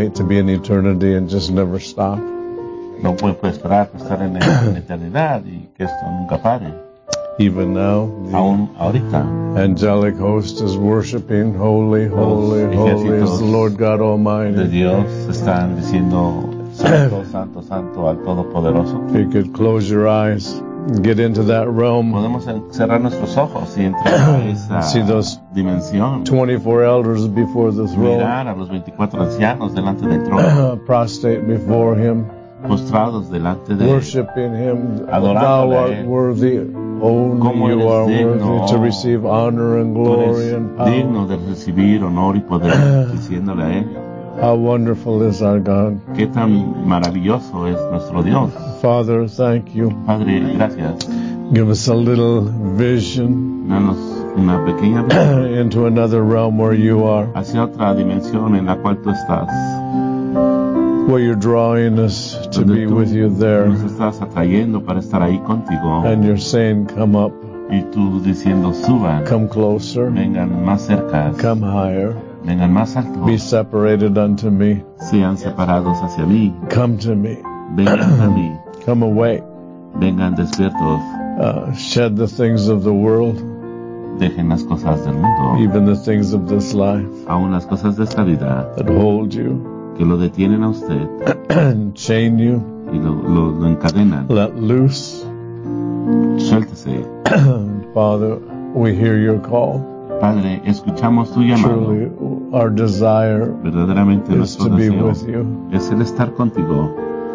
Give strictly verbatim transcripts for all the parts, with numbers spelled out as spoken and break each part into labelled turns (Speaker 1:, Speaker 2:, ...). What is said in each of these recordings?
Speaker 1: wait to be in eternity and just never stop.
Speaker 2: No puede, puede esperar estar en, en eternidad y que esto nunca pare.
Speaker 1: Even now,
Speaker 2: Aún ahorita,
Speaker 1: the angelic host is worshiping, holy, holy,
Speaker 2: Los
Speaker 1: holy is the Lord God
Speaker 2: de
Speaker 1: Almighty.
Speaker 2: Dios están diciendo santo, santo, santo al Todopoderoso.
Speaker 1: If you could close your eyes and get into that realm,
Speaker 2: Podemos cerrar nuestros ojos y entrar a esa
Speaker 1: see those
Speaker 2: dimensión.
Speaker 1: twenty-four elders before the throne,
Speaker 2: Mirar a los veinticuatro ancianos delante del trono,
Speaker 1: prostrate before Him,
Speaker 2: postrados delante de Él,
Speaker 1: worshiping Him.
Speaker 2: Adorándole
Speaker 1: Thou
Speaker 2: a
Speaker 1: art
Speaker 2: Él.
Speaker 1: worthy, only
Speaker 2: Cómo
Speaker 1: you
Speaker 2: eres
Speaker 1: are
Speaker 2: digno,
Speaker 1: worthy to receive honor and
Speaker 2: Tú
Speaker 1: glory
Speaker 2: eres
Speaker 1: and power.
Speaker 2: digno de recibir honor y poder, diciéndole a Él.
Speaker 1: How wonderful is our God.
Speaker 2: Qué tan maravilloso es nuestro Dios.
Speaker 1: Father, thank you.
Speaker 2: Padre, gracias.
Speaker 1: Give us a little vision
Speaker 2: Danos una pequeña visión
Speaker 1: into another realm where you are,
Speaker 2: hacia otra dimensión en la cual tú estás,
Speaker 1: where you're drawing us to
Speaker 2: donde
Speaker 1: be
Speaker 2: tú
Speaker 1: with you there.
Speaker 2: nos estás atrayendo para estar ahí contigo,
Speaker 1: And you're saying, come up,
Speaker 2: y tú diciendo suban,
Speaker 1: come closer,
Speaker 2: vengan más cerca,
Speaker 1: come higher,
Speaker 2: vengan más alto,
Speaker 1: be separated unto me,
Speaker 2: sean separados hacia mí,
Speaker 1: come to me,
Speaker 2: vengan a mí,
Speaker 1: come away,
Speaker 2: vengan despiertos,
Speaker 1: uh, shed the things of the world,
Speaker 2: dejen las cosas del mundo,
Speaker 1: even the things of this life
Speaker 2: aún las cosas de esta vida
Speaker 1: that hold you,
Speaker 2: que lo detienen a usted
Speaker 1: chain you,
Speaker 2: y lo, lo, lo encadenan.
Speaker 1: let loose.
Speaker 2: Suéltese.
Speaker 1: Father, we hear your call.
Speaker 2: Padre, escuchamos tu llamado.
Speaker 1: Truly, our desire
Speaker 2: Verdaderamente
Speaker 1: is
Speaker 2: nuestro
Speaker 1: to be
Speaker 2: deseo
Speaker 1: with you.
Speaker 2: es el estar contigo.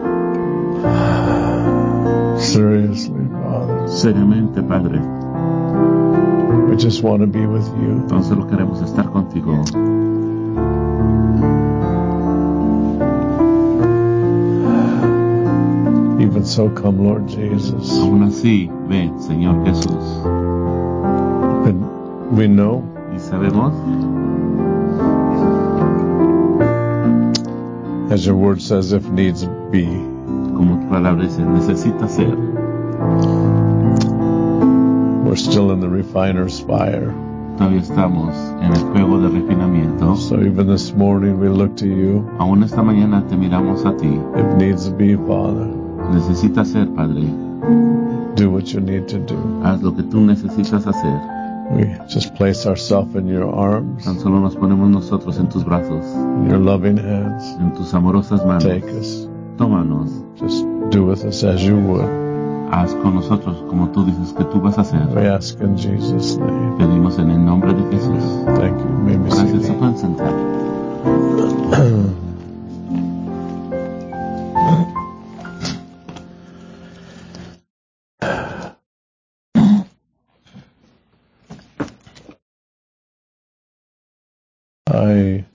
Speaker 1: Seriously, Father,
Speaker 2: Seriamente, Padre,
Speaker 1: we just want to be with you.
Speaker 2: tan solo queremos estar contigo.
Speaker 1: Even so, come, Lord Jesus.
Speaker 2: Aún así, ven, Señor Jesús.
Speaker 1: And we know
Speaker 2: Y sabemos,
Speaker 1: as your word says, if needs be,
Speaker 2: como tu palabra dice, necesita ser.
Speaker 1: we're still in the refiner's fire.
Speaker 2: Todavía estamos en el fuego de refinamiento.
Speaker 1: So even this morning we look to you.
Speaker 2: Aún esta mañana te miramos a ti.
Speaker 1: If needs be, Father,
Speaker 2: Necesita ser, Padre.
Speaker 1: do what you need to do.
Speaker 2: Haz lo que tú necesitas hacer.
Speaker 1: We just place ourselves in your arms,
Speaker 2: Tan solo nos ponemos nosotros en tus brazos,
Speaker 1: in your loving hands.
Speaker 2: en tus amorosas manos.
Speaker 1: Take us.
Speaker 2: Tómanos.
Speaker 1: Just do with us as you would.
Speaker 2: Haz con nosotros como tú dices que tú vas a hacer.
Speaker 1: We ask in Jesus' name.
Speaker 2: Pedimos en el nombre de Jesús.
Speaker 1: Thank you. May we
Speaker 2: Gracias, se
Speaker 1: see
Speaker 2: pueden sentar.
Speaker 1: I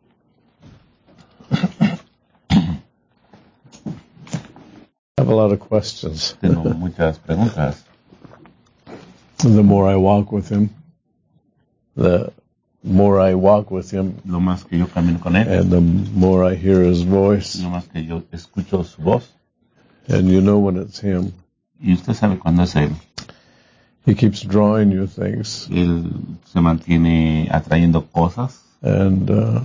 Speaker 1: have a lot of questions.
Speaker 2: Tengo muchas preguntas.
Speaker 1: The more I walk with him, the more I walk with him,
Speaker 2: Lo más que yo camino con él,
Speaker 1: and the more I hear his voice.
Speaker 2: lo más que yo escucho su voz.
Speaker 1: And you know when it's him.
Speaker 2: Y usted sabe cuándo es él.
Speaker 1: He keeps drawing you things.
Speaker 2: Él se mantiene atrayendo cosas.
Speaker 1: And uh,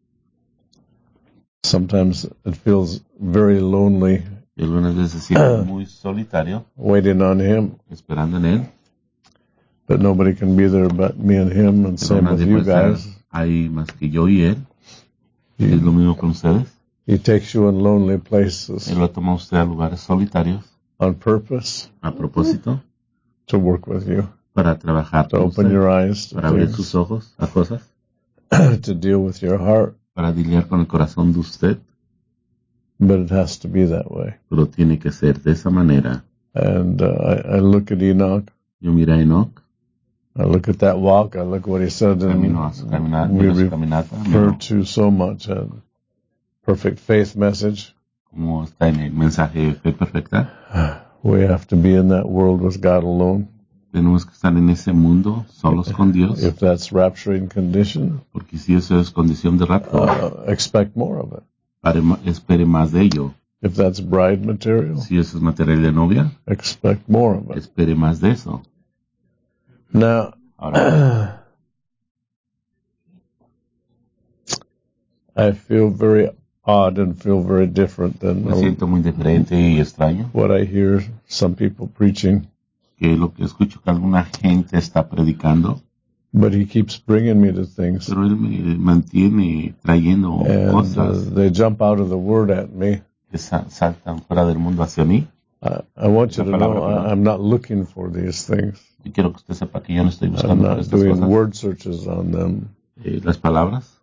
Speaker 1: sometimes it feels very lonely
Speaker 2: Y algunas veces se siente muy solitario,
Speaker 1: waiting on him.
Speaker 2: esperando en él.
Speaker 1: But nobody can be there but me and him, and
Speaker 2: Pero
Speaker 1: same with
Speaker 2: nadie
Speaker 1: you
Speaker 2: puede estar
Speaker 1: guys.
Speaker 2: ahí más que yo y él.
Speaker 1: He,
Speaker 2: Es lo mismo con ustedes.
Speaker 1: he takes you in lonely places
Speaker 2: Él lo toma a usted a lugares solitarios
Speaker 1: on purpose
Speaker 2: a propósito
Speaker 1: to work with you,
Speaker 2: para trabajar
Speaker 1: to
Speaker 2: con
Speaker 1: open
Speaker 2: usted,
Speaker 1: your eyes to
Speaker 2: para abrir
Speaker 1: things,
Speaker 2: sus ojos a cosas,
Speaker 1: to deal with your heart.
Speaker 2: para lidiar con el corazón de usted.
Speaker 1: But it has to be that way.
Speaker 2: Pero tiene que ser de esa manera.
Speaker 1: And uh, I, I look at Enoch.
Speaker 2: Yo miré a Enoch,
Speaker 1: I look at that walk. I look what he said,
Speaker 2: camino a
Speaker 1: and
Speaker 2: su caminata,
Speaker 1: we
Speaker 2: miro su caminata,
Speaker 1: refer
Speaker 2: miro
Speaker 1: to so much a perfect faith message.
Speaker 2: cómo está en el mensaje de fe perfecta.
Speaker 1: We have to be in that world with God alone.
Speaker 2: Tenemos que estar en ese mundo solos con Dios,
Speaker 1: If that's rapturing condition,
Speaker 2: porque si eso es condición de rapto,
Speaker 1: uh, expect more of it.
Speaker 2: pare- espere más de ello.
Speaker 1: If that's bride material,
Speaker 2: Si eso es material de novia,
Speaker 1: expect more of it.
Speaker 2: espere más de eso.
Speaker 1: Now,
Speaker 2: Ahora,
Speaker 1: I feel very odd and feel very different than
Speaker 2: Me siento muy diferente y extraño.
Speaker 1: what I hear some people preaching.
Speaker 2: Que lo que escucho que alguna gente está predicando.
Speaker 1: But he keeps bringing me to things.
Speaker 2: Pero él me mantiene trayendo
Speaker 1: and,
Speaker 2: cosas.
Speaker 1: Uh, they jump out of the word at me.
Speaker 2: Que saltan fuera del mundo hacia mí.
Speaker 1: I, I want you to know I, I'm not looking for these things.
Speaker 2: Yo quiero que usted sepa que yo no estoy
Speaker 1: I'm
Speaker 2: buscando por
Speaker 1: not
Speaker 2: estas
Speaker 1: doing
Speaker 2: cosas.
Speaker 1: word searches on them.
Speaker 2: Eh, las palabras.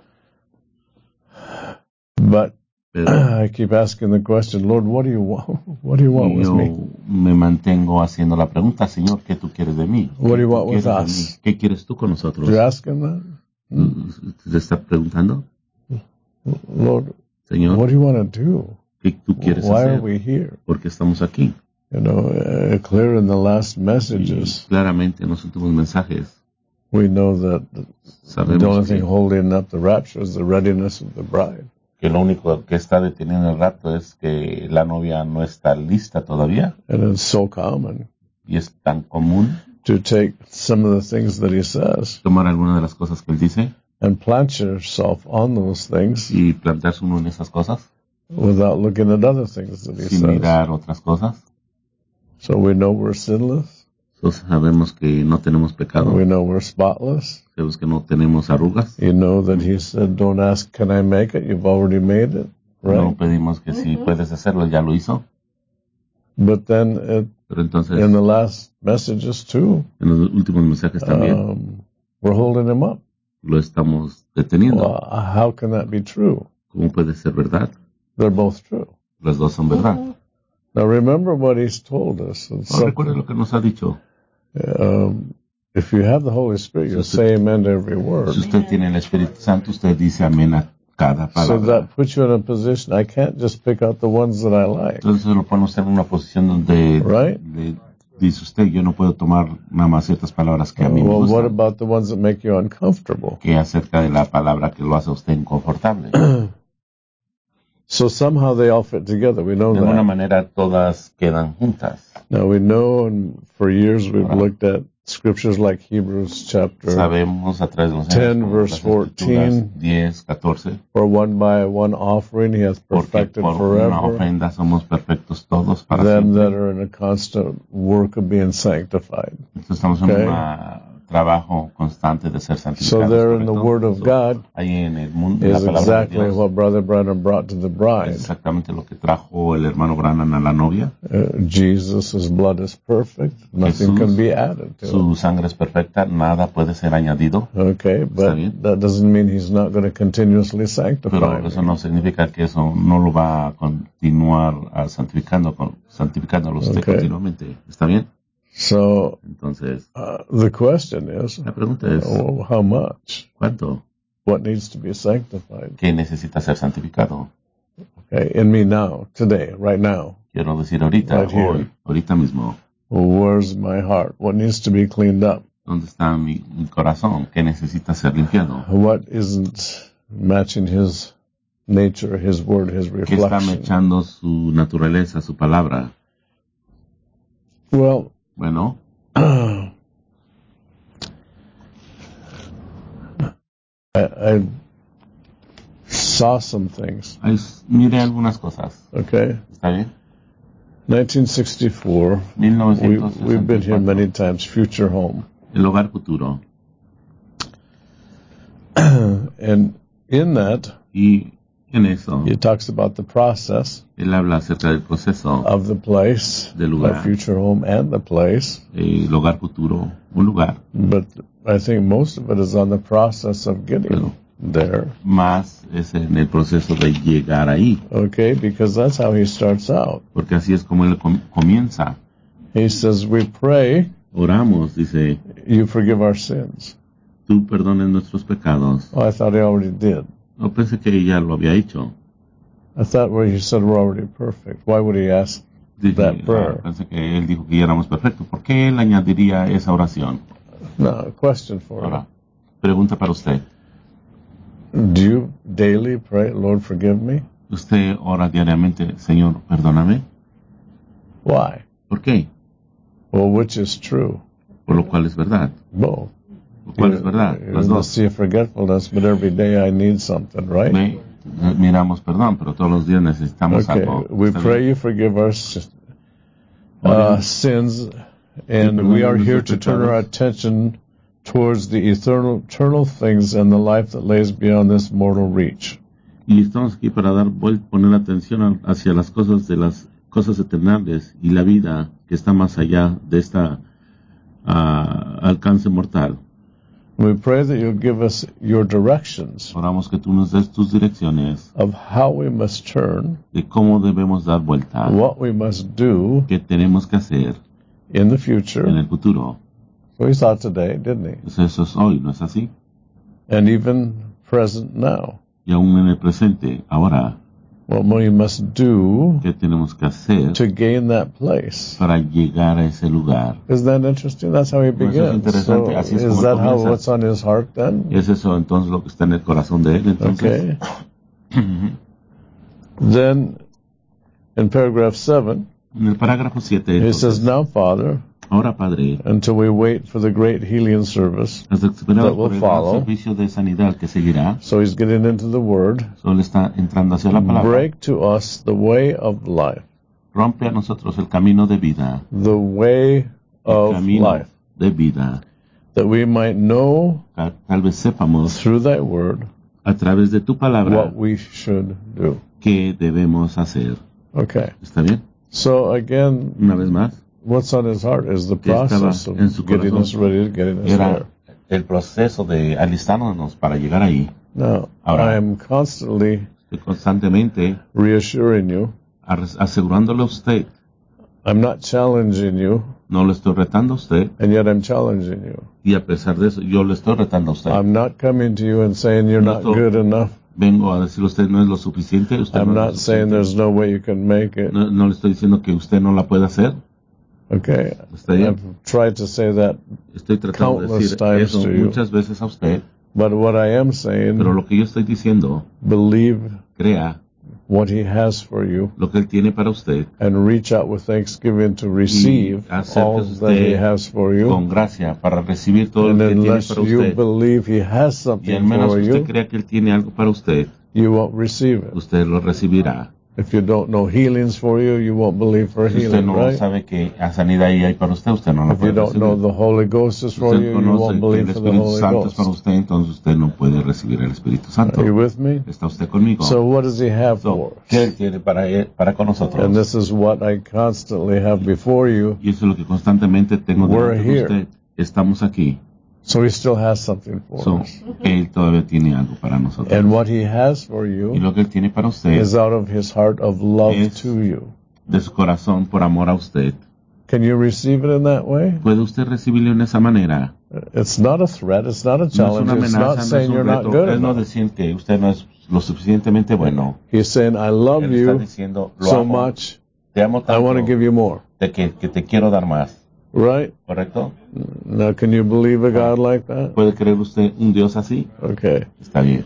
Speaker 1: But
Speaker 2: Pero
Speaker 1: I keep asking the question, Lord, what do you want? What do you want with
Speaker 2: yo
Speaker 1: me?
Speaker 2: me mantengo haciendo la pregunta, Señor, ¿qué tú quieres de mí?
Speaker 1: What do you
Speaker 2: ¿Qué tú
Speaker 1: want with
Speaker 2: quieres de
Speaker 1: us?
Speaker 2: mí? ¿Qué quieres tú con nosotros?
Speaker 1: You asking that? Hmm?
Speaker 2: ¿Te está preguntando?
Speaker 1: Lord,
Speaker 2: Señor,
Speaker 1: what do you want to do?
Speaker 2: ¿qué tú quieres
Speaker 1: Why
Speaker 2: hacer?
Speaker 1: are we here?
Speaker 2: ¿Por qué estamos aquí?
Speaker 1: You know, uh, clear in the last
Speaker 2: Y
Speaker 1: messages,
Speaker 2: claramente en los últimos mensajes
Speaker 1: we know that the
Speaker 2: sabemos
Speaker 1: only
Speaker 2: que,
Speaker 1: thing holding up the rapture is the readiness of the bride.
Speaker 2: que lo único que está deteniendo el rapto es que la novia no está lista todavía.
Speaker 1: And it's so common
Speaker 2: Y es tan común
Speaker 1: to take some of the things that he says
Speaker 2: tomar alguna de las cosas que él dice
Speaker 1: and plant yourself on those things
Speaker 2: y plantarse uno en esas cosas
Speaker 1: without looking at other things that he
Speaker 2: sin
Speaker 1: says.
Speaker 2: mirar otras cosas.
Speaker 1: So we know we're sinless.
Speaker 2: Entonces sabemos que no tenemos pecado,
Speaker 1: We know we're spotless.
Speaker 2: sabemos que no tenemos arrugas.
Speaker 1: You know that he said, don't ask, can I make it? You've already made it,
Speaker 2: No
Speaker 1: right?
Speaker 2: pedimos que si puedes hacerlo, ya lo hizo.
Speaker 1: But then it,
Speaker 2: Pero entonces,
Speaker 1: in the last messages too,
Speaker 2: en los últimos mensajes también
Speaker 1: um, we're holding him up.
Speaker 2: lo estamos deteniendo.
Speaker 1: Well, how can that be true?
Speaker 2: ¿Cómo puede ser verdad?
Speaker 1: They're both true.
Speaker 2: Las dos son verdad.
Speaker 1: Now remember what he's told us. It's
Speaker 2: No, recuerde lo que nos ha dicho.
Speaker 1: Um, if you have the Holy Spirit, you'll
Speaker 2: Si
Speaker 1: say amen to every word.
Speaker 2: Si usted tiene el Espíritu Santo, usted dice amén a cada
Speaker 1: So
Speaker 2: palabra.
Speaker 1: that puts you in a position, I can't just pick out the ones that I like.
Speaker 2: Entonces lo pone usted en una posición donde
Speaker 1: Right.
Speaker 2: le dice usted, yo no puedo tomar nada más ciertas palabras que a mí me
Speaker 1: Well, what
Speaker 2: gustan,
Speaker 1: about the ones that make you uncomfortable?
Speaker 2: que acerca de la palabra que lo hace a usted inconfortable.
Speaker 1: So somehow they all fit together. We know
Speaker 2: De alguna
Speaker 1: that.
Speaker 2: manera todas quedan juntas.
Speaker 1: Now we know, and for years we've
Speaker 2: Ahora,
Speaker 1: looked at scriptures like Hebrews chapter
Speaker 2: Sabemos a través de los
Speaker 1: ten,
Speaker 2: años,
Speaker 1: verse
Speaker 2: las
Speaker 1: fourteen,
Speaker 2: Escrituras diez, catorce,
Speaker 1: for one by one offering he hath
Speaker 2: porque
Speaker 1: perfected
Speaker 2: por una
Speaker 1: forever
Speaker 2: ofrenda somos perfectos todos para
Speaker 1: them that
Speaker 2: siempre.
Speaker 1: are in a constant work of being sanctified.
Speaker 2: Entonces estamos en
Speaker 1: Okay.
Speaker 2: un trabajo constante de ser
Speaker 1: So
Speaker 2: santificados.
Speaker 1: there in the
Speaker 2: ¿correcto?
Speaker 1: Word of
Speaker 2: So,
Speaker 1: God
Speaker 2: ahí en el mundo, en la
Speaker 1: is
Speaker 2: palabra
Speaker 1: exactly
Speaker 2: de Dios,
Speaker 1: what Brother Branham brought to the
Speaker 2: es
Speaker 1: bride.
Speaker 2: exactamente lo que trajo el hermano Branham a la novia.
Speaker 1: Uh, Jesus' blood is perfect. Nothing
Speaker 2: Jesús,
Speaker 1: can be added to
Speaker 2: su sangre es perfecta, nada puede ser añadido.
Speaker 1: it. Okay, but
Speaker 2: bien.
Speaker 1: that doesn't mean he's not going to continuously
Speaker 2: Pero
Speaker 1: sanctify
Speaker 2: eso
Speaker 1: me.
Speaker 2: no significa que eso no lo va a continuar a santificando, con- santificándolo usted
Speaker 1: Okay.
Speaker 2: continuamente. ¿Está bien?
Speaker 1: So
Speaker 2: Entonces,
Speaker 1: uh, the question is,
Speaker 2: la pregunta es,
Speaker 1: oh, how much?
Speaker 2: ¿cuánto?
Speaker 1: What needs to be sanctified?
Speaker 2: ¿Qué necesita ser santificado?
Speaker 1: Okay, in me now, today, right now.
Speaker 2: Quiero decir ahorita,
Speaker 1: Right here.
Speaker 2: hoy, ahorita mismo.
Speaker 1: Where's my heart? What needs to be cleaned up?
Speaker 2: ¿Dónde está mi, mi corazón? ¿Qué necesita ser limpiado?
Speaker 1: What isn't matching his nature, his word, his
Speaker 2: ¿Qué está
Speaker 1: reflection?
Speaker 2: mechando su naturaleza, su palabra?
Speaker 1: Well,
Speaker 2: Bueno,
Speaker 1: I, I saw some things.
Speaker 2: ahí mire algunas cosas.
Speaker 1: Okay,
Speaker 2: ¿Está bien?
Speaker 1: nineteen sixty-four. We, we've been here many
Speaker 2: mil novecientos sesenta y cuatro.
Speaker 1: times. Future home,
Speaker 2: El hogar futuro.
Speaker 1: and in that
Speaker 2: Y en eso,
Speaker 1: he talks about the process
Speaker 2: él habla acerca del proceso
Speaker 1: of the place,
Speaker 2: del lugar,
Speaker 1: our future home, and the place.
Speaker 2: el hogar futuro, un lugar.
Speaker 1: But I think most of it is on the process of getting
Speaker 2: Pero
Speaker 1: there.
Speaker 2: más es en el proceso de llegar ahí,
Speaker 1: Okay, because that's how he starts out.
Speaker 2: porque así es como él com- comienza.
Speaker 1: He says, we pray
Speaker 2: Oramos, dice,
Speaker 1: you forgive our sins.
Speaker 2: tú perdones nuestros pecados.
Speaker 1: Oh, I thought he already did.
Speaker 2: No pensé que ya lo había hecho.
Speaker 1: I thought where he said we're already perfect. Why would he ask
Speaker 2: Dije,
Speaker 1: that
Speaker 2: ah,
Speaker 1: prayer?
Speaker 2: pensé que él dijo que ya éramos perfectos. ¿Por qué él añadiría esa oración?
Speaker 1: No, a question for
Speaker 2: Ahora, pregunta para usted.
Speaker 1: you. Do you daily pray, Lord, forgive me?
Speaker 2: ¿Usted ora diariamente, Señor, perdóname?
Speaker 1: Why?
Speaker 2: ¿Por qué?
Speaker 1: Well, which is true?
Speaker 2: Por lo cual es verdad.
Speaker 1: Both.
Speaker 2: Lo cual es verdad.
Speaker 1: You're
Speaker 2: Las
Speaker 1: in the
Speaker 2: dos.
Speaker 1: sea of forgetfulness, but every day I need something, right?
Speaker 2: Me, miramos perdón, pero todos los días necesitamos
Speaker 1: Okay,
Speaker 2: algo.
Speaker 1: we
Speaker 2: ¿Está
Speaker 1: pray
Speaker 2: bien?
Speaker 1: you forgive our s- uh, sins, and we are here to turn our attention towards the eternal, eternal things and the life that lays beyond this mortal reach.
Speaker 2: Y estamos aquí para dar vuel- poner atención a- hacia las cosas de las cosas eternales y la vida que está más allá de esta ah, alcance mortal.
Speaker 1: We pray that you'll give us your directions
Speaker 2: Oramos que tú nos des tus direcciones
Speaker 1: of how we must turn,
Speaker 2: de cómo debemos dar vuelta,
Speaker 1: what we must do
Speaker 2: qué tenemos que hacer
Speaker 1: in the
Speaker 2: en
Speaker 1: future.
Speaker 2: el futuro.
Speaker 1: So he saw today, didn't he?
Speaker 2: Pues eso es hoy, ¿no es así?
Speaker 1: And even present now.
Speaker 2: Y aún en el presente, ahora,
Speaker 1: What we must do
Speaker 2: ¿qué tenemos que hacer
Speaker 1: to gain that place.
Speaker 2: para llegar a ese lugar?
Speaker 1: Isn't that interesting? That's how he
Speaker 2: Pues eso es
Speaker 1: begins.
Speaker 2: interesante.
Speaker 1: So
Speaker 2: Así es
Speaker 1: is
Speaker 2: como
Speaker 1: that how
Speaker 2: comienza.
Speaker 1: what's on his heart then?
Speaker 2: ¿Es eso entonces lo que está en el corazón de él? Entonces,
Speaker 1: Okay. Then in paragraph seven,
Speaker 2: en el parágrafo siete,
Speaker 1: he says, "Now, Father,
Speaker 2: ahora Padre,
Speaker 1: until we wait for the great healing service."
Speaker 2: hasta que esperamos
Speaker 1: that will
Speaker 2: por el gran
Speaker 1: follow.
Speaker 2: servicio de sanidad que seguirá,
Speaker 1: So he's getting into the word.
Speaker 2: solo está entrando hacia la palabra.
Speaker 1: Break to us the way of life.
Speaker 2: Rompe a nosotros el camino de vida,
Speaker 1: The way
Speaker 2: el
Speaker 1: of
Speaker 2: camino
Speaker 1: life.
Speaker 2: de vida,
Speaker 1: That we might know
Speaker 2: tal, tal vez sepamos
Speaker 1: through thy word
Speaker 2: a través de tu palabra
Speaker 1: what we should do.
Speaker 2: qué debemos hacer.
Speaker 1: Okay.
Speaker 2: ¿Está bien?
Speaker 1: So again,
Speaker 2: Una vez más,
Speaker 1: what's on his heart is the
Speaker 2: que estaba
Speaker 1: process of
Speaker 2: en su
Speaker 1: getting
Speaker 2: corazón
Speaker 1: us ready, getting us
Speaker 2: era
Speaker 1: there.
Speaker 2: el proceso de alistarnos para llegar ahí.
Speaker 1: Now,
Speaker 2: Ahora.
Speaker 1: I am constantly
Speaker 2: Estoy constantemente
Speaker 1: reassuring you.
Speaker 2: ar- asegurándole a usted,
Speaker 1: I'm not challenging you,
Speaker 2: no le estoy retando a usted,
Speaker 1: and yet I'm challenging you.
Speaker 2: y a pesar de eso, yo le estoy retando a usted.
Speaker 1: I'm not coming to you and saying you're
Speaker 2: No
Speaker 1: not
Speaker 2: estoy-
Speaker 1: good enough.
Speaker 2: Vengo a decirle a usted no es lo suficiente, usted
Speaker 1: I'm
Speaker 2: no,
Speaker 1: not
Speaker 2: es lo
Speaker 1: saying
Speaker 2: suficiente.
Speaker 1: there's no way you can make it.
Speaker 2: No, no le estoy diciendo que usted no la puede hacer.
Speaker 1: Okay.
Speaker 2: Está bien.
Speaker 1: I've tried to say that,
Speaker 2: Estoy tratando de
Speaker 1: countless
Speaker 2: decir
Speaker 1: times
Speaker 2: eso
Speaker 1: to you.
Speaker 2: muchas veces a usted,
Speaker 1: but what I am
Speaker 2: pero
Speaker 1: saying,
Speaker 2: lo que yo estoy diciendo,
Speaker 1: believe
Speaker 2: crea
Speaker 1: what he has for you
Speaker 2: lo que él tiene para usted
Speaker 1: and reach out with thanksgiving to receive
Speaker 2: acérquese
Speaker 1: all
Speaker 2: usted
Speaker 1: that he has for you.
Speaker 2: con gracia para recibir todo
Speaker 1: And
Speaker 2: lo que tiene
Speaker 1: unless
Speaker 2: para
Speaker 1: you
Speaker 2: usted.
Speaker 1: believe he has
Speaker 2: Y
Speaker 1: something
Speaker 2: al menos
Speaker 1: for
Speaker 2: usted
Speaker 1: you,
Speaker 2: crea que él tiene algo para usted,
Speaker 1: you won't receive it.
Speaker 2: usted lo recibirá.
Speaker 1: If you don't know healings for you, you won't believe for
Speaker 2: Si usted
Speaker 1: healing,
Speaker 2: no
Speaker 1: right?
Speaker 2: sabe que a sanidad ahí hay para usted, usted no la
Speaker 1: If you
Speaker 2: puede
Speaker 1: don't know
Speaker 2: recibir.
Speaker 1: the Holy Ghost is
Speaker 2: Si
Speaker 1: for
Speaker 2: usted
Speaker 1: you, you
Speaker 2: conoce
Speaker 1: won't
Speaker 2: que el
Speaker 1: believe for the
Speaker 2: Espíritu
Speaker 1: Holy
Speaker 2: Santo es para
Speaker 1: Ghost.
Speaker 2: usted, entonces usted no puede recibir el Espíritu Santo.
Speaker 1: Are you with me?
Speaker 2: ¿Está usted conmigo?
Speaker 1: So what does he have
Speaker 2: So,
Speaker 1: for
Speaker 2: ¿qué él
Speaker 1: us?
Speaker 2: tiene para, él- para con nosotros?
Speaker 1: And this is what I constantly have before you.
Speaker 2: Y eso es lo que constantemente tengo
Speaker 1: We're
Speaker 2: delante de
Speaker 1: here.
Speaker 2: usted. Estamos aquí.
Speaker 1: So he still has something for
Speaker 2: So,
Speaker 1: us.
Speaker 2: él todavía tiene algo para nosotros.
Speaker 1: And what he has for
Speaker 2: Y
Speaker 1: you
Speaker 2: lo que él tiene para usted
Speaker 1: is out of his heart of love
Speaker 2: Es-
Speaker 1: to you.
Speaker 2: de su corazón por amor a usted.
Speaker 1: Can you receive it in that way?
Speaker 2: ¿Puede usted recibirlo en esa manera?
Speaker 1: It's not a threat. It's not a
Speaker 2: No es
Speaker 1: challenge.
Speaker 2: una
Speaker 1: It's not
Speaker 2: amenaza, no es
Speaker 1: saying
Speaker 2: un
Speaker 1: you're not
Speaker 2: reto.
Speaker 1: good
Speaker 2: Es no
Speaker 1: enough.
Speaker 2: decir que usted no es lo suficientemente bueno.
Speaker 1: He's saying, I love
Speaker 2: Él está
Speaker 1: you
Speaker 2: diciendo, lo
Speaker 1: so
Speaker 2: amo,
Speaker 1: much,
Speaker 2: te amo
Speaker 1: I want to
Speaker 2: tanto,
Speaker 1: give you more.
Speaker 2: de que, que te quiero dar más.
Speaker 1: Right?
Speaker 2: ¿Correcto?
Speaker 1: Now, can you believe a God like that?
Speaker 2: ¿Puede creer usted un Dios así?
Speaker 1: Okay.
Speaker 2: Está bien.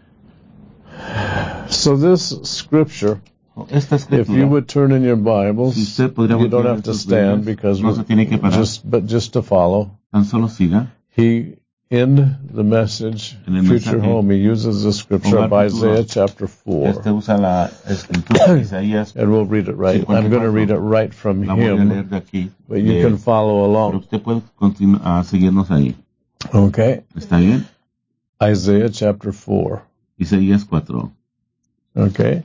Speaker 1: So this scripture,
Speaker 2: Esta
Speaker 1: if you
Speaker 2: escritura,
Speaker 1: would turn in your Bibles,
Speaker 2: Si usted podría
Speaker 1: you don't
Speaker 2: voltear
Speaker 1: have
Speaker 2: en
Speaker 1: to
Speaker 2: sus
Speaker 1: stand
Speaker 2: Biblias,
Speaker 1: because
Speaker 2: no se tiene que parar.
Speaker 1: just, but just to follow.
Speaker 2: tan solo siga.
Speaker 1: He, in the message,
Speaker 2: En el
Speaker 1: Future
Speaker 2: mensaje,
Speaker 1: Home, he uses the scripture of
Speaker 2: Hogar Futuro.
Speaker 1: Isaiah chapter four.
Speaker 2: Este usa la escritura de Isaías.
Speaker 1: And we'll read it right. I'm going to read it right from
Speaker 2: La voy a leer
Speaker 1: him,
Speaker 2: de aquí.
Speaker 1: but you
Speaker 2: de-
Speaker 1: can follow
Speaker 2: pero
Speaker 1: along.
Speaker 2: usted puede continuar a seguirnos ahí.
Speaker 1: Okay?
Speaker 2: ¿Está bien?
Speaker 1: Isaiah chapter four.
Speaker 2: Isaías cuatro.
Speaker 1: Okay?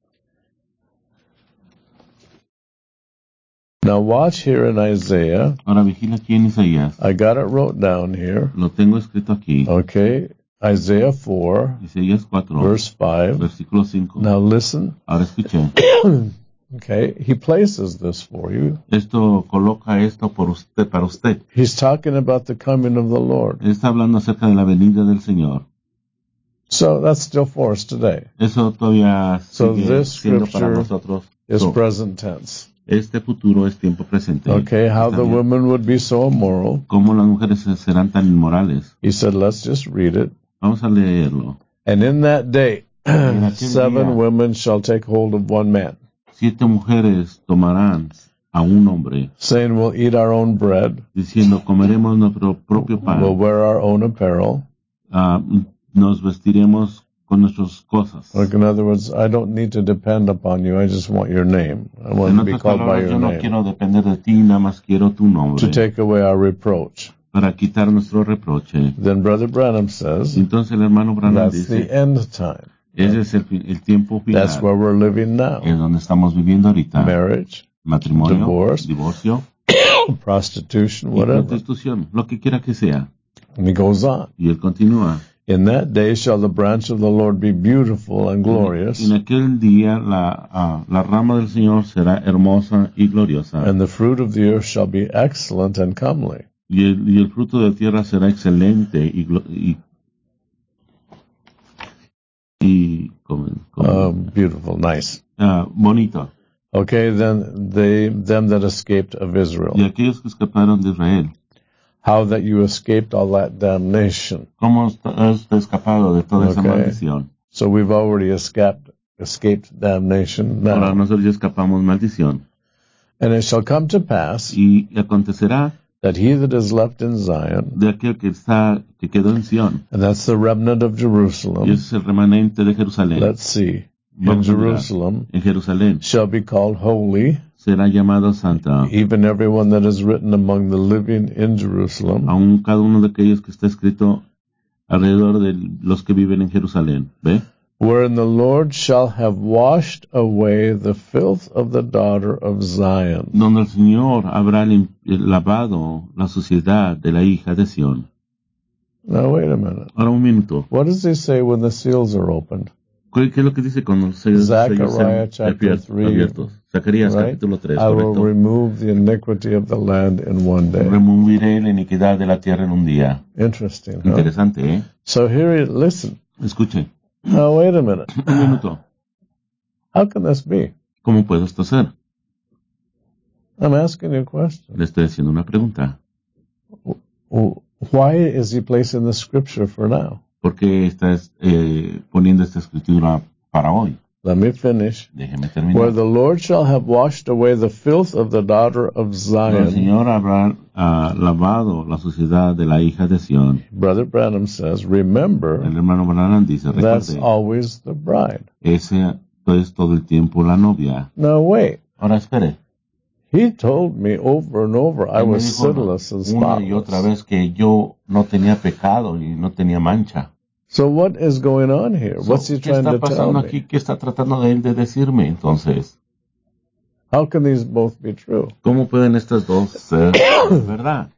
Speaker 1: Now watch here in Isaiah.
Speaker 2: Ahora vigila aquí en Isaías.
Speaker 1: I got it wrote down here.
Speaker 2: Lo tengo escrito aquí.
Speaker 1: Okay? Isaiah four,
Speaker 2: Isaías cuatro,
Speaker 1: verse five.
Speaker 2: versículo cinco.
Speaker 1: Now listen.
Speaker 2: Ahora escuche.
Speaker 1: Okay? He places this for you.
Speaker 2: Esto coloca esto por usted, para usted.
Speaker 1: He's talking about the coming of the Lord.
Speaker 2: Él está hablando acerca de la venida del Señor.
Speaker 1: So that's still for us today.
Speaker 2: Eso todavía
Speaker 1: So
Speaker 2: sigue
Speaker 1: this
Speaker 2: siendo para
Speaker 1: scripture
Speaker 2: nosotros.
Speaker 1: Is
Speaker 2: So,
Speaker 1: present tense.
Speaker 2: este futuro es tiempo presente.
Speaker 1: Okay, how
Speaker 2: Está
Speaker 1: the
Speaker 2: bien.
Speaker 1: women would be so immoral.
Speaker 2: ¿Cómo las mujeres serán tan inmorales?
Speaker 1: He said, let's just read it.
Speaker 2: Vamos a leerlo.
Speaker 1: And in that day,
Speaker 2: en aquel
Speaker 1: seven
Speaker 2: día,
Speaker 1: women shall take hold of one man,
Speaker 2: siete mujeres tomarán a un hombre,
Speaker 1: saying, we'll eat our own bread,
Speaker 2: diciendo, comeremos nuestro propio pan,
Speaker 1: we'll wear our own apparel,
Speaker 2: ah, nos vestiremos con nuestras cosas.
Speaker 1: Like in other words, I don't need to depend upon you. I just want your name. I want
Speaker 2: En
Speaker 1: to be
Speaker 2: otras
Speaker 1: called by
Speaker 2: palabras,
Speaker 1: your
Speaker 2: yo no
Speaker 1: name.
Speaker 2: quiero depender de ti, nada más quiero tu nombre.
Speaker 1: To take away our reproach.
Speaker 2: Para quitar nuestro reproche.
Speaker 1: Then Brother Branham says,
Speaker 2: entonces el hermano Branham
Speaker 1: that's
Speaker 2: dice,
Speaker 1: the end time.
Speaker 2: ese es el, el tiempo final.
Speaker 1: That's where we're living now.
Speaker 2: Es donde estamos viviendo ahorita.
Speaker 1: Marriage,
Speaker 2: matrimonio,
Speaker 1: divorce,
Speaker 2: divorcio,
Speaker 1: prostitution,
Speaker 2: y
Speaker 1: whatever.
Speaker 2: prostitución, lo que quiera que sea.
Speaker 1: And he goes on.
Speaker 2: Y él continúa.
Speaker 1: In that day shall the branch of the Lord be beautiful and glorious.
Speaker 2: En, en aquel día la, uh, la rama del Señor será hermosa y gloriosa.
Speaker 1: And the fruit of the earth shall be excellent and comely.
Speaker 2: Y el, y el fruto de la tierra será excelente y, y, y como, como,
Speaker 1: Um, beautiful, nice.
Speaker 2: Uh, bonito.
Speaker 1: Okay, then they, them that escaped of Israel.
Speaker 2: Y aquellos que escaparon de Israel.
Speaker 1: How that you escaped all that damnation.
Speaker 2: ¿Cómo has escapado de toda esa
Speaker 1: Okay.
Speaker 2: maldición?
Speaker 1: So we've already escaped, escaped damnation now.
Speaker 2: Ahora nosotros ya escapamos maldición.
Speaker 1: And it shall come to pass
Speaker 2: Y acontecerá
Speaker 1: that he that is left in Zion,
Speaker 2: de aquel que está que quedó en Sion,
Speaker 1: and that's the remnant of
Speaker 2: y
Speaker 1: Jerusalem.
Speaker 2: ese es el remanente de Jerusalén.
Speaker 1: Let's see. In
Speaker 2: Vamos a mirar.
Speaker 1: Jerusalem
Speaker 2: En Jerusalén
Speaker 1: shall be called holy,
Speaker 2: será llamado santa,
Speaker 1: even everyone that is written among the living in Jerusalem.
Speaker 2: aun cada uno de aquellos que está escrito alrededor de los que viven en Jerusalén. ¿Ve?
Speaker 1: Wherein the Lord shall have washed away the filth of the daughter of Zion.
Speaker 2: Donde el Señor habrá lim- lavado la suciedad de la hija de Sión.
Speaker 1: Now wait a minute.
Speaker 2: Ahora un minuto.
Speaker 1: What does he say when the seals are opened?
Speaker 2: ¿Qué, qué es lo que dice cuando los sellos sellos
Speaker 1: Zechariah
Speaker 2: sean
Speaker 1: chapter
Speaker 2: abier-
Speaker 1: three,
Speaker 2: abiertos? Zacarías
Speaker 1: right?
Speaker 2: capítulo tres,
Speaker 1: I will
Speaker 2: correcto.
Speaker 1: remove the iniquity of the land in one day.
Speaker 2: Removeré la iniquidad de la tierra en un día.
Speaker 1: Interesting, huh?
Speaker 2: Interesante, ¿eh?
Speaker 1: So here, he- listen.
Speaker 2: Escuche,
Speaker 1: Now wait a minute.
Speaker 2: un minuto.
Speaker 1: How can this be?
Speaker 2: ¿Cómo puedo esto hacer?
Speaker 1: I'm asking you a question.
Speaker 2: Le estoy haciendo una pregunta.
Speaker 1: Well, why is he placing the scripture for now?
Speaker 2: ¿Por qué estás eh, poniendo esta escritura para hoy?
Speaker 1: Let me finish.
Speaker 2: Déjeme
Speaker 1: Where
Speaker 2: terminar.
Speaker 1: the Lord shall have washed away the filth of the daughter of
Speaker 2: El
Speaker 1: Zion.
Speaker 2: Señor habrá uh, lavado la suciedad de la hija de Sión.
Speaker 1: Brother Branham says,
Speaker 2: El
Speaker 1: remember,
Speaker 2: hermano Branham dice,
Speaker 1: that's
Speaker 2: recuerde,
Speaker 1: always the bride.
Speaker 2: ese es todo el tiempo la novia.
Speaker 1: Now wait.
Speaker 2: Ahora espere.
Speaker 1: He told me over and over I
Speaker 2: Él me
Speaker 1: was
Speaker 2: dijo
Speaker 1: sinless and
Speaker 2: una y otra
Speaker 1: spotless.
Speaker 2: vez que yo no tenía pecado y no tenía mancha.
Speaker 1: So what is going on here?
Speaker 2: So,
Speaker 1: What's he
Speaker 2: ¿qué
Speaker 1: trying
Speaker 2: está
Speaker 1: to tell
Speaker 2: pasando
Speaker 1: me?
Speaker 2: aquí? ¿Qué está tratando de él de decirme entonces?
Speaker 1: How can these both be true?
Speaker 2: ¿Cómo pueden estas dos ser verdad?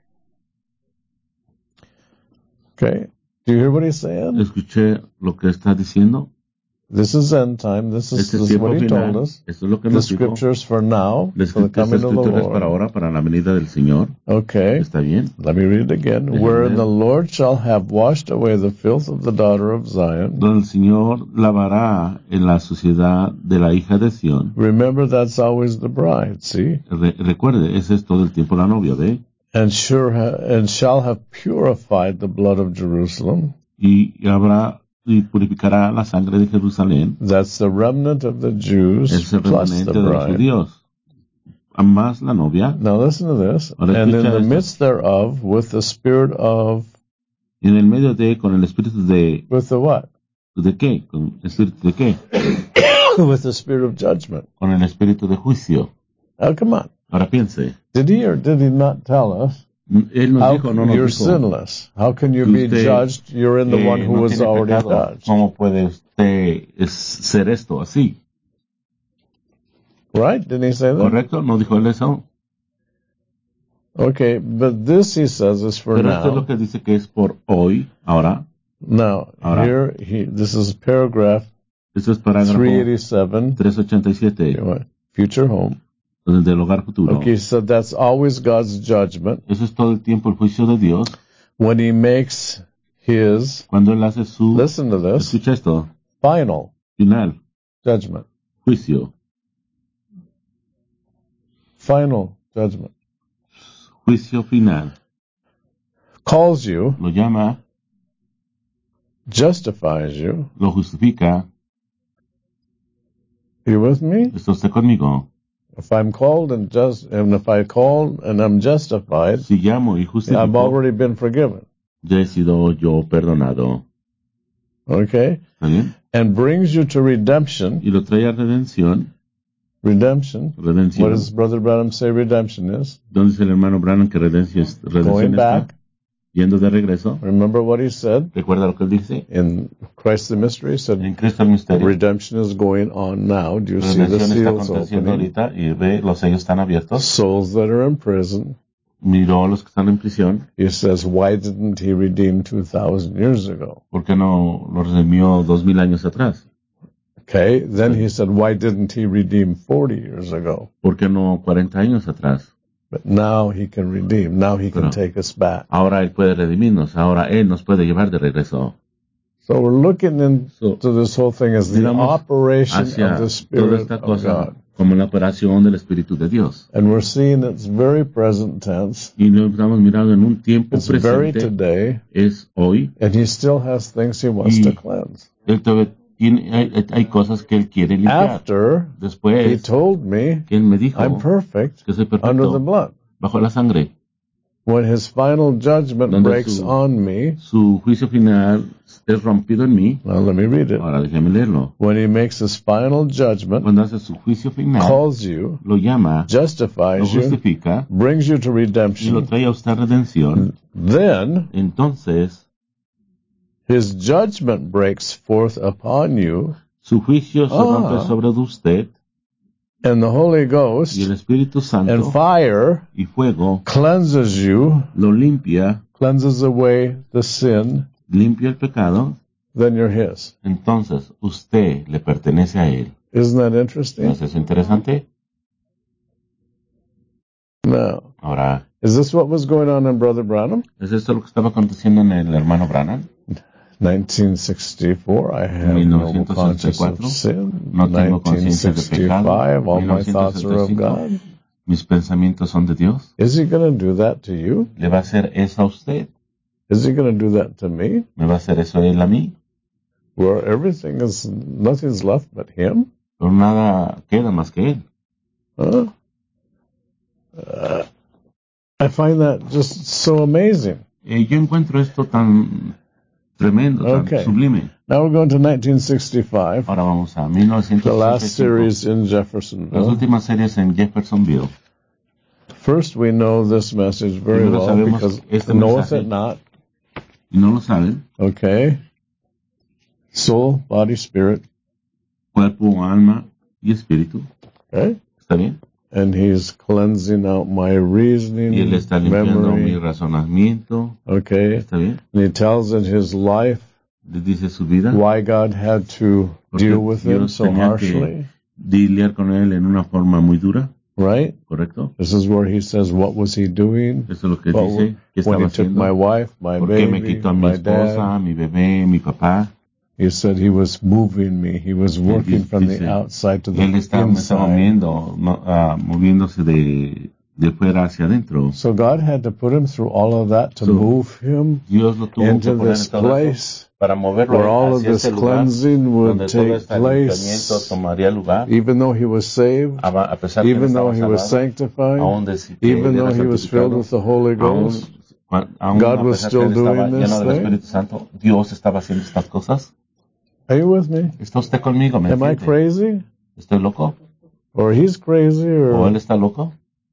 Speaker 1: Okay. Do you hear what he's saying?
Speaker 2: Escuché lo que está diciendo.
Speaker 1: This is end time. This is,
Speaker 2: Este
Speaker 1: this is
Speaker 2: tiempo
Speaker 1: what he
Speaker 2: final.
Speaker 1: told us.
Speaker 2: Esto es lo que
Speaker 1: The
Speaker 2: nos dijo.
Speaker 1: scriptures for now,
Speaker 2: Las
Speaker 1: for the
Speaker 2: estas
Speaker 1: coming of the
Speaker 2: escrituras para
Speaker 1: Lord.
Speaker 2: ahora, para la venida del Señor.
Speaker 1: Okay.
Speaker 2: ¿Está bien?
Speaker 1: Let me read it again.
Speaker 2: Déjame
Speaker 1: Wherein
Speaker 2: leer.
Speaker 1: the Lord shall have washed away the filth of the daughter of Zion.
Speaker 2: Donde el Señor lavará en la suciedad de la hija de Sión.
Speaker 1: Remember, that's always the bride, see?
Speaker 2: Re- recuerde, ese es todo el tiempo la novia, ¿ve?
Speaker 1: And sure ha- and shall have purified the blood of Jerusalem.
Speaker 2: Y habrá y purificará la sangre de Jerusalén.
Speaker 1: That's the remnant of the Jews
Speaker 2: Es el
Speaker 1: plus
Speaker 2: remanente
Speaker 1: the
Speaker 2: de los
Speaker 1: bride.
Speaker 2: judíos. Más la novia.
Speaker 1: Now listen to this.
Speaker 2: Ahora
Speaker 1: And in
Speaker 2: escucha
Speaker 1: the
Speaker 2: esto.
Speaker 1: midst thereof, with the spirit of,
Speaker 2: En el medio de, con el espíritu de,
Speaker 1: with the what?
Speaker 2: ¿de qué? ¿Con el espíritu de qué?
Speaker 1: With the spirit of judgment.
Speaker 2: Con el espíritu de juicio.
Speaker 1: Now come on.
Speaker 2: Ahora piense.
Speaker 1: Did he or did he not tell us?
Speaker 2: Él nos
Speaker 1: How
Speaker 2: dijo, no nos
Speaker 1: you're
Speaker 2: dijo.
Speaker 1: sinless. How can you
Speaker 2: que
Speaker 1: be
Speaker 2: usted,
Speaker 1: judged? You're in the
Speaker 2: eh,
Speaker 1: one who
Speaker 2: no
Speaker 1: was
Speaker 2: tiene
Speaker 1: already
Speaker 2: pecado.
Speaker 1: judged.
Speaker 2: ¿Cómo puede usted es, ser esto así?
Speaker 1: Right? Didn't he say that?
Speaker 2: ¿Correcto? ¿No dijo él eso?
Speaker 1: Okay, but this he says is for
Speaker 2: Pero esto es lo
Speaker 1: now.
Speaker 2: que dice que es por hoy, ahora.
Speaker 1: Now,
Speaker 2: Ahora.
Speaker 1: here, he, this is paragraph
Speaker 2: Esto es parágrafo
Speaker 1: three eighty-seven,
Speaker 2: trescientos ochenta y siete,
Speaker 1: future home.
Speaker 2: del hogar futuro.
Speaker 1: Okay, so that's always God's judgment
Speaker 2: Eso es todo el tiempo el juicio de Dios.
Speaker 1: when he makes his,
Speaker 2: Cuando él hace su,
Speaker 1: listen to this,
Speaker 2: escucha esto,
Speaker 1: final
Speaker 2: final,
Speaker 1: judgment.
Speaker 2: juicio,
Speaker 1: Final judgment.
Speaker 2: juicio final.
Speaker 1: Calls you,
Speaker 2: Lo llama,
Speaker 1: justifies you.
Speaker 2: lo justifica.
Speaker 1: You with me?
Speaker 2: ¿Está usted conmigo?
Speaker 1: If I'm called and just, and if I call and I'm justified,
Speaker 2: Si llamo y
Speaker 1: I've
Speaker 2: justifico,
Speaker 1: already been forgiven.
Speaker 2: ya he sido yo perdonado.
Speaker 1: Okay?
Speaker 2: ¿Está bien?
Speaker 1: and brings you to redemption.
Speaker 2: Y lo trae a redención.
Speaker 1: Redemption.
Speaker 2: Redención.
Speaker 1: What does Brother Branham say redemption is?
Speaker 2: ¿Dónde dice el hermano Branham que redención, redención
Speaker 1: Going
Speaker 2: está?
Speaker 1: back.
Speaker 2: Yendo de regreso.
Speaker 1: Remember what he said?
Speaker 2: ¿Recuerda lo que él dice?
Speaker 1: In Christ the Mystery, he said,
Speaker 2: en Cristo el misterio.
Speaker 1: Redemption is going on now. Do you see the
Speaker 2: Redención está
Speaker 1: seals
Speaker 2: aconteciendo
Speaker 1: opening?
Speaker 2: ahorita y ve, los sellos están abiertos.
Speaker 1: Souls that are in prison.
Speaker 2: Miró a los que están en prisión.
Speaker 1: He says, why didn't he redeem two thousand years ago?
Speaker 2: ¿Por qué no los redimió dos mil años atrás?
Speaker 1: Okay, then he said, why didn't he redeem forty years ago?
Speaker 2: ¿Por qué no cuarenta años atrás?
Speaker 1: But now he can redeem. Now he can
Speaker 2: Pero
Speaker 1: take us back.
Speaker 2: ahora él puede redimirnos. Ahora él nos puede llevar de regreso.
Speaker 1: So we're looking into
Speaker 2: So,
Speaker 1: this whole thing as the operation
Speaker 2: hacia
Speaker 1: of the
Speaker 2: toda
Speaker 1: Spirit
Speaker 2: esta
Speaker 1: of
Speaker 2: cosa
Speaker 1: God.
Speaker 2: como la operación del Espíritu de Dios.
Speaker 1: And we're seeing it's very present tense.
Speaker 2: Y lo estamos mirando en un tiempo
Speaker 1: It's very
Speaker 2: presente.
Speaker 1: today.
Speaker 2: Es hoy.
Speaker 1: And he still has things he wants
Speaker 2: Y
Speaker 1: to cleanse.
Speaker 2: Él todavía tiene, hay, hay cosas que él quiere limpiar.
Speaker 1: After
Speaker 2: Después
Speaker 1: he told me
Speaker 2: que él me dijo
Speaker 1: I'm perfect
Speaker 2: que soy perfecto
Speaker 1: under the blood.
Speaker 2: bajo la sangre.
Speaker 1: When his final judgment
Speaker 2: Donde
Speaker 1: breaks
Speaker 2: su,
Speaker 1: on me,
Speaker 2: su juicio final es rompido en mí.
Speaker 1: now let me read it.
Speaker 2: Ahora déjame leerlo.
Speaker 1: When he makes his final judgment,
Speaker 2: Cuando hace su juicio final,
Speaker 1: calls you,
Speaker 2: lo llama, lo
Speaker 1: justifies you,
Speaker 2: justifica
Speaker 1: brings you to
Speaker 2: y lo
Speaker 1: redemption,
Speaker 2: trae a usted redención,
Speaker 1: then
Speaker 2: entonces
Speaker 1: his judgment breaks forth upon you,
Speaker 2: su juicio se
Speaker 1: Ah.
Speaker 2: rompe sobre usted
Speaker 1: and the Holy
Speaker 2: y el
Speaker 1: Ghost
Speaker 2: Espíritu Santo
Speaker 1: and fire
Speaker 2: y fuego
Speaker 1: cleanses you,
Speaker 2: lo limpia,
Speaker 1: cleanses away the sin,
Speaker 2: limpia el pecado,
Speaker 1: then you're his.
Speaker 2: entonces usted le pertenece a él.
Speaker 1: Isn't that
Speaker 2: ¿No
Speaker 1: interesting?
Speaker 2: es eso interesante?
Speaker 1: No.
Speaker 2: Ahora,
Speaker 1: Is this what was going on in Brother Branham?
Speaker 2: ¿es esto lo que estaba aconteciendo en el hermano Branham?
Speaker 1: nineteen sixty-four, I have no conscience of sin.
Speaker 2: No tengo conciencia de pecado.
Speaker 1: nineteen sixty-five, all my thoughts are of God.
Speaker 2: Mis pensamientos son de Dios.
Speaker 1: Is he going to do that to you?
Speaker 2: ¿Le va a hacer eso a usted?
Speaker 1: Is he going to do that to me?
Speaker 2: ¿Me va a hacer eso él a mí?
Speaker 1: Where everything is, nothing's left but him?
Speaker 2: Pero nada queda más que él.
Speaker 1: Huh? Uh, I find that just so amazing.
Speaker 2: Eh, yo encuentro esto tan tremendo,
Speaker 1: Okay.
Speaker 2: tan sublime.
Speaker 1: Now we're going to nineteen sixty-five,
Speaker 2: Ahora vamos a mil novecientos
Speaker 1: the last
Speaker 2: sesenta y cinco.
Speaker 1: series in
Speaker 2: Las
Speaker 1: Jeffersonville.
Speaker 2: últimas series en Jeffersonville.
Speaker 1: First, we know this message very
Speaker 2: Primero
Speaker 1: well
Speaker 2: sabemos
Speaker 1: because
Speaker 2: este
Speaker 1: knoweth
Speaker 2: mensaje.
Speaker 1: it not.
Speaker 2: Y no lo saben.
Speaker 1: Okay. Soul, body, spirit.
Speaker 2: Cuerpo, alma y espíritu.
Speaker 1: Okay.
Speaker 2: ¿Está bien?
Speaker 1: And he's cleansing out my reasoning,
Speaker 2: Y él está limpiando mi
Speaker 1: memory.
Speaker 2: razonamiento.
Speaker 1: Okay.
Speaker 2: ¿Está bien?
Speaker 1: And he tells in his life
Speaker 2: Le dice su vida.
Speaker 1: why God had to
Speaker 2: Porque
Speaker 1: deal with him
Speaker 2: Dios
Speaker 1: so
Speaker 2: tenía que
Speaker 1: harshly.
Speaker 2: lidiar con él en una forma muy dura.
Speaker 1: Right?
Speaker 2: ¿Correcto?
Speaker 1: This is where he says, what was he doing?
Speaker 2: Eso es lo que
Speaker 1: What,
Speaker 2: dice que
Speaker 1: when
Speaker 2: estaba
Speaker 1: he took
Speaker 2: haciendo.
Speaker 1: my wife, my
Speaker 2: ¿Por qué me
Speaker 1: baby,
Speaker 2: quitó a mi
Speaker 1: my
Speaker 2: esposa,
Speaker 1: dad.
Speaker 2: mi bebé, mi papá?
Speaker 1: He said he was moving me. He was working from the
Speaker 2: Dice,
Speaker 1: outside to the
Speaker 2: él está, me está
Speaker 1: inside.
Speaker 2: moviendo, no, ah, moviéndose de, de fuera hacia adentro.
Speaker 1: So God had to put him through all of that to
Speaker 2: So,
Speaker 1: move him
Speaker 2: Dios lo tuvo que
Speaker 1: into
Speaker 2: poner
Speaker 1: this
Speaker 2: en todo
Speaker 1: place
Speaker 2: esto para moverlo
Speaker 1: where all of
Speaker 2: hacia
Speaker 1: this
Speaker 2: ese lugar
Speaker 1: cleansing would
Speaker 2: donde todo
Speaker 1: take
Speaker 2: este limpiamiento
Speaker 1: place,
Speaker 2: tomaría lugar,
Speaker 1: even though he was saved,
Speaker 2: a, a pesar que él
Speaker 1: even though
Speaker 2: estaba
Speaker 1: he was
Speaker 2: salvado,
Speaker 1: sanctified,
Speaker 2: aún de que
Speaker 1: even
Speaker 2: él
Speaker 1: though
Speaker 2: era
Speaker 1: he was filled
Speaker 2: santificado,
Speaker 1: with the Holy
Speaker 2: aún,
Speaker 1: Ghost.
Speaker 2: aún
Speaker 1: God
Speaker 2: a
Speaker 1: was
Speaker 2: pesar
Speaker 1: still
Speaker 2: que él estaba
Speaker 1: doing this
Speaker 2: lleno del
Speaker 1: thing.
Speaker 2: Espíritu Santo, Dios estaba haciendo estas cosas.
Speaker 1: Are you with me?
Speaker 2: ¿Está usted conmigo? ¿Me
Speaker 1: Am I
Speaker 2: entiende?
Speaker 1: crazy?
Speaker 2: ¿Estoy loco?
Speaker 1: Or he's crazy?
Speaker 2: ¿O él
Speaker 1: Or
Speaker 2: está loco?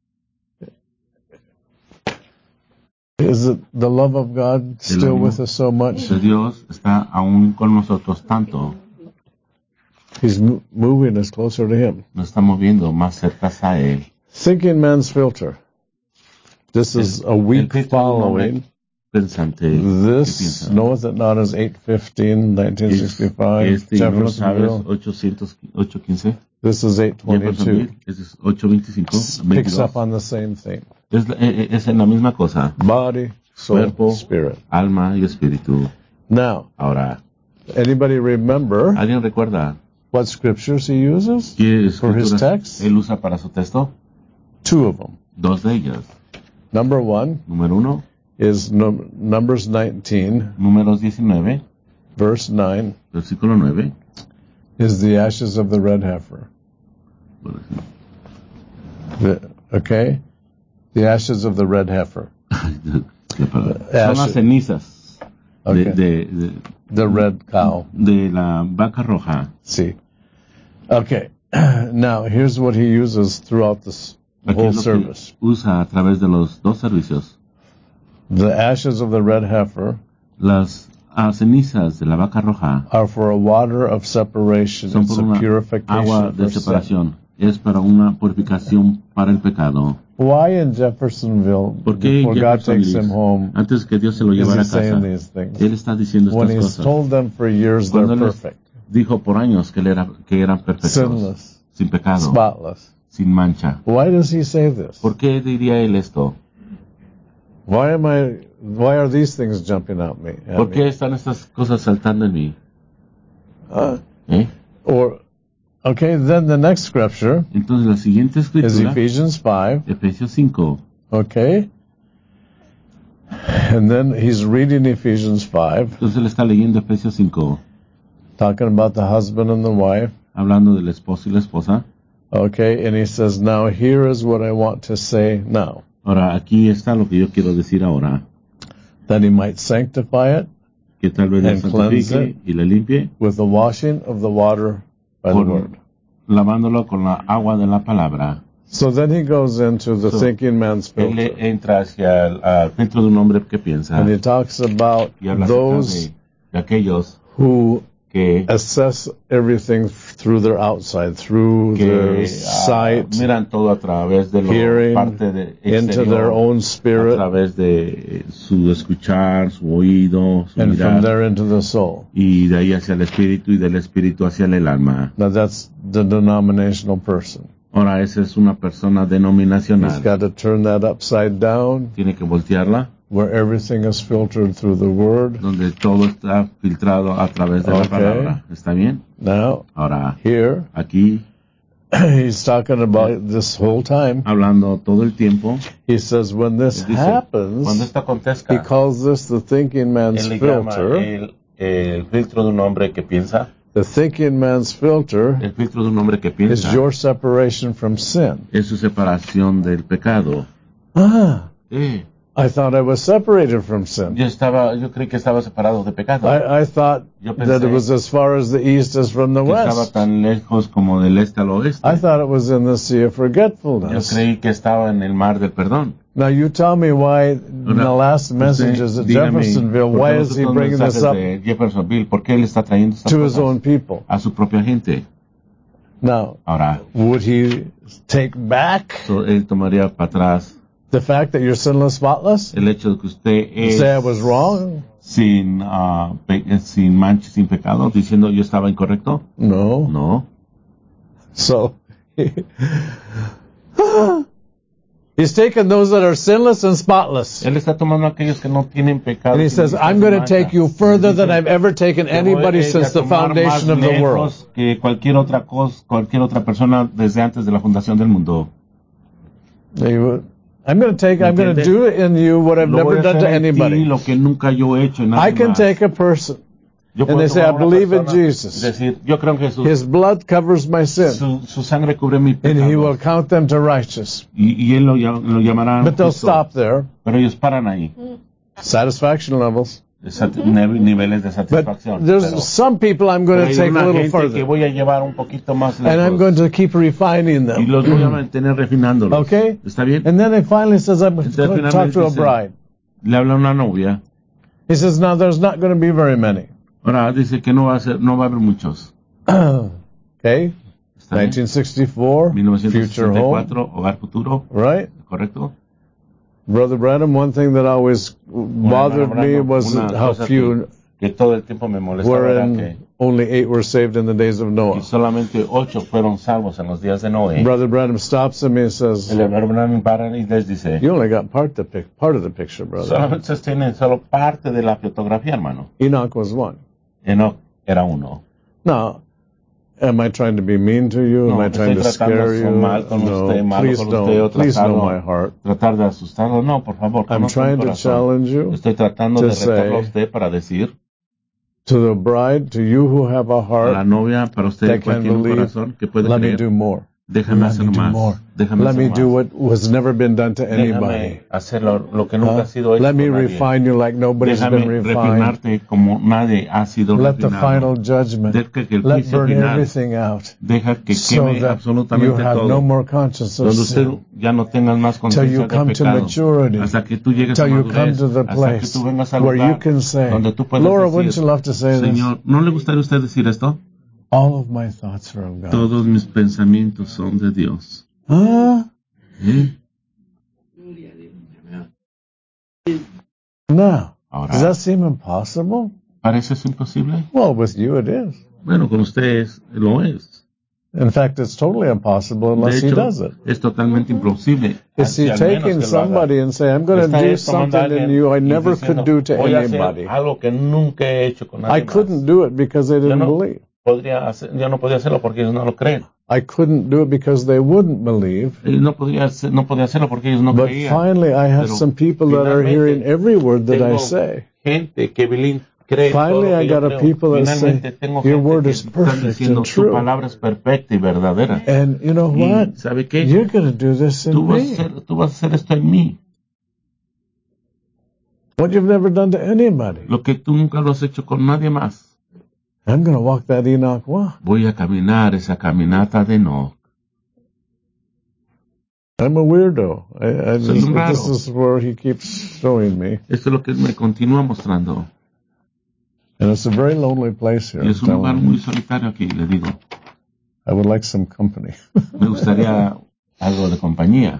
Speaker 1: is it the love of God still
Speaker 2: amor
Speaker 1: with us so much?
Speaker 2: De Dios está aún con nosotros tanto,
Speaker 1: He's mo- moving us closer to him.
Speaker 2: nos está moviendo más cerca a Él.
Speaker 1: Thinking man's filter. This is a
Speaker 2: El
Speaker 1: week
Speaker 2: filtro de un hombre
Speaker 1: following.
Speaker 2: pensante. ¿Qué
Speaker 1: This,
Speaker 2: piensa?
Speaker 1: knoweth it not as eight fifteen, nineteen sixty-five,
Speaker 2: Este no lo sabes,
Speaker 1: Jeffersonville.
Speaker 2: ochocientos, ocho quince.
Speaker 1: This is eight twenty-two.
Speaker 2: Jeffersonville, ese es ocho veinticinco,
Speaker 1: Picks
Speaker 2: veintidós.
Speaker 1: up on the same thing.
Speaker 2: Es, la- eh, es en la misma cosa.
Speaker 1: Body, soul,
Speaker 2: Cuerpo,
Speaker 1: spirit.
Speaker 2: alma y espíritu.
Speaker 1: Now,
Speaker 2: Ahora,
Speaker 1: anybody remember
Speaker 2: ¿alguien recuerda
Speaker 1: what scriptures he uses?
Speaker 2: qué
Speaker 1: For his
Speaker 2: escrituras
Speaker 1: text?
Speaker 2: él usa para su texto?
Speaker 1: Two of them.
Speaker 2: Dos de ellas.
Speaker 1: Number one
Speaker 2: Número uno,
Speaker 1: is num- Numbers nineteen,
Speaker 2: números diecinueve,
Speaker 1: verse nine,
Speaker 2: versículo nueve.
Speaker 1: is the ashes of the red heifer. The, okay? The ashes of the red heifer.
Speaker 2: Son las cenizas
Speaker 1: Okay.
Speaker 2: De, de, de,
Speaker 1: the red cow.
Speaker 2: De la vaca roja.
Speaker 1: Sí. Okay. Now, here's what he uses throughout this whole service.
Speaker 2: Usa a través de los dos servicios.
Speaker 1: The ashes of the red heifer.
Speaker 2: Las uh, cenizas de la vaca roja.
Speaker 1: Are for a water of separation.
Speaker 2: Son
Speaker 1: It's
Speaker 2: por
Speaker 1: a
Speaker 2: una
Speaker 1: purification
Speaker 2: agua de separación. Es para una purificación para el pecado.
Speaker 1: Why in Jeffersonville, before God takes him home,
Speaker 2: antes que Dios se lo llevara a casa, él está diciendo estas
Speaker 1: when he's
Speaker 2: cosas.
Speaker 1: Told them for years they're perfect.
Speaker 2: Dijo por años que, él era, que eran perfectos,
Speaker 1: sinless,
Speaker 2: sin pecado,
Speaker 1: spotless.
Speaker 2: Sin mancha.
Speaker 1: Why does he say this?
Speaker 2: ¿Por qué diría él esto?
Speaker 1: Why am I? Why are these things jumping at me? At
Speaker 2: ¿Por qué
Speaker 1: me?
Speaker 2: están estas cosas saltando en mí?
Speaker 1: Uh,
Speaker 2: ¿Eh?
Speaker 1: Or okay, then the next scripture.
Speaker 2: Entonces la siguiente escritura
Speaker 1: is Ephesians five.
Speaker 2: Efesios cinco.
Speaker 1: Okay. And then he's reading Ephesians five.
Speaker 2: Entonces él está leyendo Efesios cinco.
Speaker 1: Talking about the husband and the wife.
Speaker 2: Hablando del esposo y la esposa.
Speaker 1: Okay, and he says, now here is what I want to say now.
Speaker 2: Ahora, aquí está lo que yo quiero decir ahora.
Speaker 1: That he might sanctify it.
Speaker 2: Que tal vez la santifique y la limpie.
Speaker 1: With the washing of the water by
Speaker 2: con,
Speaker 1: the word.
Speaker 2: Lavándolo con la agua de la palabra.
Speaker 1: So then he goes into the so, thinking man's filter.
Speaker 2: Él entra hacia el uh, filtro de un hombre que piensa.
Speaker 1: And he talks about those
Speaker 2: de, de aquellos
Speaker 1: who
Speaker 2: que
Speaker 1: assess everything through their outside, through
Speaker 2: que,
Speaker 1: their
Speaker 2: uh,
Speaker 1: sight,
Speaker 2: miran todo a través de lo
Speaker 1: hearing,
Speaker 2: parte de exterior,
Speaker 1: into their own spirit,
Speaker 2: a través de su escuchar, su oído, su
Speaker 1: and
Speaker 2: mirar,
Speaker 1: from there into the soul.
Speaker 2: Y de ahí hacia el espíritu y del espíritu hacia el alma.
Speaker 1: Now that's the denominational person.
Speaker 2: Ahora esa es una persona denominacional.
Speaker 1: He's got to turn that upside down.
Speaker 2: Tiene que voltearla.
Speaker 1: Where everything is filtered through the word.
Speaker 2: Donde todo está filtrado a través de
Speaker 1: okay.
Speaker 2: la palabra. ¿Está bien?
Speaker 1: Now,
Speaker 2: ahora,
Speaker 1: here,
Speaker 2: aquí,
Speaker 1: he's talking about this whole time.
Speaker 2: Hablando todo el tiempo.
Speaker 1: He says when this
Speaker 2: dice,
Speaker 1: happens,
Speaker 2: cuando esto acontezca,
Speaker 1: he calls this the thinking man's
Speaker 2: él le
Speaker 1: filter.
Speaker 2: Llama el, el filtro de un hombre que piensa.
Speaker 1: The thinking man's filter
Speaker 2: el filtro de un hombre que piensa
Speaker 1: is your separation from sin.
Speaker 2: Es su separación del pecado.
Speaker 1: Ah.
Speaker 2: Eh.
Speaker 1: I thought I was separated from sin.
Speaker 2: Yo estaba, yo creí que estaba separado de pecado.
Speaker 1: I, I thought that it was as far as the east as from the
Speaker 2: que
Speaker 1: west.
Speaker 2: Estaba tan lejos como del este al oeste.
Speaker 1: I thought it was in the sea of forgetfulness.
Speaker 2: Yo creí que estaba en el mar del perdón.
Speaker 1: Now you tell me why in the last messages at Jeffersonville, why is he bringing this up
Speaker 2: Jeffersonville, ¿por qué él está trayendo estas
Speaker 1: to
Speaker 2: cosas
Speaker 1: his own people?
Speaker 2: A su propia gente.
Speaker 1: Now,
Speaker 2: ahora,
Speaker 1: would he take back
Speaker 2: so, él tomaría para atrás
Speaker 1: the fact that you're sinless, spotless?
Speaker 2: El hecho de que usted es
Speaker 1: say I was wrong?
Speaker 2: Sin, uh, pe- sin mancha, sin pecado, diciendo yo estaba incorrecto?
Speaker 1: No.
Speaker 2: No.
Speaker 1: So, he's taking those that are sinless and spotless.
Speaker 2: Él está tomando aquellos que no tienen pecado.
Speaker 1: And he says, I'm going to take you further than I've ever taken anybody since the foundation of the world.
Speaker 2: Que cualquier otra cosa, cualquier otra persona desde antes de la fundación del mundo.
Speaker 1: I'm going to take, I'm going to do in you what I've never done to anybody.
Speaker 2: Lo que nunca yo he hecho en
Speaker 1: I can más. Take a person, and they say, I believe in Jesus.
Speaker 2: Decir, yo creo en Jesús.
Speaker 1: His blood covers my sin.
Speaker 2: Su, su sangre cubre mi pecado.
Speaker 1: And he will count them to righteous.
Speaker 2: Y, y él lo, lo llamará
Speaker 1: But they'll justo. Stop there.
Speaker 2: Pero ellos paran ahí.
Speaker 1: Satisfaction levels.
Speaker 2: Niveles de satisfacción.
Speaker 1: But there's pero, some people I'm going to take a little further.
Speaker 2: Que voy a llevar un poquito más lejos.
Speaker 1: And I'm going to keep refining them.
Speaker 2: Y los voy a mantener refinándolos.
Speaker 1: Okay?
Speaker 2: ¿Está bien?
Speaker 1: And then he finally says, I'm going to talk to a bride.
Speaker 2: Le habla a una novia.
Speaker 1: He says, now there's not going to be very many.
Speaker 2: Ahora dice que no va a ser, no va a haber muchos.
Speaker 1: Okay? nineteen sixty-four, Future Home.
Speaker 2: Hogar Futuro.
Speaker 1: Right?
Speaker 2: Correcto.
Speaker 1: Brother Branham, one thing that always bothered me was how few
Speaker 2: que todo el tiempo me molestaba
Speaker 1: wherein que only eight were saved in the days of Noah.
Speaker 2: Y solamente ocho fueron salvos en los días de Noé.
Speaker 1: Brother Branham stops him and says,
Speaker 2: el Brother Branham para y les dice,
Speaker 1: you only got part, the pic, part of the picture, brother.
Speaker 2: Solamente tienen solo parte de la fotografía, hermano.
Speaker 1: Enoch was one.
Speaker 2: Enoch era uno.
Speaker 1: Now, am I trying to be mean to you?
Speaker 2: No,
Speaker 1: am I trying to scare you?
Speaker 2: Mal con
Speaker 1: no,
Speaker 2: usted,
Speaker 1: please don't. Please know my heart.
Speaker 2: Tratar de asustarlo, no, por favor.
Speaker 1: I'm trying to challenge you.
Speaker 2: Estoy tratando de retarlo a usted para decir
Speaker 1: to the bride, to you who have a heart
Speaker 2: la novia, para usted
Speaker 1: that can believe,
Speaker 2: corazón que puede
Speaker 1: let
Speaker 2: creer,
Speaker 1: me do more.
Speaker 2: Déjame
Speaker 1: Let
Speaker 2: hacer
Speaker 1: me do
Speaker 2: más.
Speaker 1: more.
Speaker 2: Déjame
Speaker 1: Let
Speaker 2: hacer
Speaker 1: me
Speaker 2: más.
Speaker 1: do what was never been done to anybody.
Speaker 2: Déjame hacer lo, lo que nunca
Speaker 1: Huh?
Speaker 2: ha sido hecho
Speaker 1: Let me
Speaker 2: por nadie.
Speaker 1: refine you like nobody's been
Speaker 2: Déjame
Speaker 1: refined.
Speaker 2: refinarte como nadie ha sido
Speaker 1: Let the
Speaker 2: refinado.
Speaker 1: final judgment,
Speaker 2: Deja que el
Speaker 1: let
Speaker 2: juicio
Speaker 1: burn
Speaker 2: final
Speaker 1: everything out,
Speaker 2: deja que
Speaker 1: so
Speaker 2: queme
Speaker 1: that you
Speaker 2: absolutamente
Speaker 1: have
Speaker 2: todo.
Speaker 1: no more conscience of
Speaker 2: Donde usted
Speaker 1: sin.
Speaker 2: ya no tenga más
Speaker 1: Till you
Speaker 2: conciencia de
Speaker 1: come to
Speaker 2: pecado.
Speaker 1: maturity,
Speaker 2: Hasta que tú llegues a
Speaker 1: till you come
Speaker 2: madurez.
Speaker 1: to the
Speaker 2: Hasta que
Speaker 1: place
Speaker 2: tú vengas al
Speaker 1: where you
Speaker 2: lugar
Speaker 1: can say,
Speaker 2: donde tú puedas
Speaker 1: Laura, wouldn't you
Speaker 2: decir,
Speaker 1: love to say this?
Speaker 2: Señor, ¿no le gustaría a usted decir esto?
Speaker 1: All of my thoughts are of God.
Speaker 2: Todos mis pensamientos son de Dios.
Speaker 1: Huh?
Speaker 2: ¿Eh?
Speaker 1: Now,
Speaker 2: Ahora,
Speaker 1: does that seem impossible?
Speaker 2: ¿parece eso imposible?
Speaker 1: Well, with you it is.
Speaker 2: Bueno, con ustedes lo es.
Speaker 1: In fact, it's totally impossible
Speaker 2: De
Speaker 1: unless he
Speaker 2: hecho,
Speaker 1: does it.
Speaker 2: es totalmente imposible.
Speaker 1: Is
Speaker 2: Si
Speaker 1: he
Speaker 2: al menos
Speaker 1: taking
Speaker 2: que lo haga.
Speaker 1: somebody and say, I'm going to
Speaker 2: Está
Speaker 1: do
Speaker 2: él tomando a
Speaker 1: something in
Speaker 2: alguien
Speaker 1: you I
Speaker 2: y
Speaker 1: never
Speaker 2: diciendo,
Speaker 1: could do to
Speaker 2: voy a hacer
Speaker 1: anybody?
Speaker 2: algo que nunca he hecho con nadie
Speaker 1: I couldn't
Speaker 2: más.
Speaker 1: do it because they
Speaker 2: Yo
Speaker 1: didn't
Speaker 2: no
Speaker 1: believe.
Speaker 2: podría hacer, yo no podía hacerlo porque ellos no lo creen.
Speaker 1: I couldn't do it because they wouldn't believe.
Speaker 2: Y no podía hacer, no podía hacerlo porque ellos no
Speaker 1: But
Speaker 2: creían.
Speaker 1: finally, I have
Speaker 2: Pero
Speaker 1: some people that are hearing
Speaker 2: finalmente
Speaker 1: every word that I
Speaker 2: tengo
Speaker 1: say.
Speaker 2: gente que Belín cree todo
Speaker 1: Finally,
Speaker 2: lo que
Speaker 1: I
Speaker 2: yo
Speaker 1: got a
Speaker 2: creo.
Speaker 1: people that
Speaker 2: Finalmente
Speaker 1: say,
Speaker 2: tengo
Speaker 1: your
Speaker 2: gente
Speaker 1: word
Speaker 2: que
Speaker 1: is
Speaker 2: están
Speaker 1: perfect
Speaker 2: diciendo
Speaker 1: and
Speaker 2: tu
Speaker 1: true.
Speaker 2: palabra es perfecta y verdadera.
Speaker 1: And you know
Speaker 2: Y
Speaker 1: what?
Speaker 2: ¿sabe qué?
Speaker 1: You're going to do this in
Speaker 2: Tú vas, a
Speaker 1: me.
Speaker 2: hacer, tú vas a hacer esto en mí.
Speaker 1: What you've never done to anybody.
Speaker 2: Lo que tú nunca lo has hecho con nadie más.
Speaker 1: I'm going to walk that Enoch walk.
Speaker 2: Voy a caminar esa caminata de Enoch.
Speaker 1: I'm a weirdo. I, I
Speaker 2: Soy
Speaker 1: just,
Speaker 2: un raro.
Speaker 1: this is where he keeps showing me.
Speaker 2: Esto es lo que me continúa mostrando.
Speaker 1: And it's a very lonely place here.
Speaker 2: Y
Speaker 1: I'm
Speaker 2: es un lugar
Speaker 1: telling you.
Speaker 2: muy solitario aquí, le digo.
Speaker 1: I would like some company.
Speaker 2: Me gustaría algo de compañía.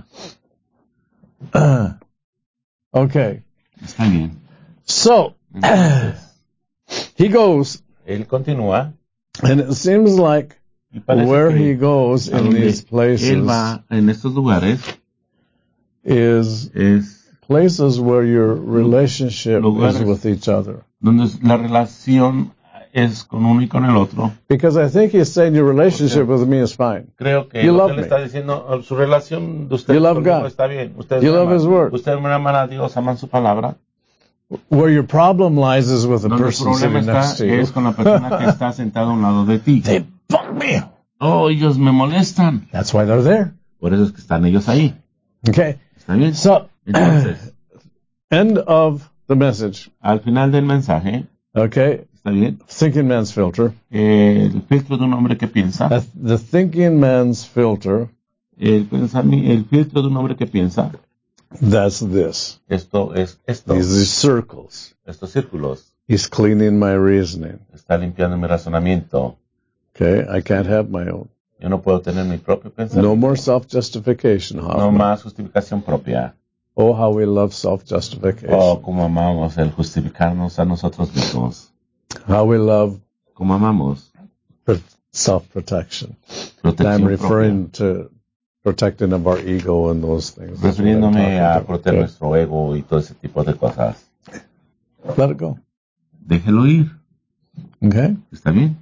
Speaker 1: Okay.
Speaker 2: Está bien.
Speaker 1: So,
Speaker 2: Entonces,
Speaker 1: he goes,
Speaker 2: él continúa.
Speaker 1: and it seems like
Speaker 2: Y parece
Speaker 1: where
Speaker 2: que
Speaker 1: he goes
Speaker 2: a
Speaker 1: in
Speaker 2: donde
Speaker 1: these places
Speaker 2: él va en estos lugares
Speaker 1: is
Speaker 2: es
Speaker 1: places where your relationship
Speaker 2: lugares
Speaker 1: is with each other.
Speaker 2: donde la relación es con uno y con el otro.
Speaker 1: Because I think he's saying your relationship with me is fine.
Speaker 2: Creo que
Speaker 1: You
Speaker 2: lo
Speaker 1: love
Speaker 2: que él
Speaker 1: me.
Speaker 2: está diciendo, su relación de usted
Speaker 1: You love
Speaker 2: conmigo
Speaker 1: God.
Speaker 2: está bien. Ustedes
Speaker 1: You
Speaker 2: me
Speaker 1: love
Speaker 2: aman.
Speaker 1: His word.
Speaker 2: Ustedes me aman a Dios, aman su palabra.
Speaker 1: Where your problem lies is with the
Speaker 2: Donde el
Speaker 1: person
Speaker 2: problema
Speaker 1: sitting next
Speaker 2: está
Speaker 1: to you.
Speaker 2: es con la persona que está sentada a un lado de ti.
Speaker 1: They bug me.
Speaker 2: Oh, ellos me molestan.
Speaker 1: That's why they're there.
Speaker 2: Por eso es que están ellos ahí.
Speaker 1: Okay.
Speaker 2: ¿Está bien?
Speaker 1: So,
Speaker 2: Entonces,
Speaker 1: end of the message.
Speaker 2: al final del mensaje,
Speaker 1: Okay.
Speaker 2: ¿está bien?
Speaker 1: Thinking man's filter.
Speaker 2: Eh, el filtro de un hombre que piensa.
Speaker 1: Uh, The thinking man's filter,
Speaker 2: El, pensami- el filtro de un hombre que piensa.
Speaker 1: that's this.
Speaker 2: Esto es esto.
Speaker 1: These, these circles.
Speaker 2: Estos círculos.
Speaker 1: He's cleaning my reasoning.
Speaker 2: Está limpiando mi razonamiento.
Speaker 1: Okay. I can't have my own.
Speaker 2: Yo no puedo tener mi propio pensamiento.
Speaker 1: No more self-justification,
Speaker 2: No
Speaker 1: Hoffman.
Speaker 2: más justificación propia.
Speaker 1: Oh, how we love self-justification.
Speaker 2: Oh, como amamos el justificarnos a nosotros mismos.
Speaker 1: How we love
Speaker 2: Como amamos
Speaker 1: pr- self-protection.
Speaker 2: protección
Speaker 1: I'm
Speaker 2: propia.
Speaker 1: referring to protecting of our ego and those things. That's what I'm
Speaker 2: Refiriéndome
Speaker 1: talking
Speaker 2: a
Speaker 1: about.
Speaker 2: proteger
Speaker 1: Okay.
Speaker 2: nuestro ego y todo ese tipo de cosas.
Speaker 1: Let it go.
Speaker 2: Déjelo ir.
Speaker 1: Okay.
Speaker 2: ¿Está bien?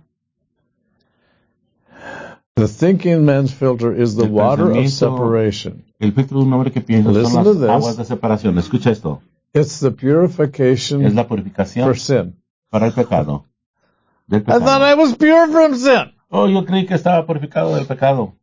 Speaker 1: The thinking man's filter is the
Speaker 2: El
Speaker 1: water of
Speaker 2: pensamiento-
Speaker 1: separation.
Speaker 2: El filtro de un hombre que piensa
Speaker 1: Listen
Speaker 2: son
Speaker 1: to
Speaker 2: las
Speaker 1: this.
Speaker 2: aguas de separación. Escucha esto.
Speaker 1: It's the purification
Speaker 2: Es la purificación
Speaker 1: for sin.
Speaker 2: para el pecado. Del
Speaker 1: I thought
Speaker 2: pecado.
Speaker 1: I was pure from sin.
Speaker 2: Oh, yo creí que estaba purificado del pecado.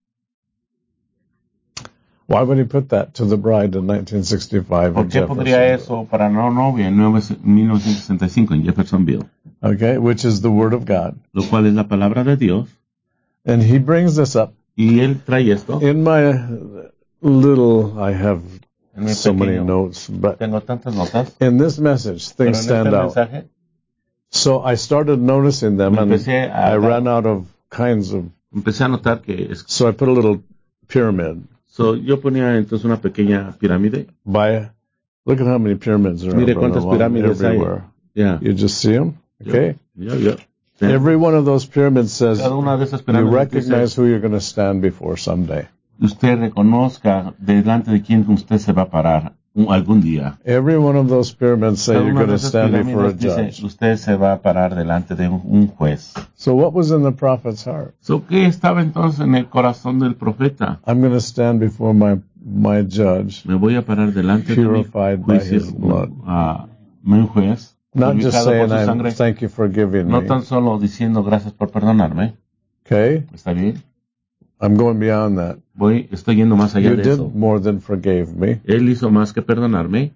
Speaker 1: Why would he put that to the bride in nineteen sixty-five
Speaker 2: ¿Por
Speaker 1: in
Speaker 2: qué podría
Speaker 1: Jeffersonville?
Speaker 2: eso para no novia en mil novecientos sesenta y cinco en Jeffersonville?
Speaker 1: Okay, which is the word of God.
Speaker 2: Lo cual es la palabra de Dios.
Speaker 1: And he brings this up.
Speaker 2: Y él trae esto.
Speaker 1: In my little, I have
Speaker 2: En mi
Speaker 1: so many
Speaker 2: pequeño,
Speaker 1: notes, but
Speaker 2: tengo tantas notas.
Speaker 1: in this message,
Speaker 2: Pero en
Speaker 1: things
Speaker 2: este
Speaker 1: stand out.
Speaker 2: mensaje
Speaker 1: So I started noticing them,
Speaker 2: Me
Speaker 1: and
Speaker 2: empecé a
Speaker 1: I
Speaker 2: dar-
Speaker 1: ran out of kinds of.
Speaker 2: empecé a notar que es,
Speaker 1: So I put a little pyramid
Speaker 2: so, yo ponía entonces una pequeña pirámide.
Speaker 1: by. Look at how many pyramids there
Speaker 2: Mire
Speaker 1: are
Speaker 2: cuántas
Speaker 1: along
Speaker 2: pirámides hay.
Speaker 1: everywhere.
Speaker 2: Ya.
Speaker 1: You just see them, okay?
Speaker 2: Ya, ya.
Speaker 1: Every one of those pyramids says
Speaker 2: Cada una de esas
Speaker 1: you
Speaker 2: pirámides
Speaker 1: recognize
Speaker 2: dice,
Speaker 1: who you're going to stand before someday.
Speaker 2: usted reconozca delante de quién usted se va a parar un- algún día.
Speaker 1: Every one of those pyramids say
Speaker 2: Cada
Speaker 1: you're
Speaker 2: una
Speaker 1: going
Speaker 2: de
Speaker 1: to
Speaker 2: esas
Speaker 1: stand before a
Speaker 2: pirámides dice,
Speaker 1: judge.
Speaker 2: usted se va a parar delante de un, un juez.
Speaker 1: So what was in the prophet's heart?
Speaker 2: So, ¿qué estaba entonces en el corazón del profeta?
Speaker 1: I'm going to stand before my my judge,
Speaker 2: Me voy a parar delante de mi
Speaker 1: purified by
Speaker 2: juicio,
Speaker 1: his blood.
Speaker 2: a mi juez,
Speaker 1: Not just
Speaker 2: purificado por
Speaker 1: saying
Speaker 2: su
Speaker 1: I'm
Speaker 2: sangre.
Speaker 1: thank you for giving
Speaker 2: No
Speaker 1: me.
Speaker 2: tan solo diciendo gracias por perdonarme.
Speaker 1: Okay?
Speaker 2: ¿Está bien?
Speaker 1: I'm going beyond that.
Speaker 2: Voy, estoy yendo más allá
Speaker 1: You
Speaker 2: de
Speaker 1: did
Speaker 2: eso.
Speaker 1: more than forgave me.
Speaker 2: Él hizo más que perdonarme.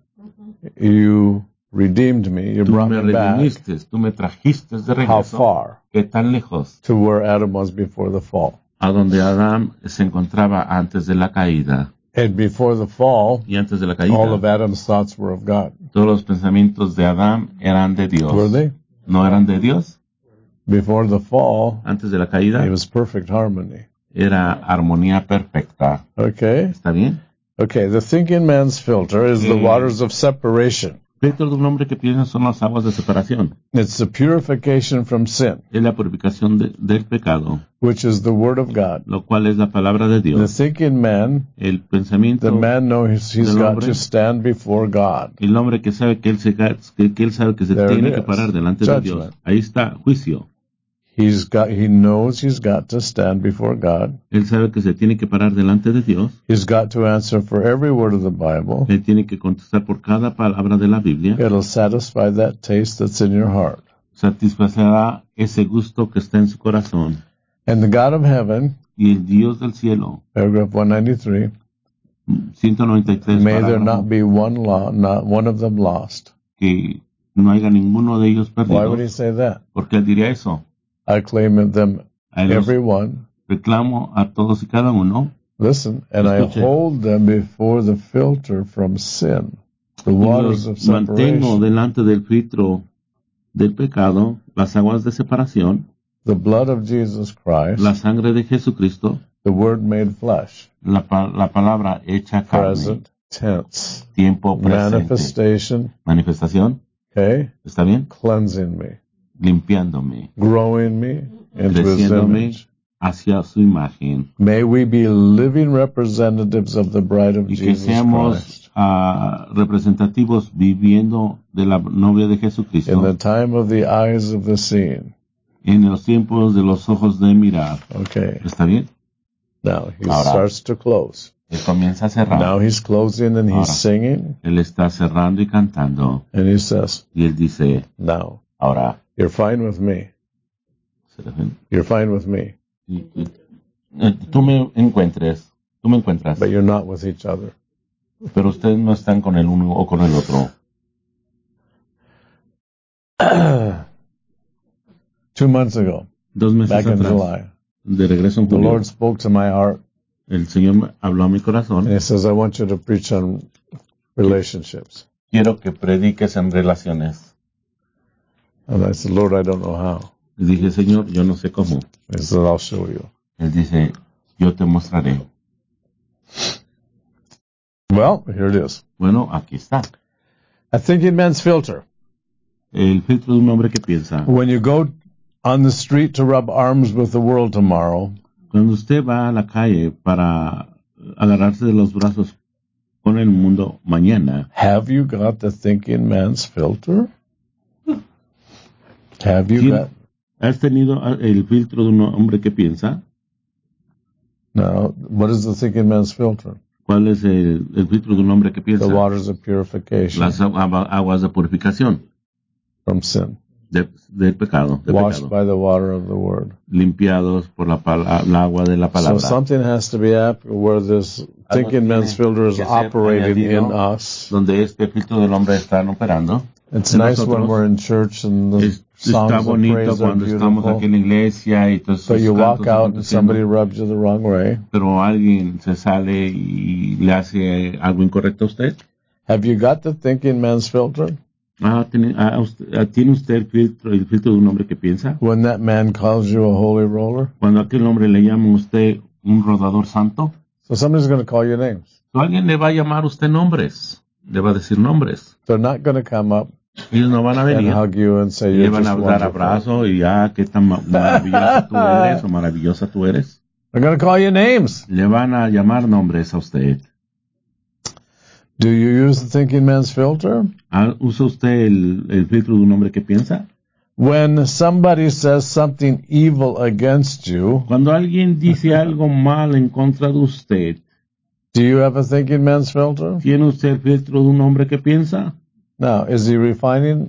Speaker 1: You redeemed me. You
Speaker 2: Tú
Speaker 1: brought
Speaker 2: me
Speaker 1: me back.
Speaker 2: redimiste, tú me trajiste de
Speaker 1: How
Speaker 2: regreso.
Speaker 1: far?
Speaker 2: ¿Qué tan lejos?
Speaker 1: To where Adam was before the fall.
Speaker 2: A donde Adán se encontraba antes de la caída.
Speaker 1: And before the fall,
Speaker 2: Y antes de la caída,
Speaker 1: all of Adam's thoughts were of God.
Speaker 2: todos los pensamientos de Adán eran de Dios.
Speaker 1: Were they?
Speaker 2: ¿No eran de Dios?
Speaker 1: Before the fall,
Speaker 2: Antes de la caída,
Speaker 1: it was perfect harmony.
Speaker 2: era armonía perfecta.
Speaker 1: Okay?
Speaker 2: ¿Está bien?
Speaker 1: Okay, the thinking man's filter is the
Speaker 2: Eh.
Speaker 1: waters of separation.
Speaker 2: Filtro de un hombre que piensa son las aguas de separación.
Speaker 1: It's the purification from sin,
Speaker 2: Es la purificación de- del pecado,
Speaker 1: which is the word of God.
Speaker 2: lo cual es la palabra de
Speaker 1: The
Speaker 2: Dios.
Speaker 1: thinking man,
Speaker 2: El pensamiento
Speaker 1: the man knows he's
Speaker 2: del
Speaker 1: got
Speaker 2: hombre,
Speaker 1: to stand before God.
Speaker 2: el hombre que sabe que él se, ga- que, que él sabe que se
Speaker 1: There
Speaker 2: tiene
Speaker 1: it
Speaker 2: que
Speaker 1: is.
Speaker 2: parar delante de Dios.
Speaker 1: Judgment.
Speaker 2: Ahí está, juicio.
Speaker 1: He's got, he knows he's got to stand before God.
Speaker 2: Él sabe que se tiene que parar delante de Dios.
Speaker 1: He's got to answer for every word of the Bible.
Speaker 2: Él tiene que contestar por cada palabra de la Biblia.
Speaker 1: It'll satisfy that taste that's in your heart.
Speaker 2: Satisfacerá ese gusto que está en su corazón.
Speaker 1: And the God of heaven,
Speaker 2: Y el Dios del cielo,
Speaker 1: paragraph one ninety-three,
Speaker 2: ciento noventa y tres,
Speaker 1: may there
Speaker 2: parágrafo,
Speaker 1: not be one law, not one of them lost.
Speaker 2: que no haya ninguno de ellos
Speaker 1: Why would he
Speaker 2: perdidos.
Speaker 1: say that?
Speaker 2: ¿Por qué él diría eso?
Speaker 1: I claim them,
Speaker 2: A él los
Speaker 1: every one,
Speaker 2: reclamo a todos y cada uno.
Speaker 1: listen, and I
Speaker 2: Escuche.
Speaker 1: hold them before the filter from sin, the
Speaker 2: Y
Speaker 1: waters
Speaker 2: los
Speaker 1: of
Speaker 2: mantengo
Speaker 1: separation,
Speaker 2: delante del filtro del pecado, las aguas de separación,
Speaker 1: the blood of Jesus Christ,
Speaker 2: la sangre de Jesucristo,
Speaker 1: the Word made flesh,
Speaker 2: la, pa- la palabra hecha carne,
Speaker 1: present tense,
Speaker 2: tiempo presente,
Speaker 1: manifestation,
Speaker 2: manifestación,
Speaker 1: okay,
Speaker 2: ¿está bien?
Speaker 1: cleansing me,
Speaker 2: Limpiándome,
Speaker 1: growing me into His
Speaker 2: creciéndome
Speaker 1: image.
Speaker 2: hacia su imagen,
Speaker 1: May we be living representatives of the bride of
Speaker 2: y que
Speaker 1: Jesus
Speaker 2: seamos
Speaker 1: Christ
Speaker 2: ah, representativos viviendo de la novia de
Speaker 1: in
Speaker 2: Jesucristo
Speaker 1: the time of the eyes of the seeing.
Speaker 2: en los tiempos de los ojos de mirar.
Speaker 1: Okay,
Speaker 2: ¿Está bien?
Speaker 1: now he
Speaker 2: Ahora.
Speaker 1: starts to close.
Speaker 2: Él comienza a cerrar.
Speaker 1: Now he's closing and he's
Speaker 2: Ahora.
Speaker 1: singing,
Speaker 2: Él está cerrando y cantando.
Speaker 1: and he says,
Speaker 2: Y él dice,
Speaker 1: now,
Speaker 2: ahora,
Speaker 1: you're fine with me.
Speaker 2: Serafín,
Speaker 1: You're fine with me,
Speaker 2: y- y- eh, tú me encuentres, tú me encuentras,
Speaker 1: but you're not with each other.
Speaker 2: pero ustedes no están con el uno o con el otro.
Speaker 1: Two months ago,
Speaker 2: Dos meses
Speaker 1: back in
Speaker 2: atrás,
Speaker 1: July,
Speaker 2: de regreso en
Speaker 1: the
Speaker 2: julio,
Speaker 1: Lord spoke to my heart,
Speaker 2: el Señor me habló a mi corazón.
Speaker 1: and he says, I want you to preach on relationships.
Speaker 2: Quiero que prediques en relaciones.
Speaker 1: And I said, Lord, I don't know how.
Speaker 2: Y dije, Señor, yo no sé cómo.
Speaker 1: He said, I'll show you.
Speaker 2: Él dice, yo te mostraré.
Speaker 1: Well, here it is.
Speaker 2: Bueno, aquí está.
Speaker 1: A thinking man's filter.
Speaker 2: El filtro de un hombre que piensa.
Speaker 1: When you go on the street to rub arms with the world tomorrow,
Speaker 2: Cuando usted va a la calle para agarrarse de los brazos con el mundo mañana,
Speaker 1: have you got the thinking man's filter? Have you
Speaker 2: ¿tien-
Speaker 1: got?
Speaker 2: ¿has tenido el filtro de un hombre que piensa?
Speaker 1: No. What is the thinking man's filter?
Speaker 2: ¿Cuál es el, el filtro de un hombre que piensa?
Speaker 1: The waters of purification
Speaker 2: Las agu- aguas de purificación
Speaker 1: from sin,
Speaker 2: de- del pecado, de
Speaker 1: washed
Speaker 2: pecado,
Speaker 1: by the water of the word.
Speaker 2: limpiados por la, pala- la agua de la
Speaker 1: So
Speaker 2: palabra.
Speaker 1: something has to be up where this thinking man's filter is
Speaker 2: que ser
Speaker 1: operating in
Speaker 2: añadido
Speaker 1: us.
Speaker 2: Donde este filtro del hombre está operando.
Speaker 1: It's
Speaker 2: En
Speaker 1: nice when
Speaker 2: nosotros.
Speaker 1: we're in church and the
Speaker 2: Es-
Speaker 1: songs
Speaker 2: está
Speaker 1: of
Speaker 2: bonito
Speaker 1: praise are
Speaker 2: cuando estamos
Speaker 1: beautiful,
Speaker 2: aquí en la iglesia y todos
Speaker 1: but
Speaker 2: esos
Speaker 1: you walk
Speaker 2: cantos
Speaker 1: out and somebody
Speaker 2: aconteciendo,
Speaker 1: rubs you the wrong way.
Speaker 2: pero alguien se sale y le hace algo incorrecto a usted.
Speaker 1: Have you got the thinking man's filter?
Speaker 2: Ah, ¿tiene, ah, usted, ah, ¿tiene usted el filtro, el filtro de un hombre que piensa?
Speaker 1: When that man calls you a holy roller?
Speaker 2: Cuando a aquel hombre le llama a usted un rodador santo,
Speaker 1: So somebody's going to call you names.
Speaker 2: so alguien le va a llamar a usted nombres, le va a decir nombres.
Speaker 1: They're not going to come up
Speaker 2: Ellos no van a
Speaker 1: and
Speaker 2: venir
Speaker 1: hug you and say
Speaker 2: y le
Speaker 1: you're
Speaker 2: van
Speaker 1: just
Speaker 2: a dar
Speaker 1: wonderful.
Speaker 2: abrazo y ah, qué tan ma- maravilloso tú eres o maravillosa tú eres.
Speaker 1: They're going to call you names.
Speaker 2: Le van a llamar nombres a usted.
Speaker 1: Do you use the thinking man's filter?
Speaker 2: Ah, ¿usa usted el, el filtro de un hombre que piensa?
Speaker 1: When somebody says something evil against you,
Speaker 2: Cuando alguien dice algo mal en contra de usted,
Speaker 1: do you have a thinking man's filter?
Speaker 2: ¿tiene usted el filtro de un hombre que piensa?
Speaker 1: Now, is he refining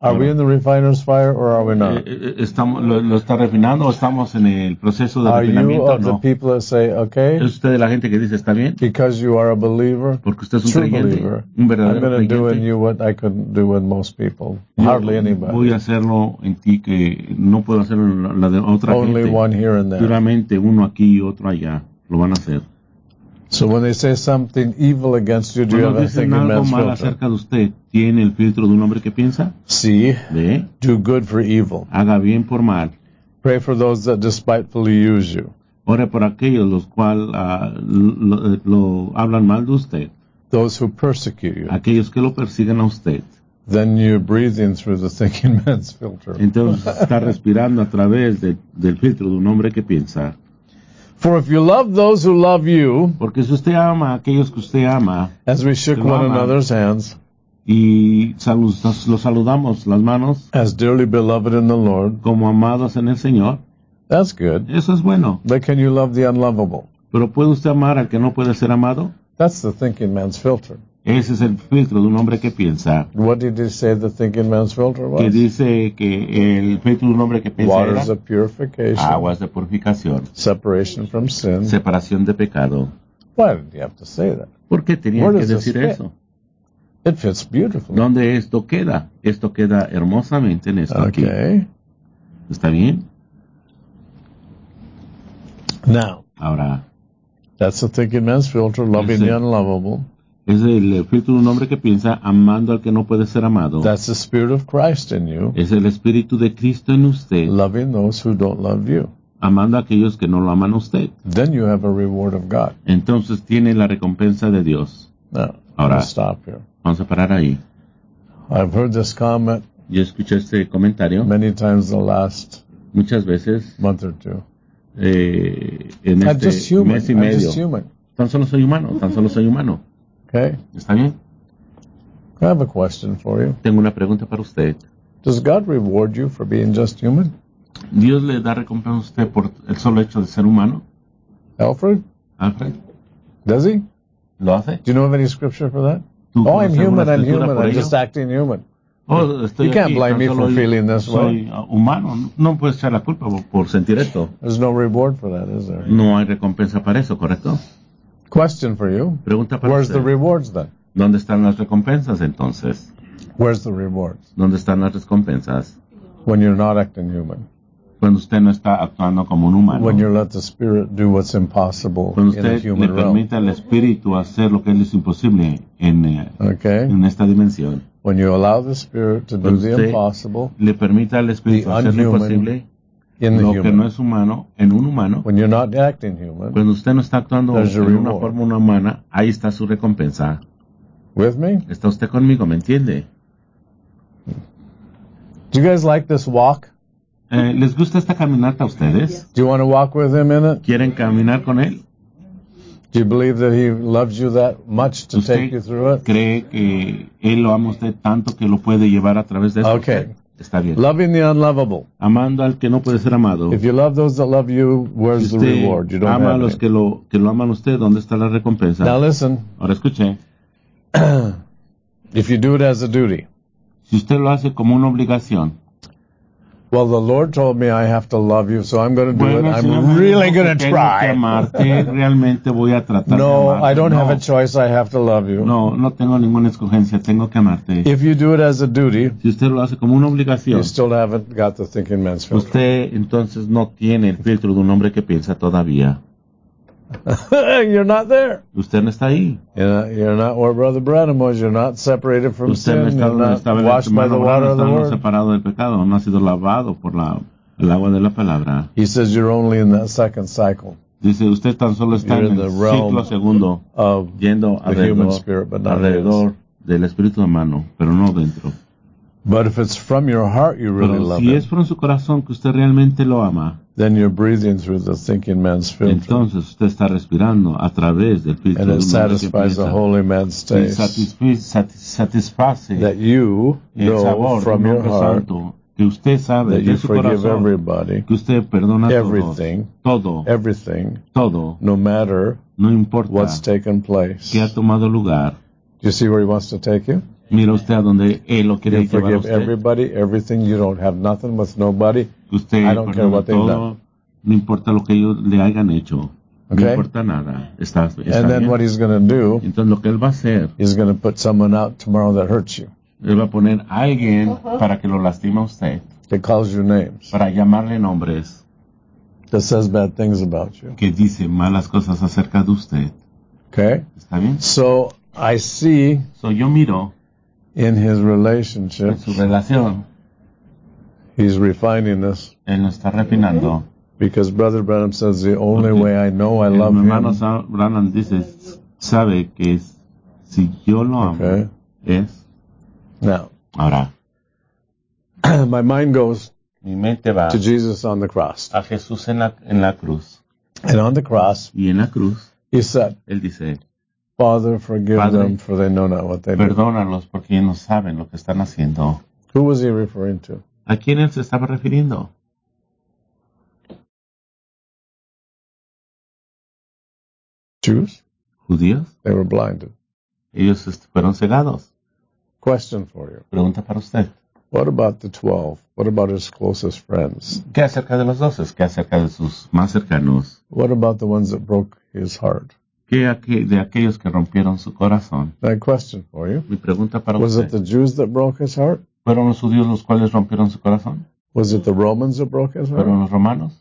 Speaker 1: Are we in the refiner's fire or are we not?
Speaker 2: Eh, estamos, lo, ¿Lo está refinando o estamos en el proceso de
Speaker 1: Are you
Speaker 2: refinamiento o
Speaker 1: of the
Speaker 2: no?
Speaker 1: people that say, okay,
Speaker 2: ¿Es usted de la gente que dice está bien?
Speaker 1: because you are a believer,
Speaker 2: Porque usted es un
Speaker 1: true
Speaker 2: creyente,
Speaker 1: believer,
Speaker 2: un
Speaker 1: I'm
Speaker 2: verdadero
Speaker 1: going to do in
Speaker 2: creyente.
Speaker 1: you what I couldn't do with most people,
Speaker 2: Yo
Speaker 1: hardly
Speaker 2: voy
Speaker 1: anybody,
Speaker 2: a hacerlo en ti que no puedo hacerlo en la, la de otra
Speaker 1: only
Speaker 2: gente.
Speaker 1: one here and there.
Speaker 2: Puramente uno aquí y otro allá lo van a hacer.
Speaker 1: So when they say something evil against you, do you
Speaker 2: Cuando
Speaker 1: have a
Speaker 2: dicen
Speaker 1: thinking
Speaker 2: algo
Speaker 1: man's
Speaker 2: mal
Speaker 1: filter?
Speaker 2: acerca de usted, ¿tiene el filtro de un hombre que piensa?
Speaker 1: See,
Speaker 2: Ve,
Speaker 1: do good for evil.
Speaker 2: haga bien por mal.
Speaker 1: Pray for those that despitefully use you.
Speaker 2: Ore por aquellos los cuales uh, lo, lo hablan mal de usted,
Speaker 1: Those who persecute you.
Speaker 2: aquellos que lo persiguen a usted.
Speaker 1: Then you're breathing through the thinking man's filter.
Speaker 2: Entonces está respirando a través de, del filtro de un hombre que piensa.
Speaker 1: For if you love those who love you,
Speaker 2: Porque si usted ama a aquellos que usted ama
Speaker 1: as we shook
Speaker 2: Que lo
Speaker 1: one
Speaker 2: aman.
Speaker 1: another's hands,
Speaker 2: y salud, los saludamos las manos
Speaker 1: as dearly beloved in the Lord,
Speaker 2: como amados en el Señor,
Speaker 1: that's good.
Speaker 2: eso es bueno.
Speaker 1: But can you love the unlovable?
Speaker 2: Pero ¿puede usted amar al que no puede ser amado?
Speaker 1: That's the thinking man's filter.
Speaker 2: Ese es el filtro de un hombre que piensa.
Speaker 1: What did he say the thinking man's filter
Speaker 2: Que
Speaker 1: was?
Speaker 2: dice que el filtro de un hombre que piensa
Speaker 1: Waters
Speaker 2: era
Speaker 1: of purification,
Speaker 2: aguas de purificación,
Speaker 1: separation from sin.
Speaker 2: separación de pecado.
Speaker 1: Why did he have to say that?
Speaker 2: ¿Por qué tenía
Speaker 1: Where
Speaker 2: que
Speaker 1: does this
Speaker 2: decir
Speaker 1: fit?
Speaker 2: eso?
Speaker 1: It fits beautifully.
Speaker 2: ¿Dónde esto queda? Esto queda hermosamente en esto aquí.
Speaker 1: Okay.
Speaker 2: ¿Está bien?
Speaker 1: Now,
Speaker 2: Ahora,
Speaker 1: that's the thinking man's filter, loving
Speaker 2: Ese.
Speaker 1: the unlovable.
Speaker 2: es el filtro de un hombre que piensa amando al que no puede ser amado.
Speaker 1: That's the Spirit of Christ in you,
Speaker 2: Es el Espíritu de Cristo en usted,
Speaker 1: loving those who don't love you.
Speaker 2: amando a aquellos que no lo aman a usted.
Speaker 1: Then you have a reward of God.
Speaker 2: Entonces tiene la recompensa de Dios.
Speaker 1: Now,
Speaker 2: Ahora.
Speaker 1: let's stop here.
Speaker 2: Vamos a parar ahí.
Speaker 1: I've heard this comment
Speaker 2: Yo escuché este comentario
Speaker 1: many times the last
Speaker 2: muchas veces
Speaker 1: month or two.
Speaker 2: eh, en
Speaker 1: I'm
Speaker 2: este
Speaker 1: just human.
Speaker 2: mes y
Speaker 1: I'm
Speaker 2: medio.
Speaker 1: just human.
Speaker 2: Tan solo soy humano, tan solo soy humano.
Speaker 1: Okay?
Speaker 2: ¿Está bien?
Speaker 1: I have a question for you.
Speaker 2: Tengo una pregunta para usted.
Speaker 1: Does God reward you for being just human?
Speaker 2: ¿Dios le da recompensa a usted por el solo hecho de ser humano?
Speaker 1: Alfred?
Speaker 2: Alfred,
Speaker 1: Does he?
Speaker 2: ¿lo hace?
Speaker 1: Do you know of any scripture for that?
Speaker 2: ¿Tú
Speaker 1: Oh, I'm
Speaker 2: conoces alguna
Speaker 1: human, I'm
Speaker 2: escritura
Speaker 1: human,
Speaker 2: por
Speaker 1: I'm
Speaker 2: ello?
Speaker 1: just acting human.
Speaker 2: Oh, estoy
Speaker 1: You can't
Speaker 2: aquí,
Speaker 1: blame
Speaker 2: tan
Speaker 1: me
Speaker 2: solo
Speaker 1: for
Speaker 2: yo
Speaker 1: feeling this
Speaker 2: soy uh, humano. No puedes echar la culpa por, por sentir esto.
Speaker 1: There's no reward for that, is there?
Speaker 2: No hay recompensa para eso, ¿correcto?
Speaker 1: Question for you.
Speaker 2: Pregunta para
Speaker 1: Where's the
Speaker 2: usted.
Speaker 1: rewards then?
Speaker 2: ¿Dónde están las recompensas entonces?
Speaker 1: Where's the rewards?
Speaker 2: ¿Dónde están las recompensas?
Speaker 1: When you're not acting human.
Speaker 2: Cuando usted no está actuando como un humano.
Speaker 1: When you let the Spirit do what's impossible
Speaker 2: Cuando
Speaker 1: in a
Speaker 2: usted le
Speaker 1: human realm.
Speaker 2: permite al Espíritu hacer lo que es imposible en, eh,
Speaker 1: Okay?
Speaker 2: en esta dimensión.
Speaker 1: When you allow the Spirit to do
Speaker 2: Cuando
Speaker 1: the
Speaker 2: usted
Speaker 1: impossible
Speaker 2: le permite al Espíritu
Speaker 1: The
Speaker 2: hacer lo
Speaker 1: unhuman
Speaker 2: imposible,
Speaker 1: in the
Speaker 2: lo que
Speaker 1: human.
Speaker 2: no es humano, en un humano.
Speaker 1: When you're not acting human.
Speaker 2: Cuando usted no está actuando
Speaker 1: There's your
Speaker 2: en una
Speaker 1: reward.
Speaker 2: forma una humana, ahí está su recompensa.
Speaker 1: With me?
Speaker 2: ¿Está usted conmigo? ¿Me entiende?
Speaker 1: Do you guys like this walk?
Speaker 2: Eh, ¿Les gusta esta caminata a ustedes?
Speaker 1: Do you want to walk with Him in it?
Speaker 2: ¿Quieren caminar con Él?
Speaker 1: Do you believe that He loves you that much to take you
Speaker 2: ¿Usted
Speaker 1: through it?
Speaker 2: cree que Él lo ama a usted tanto que lo puede llevar a través de esto?
Speaker 1: Okay.
Speaker 2: Está bien.
Speaker 1: Loving the unlovable.
Speaker 2: Amando al que no puede ser amado.
Speaker 1: If you love those that love you, where's
Speaker 2: Si
Speaker 1: the
Speaker 2: usted
Speaker 1: reward? You don't
Speaker 2: ama a
Speaker 1: have
Speaker 2: los
Speaker 1: any.
Speaker 2: que lo, que lo aman a usted, ¿dónde está la recompensa?
Speaker 1: Now listen,
Speaker 2: Ahora escuche.
Speaker 1: if you do it as a duty,
Speaker 2: Si usted lo hace como una obligación,
Speaker 1: well, the Lord told me I have to love you, so I'm going to do
Speaker 2: bueno,
Speaker 1: it.
Speaker 2: el Señor
Speaker 1: I'm
Speaker 2: me
Speaker 1: really
Speaker 2: dijo
Speaker 1: going
Speaker 2: que
Speaker 1: to
Speaker 2: tengo que
Speaker 1: try.
Speaker 2: amarte, realmente voy a tratar
Speaker 1: No,
Speaker 2: de amarte.
Speaker 1: I don't
Speaker 2: no,
Speaker 1: have a choice. I have to love you.
Speaker 2: no, no tengo ninguna escogencia, tengo que amarte.
Speaker 1: If you do it as a duty,
Speaker 2: Si usted lo hace como una obligación,
Speaker 1: you still haven't got the thinking man's filter.
Speaker 2: usted entonces no tiene el filtro de un hombre que piensa todavía.
Speaker 1: You're not there.
Speaker 2: Usted no está ahí.
Speaker 1: You're not, you're not where Brother Branham was. You're not separated from
Speaker 2: Usted no
Speaker 1: sin.
Speaker 2: está
Speaker 1: You're
Speaker 2: donde
Speaker 1: not
Speaker 2: estaba el
Speaker 1: washed by the
Speaker 2: hermano
Speaker 1: water
Speaker 2: Branham,
Speaker 1: of the
Speaker 2: está
Speaker 1: Word.
Speaker 2: separado del pecado, no ha sido lavado por la, el agua de la palabra.
Speaker 1: He says you're only in that second cycle
Speaker 2: Dice, usted tan solo está
Speaker 1: You're
Speaker 2: en
Speaker 1: in
Speaker 2: el
Speaker 1: the realm
Speaker 2: ciclo segundo,
Speaker 1: of
Speaker 2: yendo
Speaker 1: the human
Speaker 2: alrededor,
Speaker 1: spirit, but not
Speaker 2: alrededor del espíritu humano, pero no dentro.
Speaker 1: But if it's from your heart you really
Speaker 2: Pero
Speaker 1: love
Speaker 2: si
Speaker 1: Him,
Speaker 2: es por su corazón que usted realmente lo ama,
Speaker 1: then you're breathing through the thinking man's filter,
Speaker 2: entonces usted está respirando a través del filtro
Speaker 1: and
Speaker 2: de
Speaker 1: it
Speaker 2: un hombre que
Speaker 1: satisfies the
Speaker 2: piensa.
Speaker 1: holy man's
Speaker 2: Y
Speaker 1: taste.
Speaker 2: satisfi- satis- satisface
Speaker 1: That you
Speaker 2: el
Speaker 1: know
Speaker 2: sabor de
Speaker 1: from
Speaker 2: un
Speaker 1: your
Speaker 2: hombre
Speaker 1: heart
Speaker 2: santo, que usted sabe
Speaker 1: that
Speaker 2: de
Speaker 1: you
Speaker 2: su
Speaker 1: forgive
Speaker 2: corazón,
Speaker 1: everybody,
Speaker 2: que usted perdona a todos,
Speaker 1: everything,
Speaker 2: todo,
Speaker 1: everything,
Speaker 2: todo,
Speaker 1: no matter
Speaker 2: no importa
Speaker 1: what's taken place.
Speaker 2: que ha tomado lugar.
Speaker 1: Do you see where He wants to take you?
Speaker 2: Mira usted a donde Él lo quiere
Speaker 1: You
Speaker 2: llevar a
Speaker 1: forgive
Speaker 2: usted.
Speaker 1: everybody, everything. You don't have nothing with nobody.
Speaker 2: Usted
Speaker 1: I don't care
Speaker 2: perdona
Speaker 1: what they've
Speaker 2: todo,
Speaker 1: done.
Speaker 2: no importa lo que ellos le hayan hecho. No
Speaker 1: Okay?
Speaker 2: importa nada. Está, está
Speaker 1: And then
Speaker 2: bien.
Speaker 1: what he's going to do,
Speaker 2: Entonces lo que Él va a hacer,
Speaker 1: he's going to put someone out tomorrow that hurts you,
Speaker 2: Él va a poner a alguien para que lo lastime a usted,
Speaker 1: that calls you names,
Speaker 2: para llamarle nombres,
Speaker 1: that says bad things about you.
Speaker 2: que dice malas cosas acerca de usted.
Speaker 1: Okay?
Speaker 2: ¿Está bien?
Speaker 1: So I see
Speaker 2: So, yo miro
Speaker 1: in his
Speaker 2: en
Speaker 1: relationship,
Speaker 2: su relación,
Speaker 1: he's refining this,
Speaker 2: Él lo está refinando.
Speaker 1: because Brother Branham says the only
Speaker 2: Porque
Speaker 1: way I know I
Speaker 2: el
Speaker 1: love
Speaker 2: hermano
Speaker 1: him,
Speaker 2: Sa- Branham dice, sabe que es- si yo lo amo,
Speaker 1: Okay.
Speaker 2: es
Speaker 1: now,
Speaker 2: ahora.
Speaker 1: my mind goes
Speaker 2: Mi mente va
Speaker 1: to Jesus on the cross.
Speaker 2: a Jesús en la, en la cruz.
Speaker 1: And on the cross,
Speaker 2: Y en la cruz,
Speaker 1: he said,
Speaker 2: Él dice,
Speaker 1: Father, forgive
Speaker 2: Padre,
Speaker 1: them, for they know not what they do.
Speaker 2: perdónalos porque ellos no saben lo que están haciendo.
Speaker 1: Who was he referring to?
Speaker 2: ¿A quién Él se estaba refiriendo?
Speaker 1: Jews?
Speaker 2: ¿Judíos?
Speaker 1: They were blinded.
Speaker 2: Ellos est- fueron cegados.
Speaker 1: Question for you.
Speaker 2: Pregunta para usted.
Speaker 1: What about the twelve? What about his closest friends?
Speaker 2: ¿Qué acerca de los doce? ¿Qué acerca de sus más cercanos?
Speaker 1: What about the ones that broke his heart?
Speaker 2: ¿Qué aqu- de aquellos que rompieron su corazón?
Speaker 1: My question for you.
Speaker 2: Mi pregunta para
Speaker 1: Was it
Speaker 2: usted.
Speaker 1: the Jews that broke his heart?
Speaker 2: ¿Fueron los judíos los cuales rompieron su corazón?
Speaker 1: Was it the Romans that broke his
Speaker 2: ¿Fueron
Speaker 1: heart?
Speaker 2: los romanos?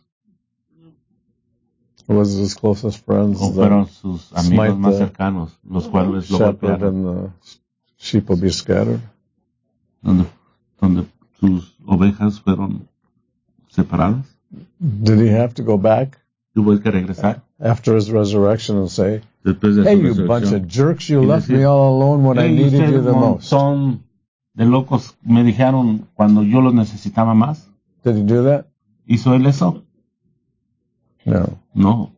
Speaker 1: Or was it his closest friends,
Speaker 2: ¿O fueron
Speaker 1: the
Speaker 2: sus amigos
Speaker 1: smite
Speaker 2: más
Speaker 1: the
Speaker 2: cercanos los cuales lo
Speaker 1: shepherd
Speaker 2: golpearon?
Speaker 1: and the sheep will be scattered?
Speaker 2: Donde, donde sus ovejas fueron separadas.
Speaker 1: Did he have to go back
Speaker 2: Tuvo que regresar
Speaker 1: after his resurrection and say,
Speaker 2: después de
Speaker 1: hey,
Speaker 2: su
Speaker 1: you bunch
Speaker 2: resurrección.
Speaker 1: of jerks, you
Speaker 2: Y
Speaker 1: left
Speaker 2: decir,
Speaker 1: me all alone when I
Speaker 2: "Hey,
Speaker 1: needed
Speaker 2: ustedes
Speaker 1: you the most?
Speaker 2: montón de locos me dijeron cuando yo los necesitaba más."
Speaker 1: Did he do that?
Speaker 2: ¿Hizo él eso?
Speaker 1: No.
Speaker 2: No.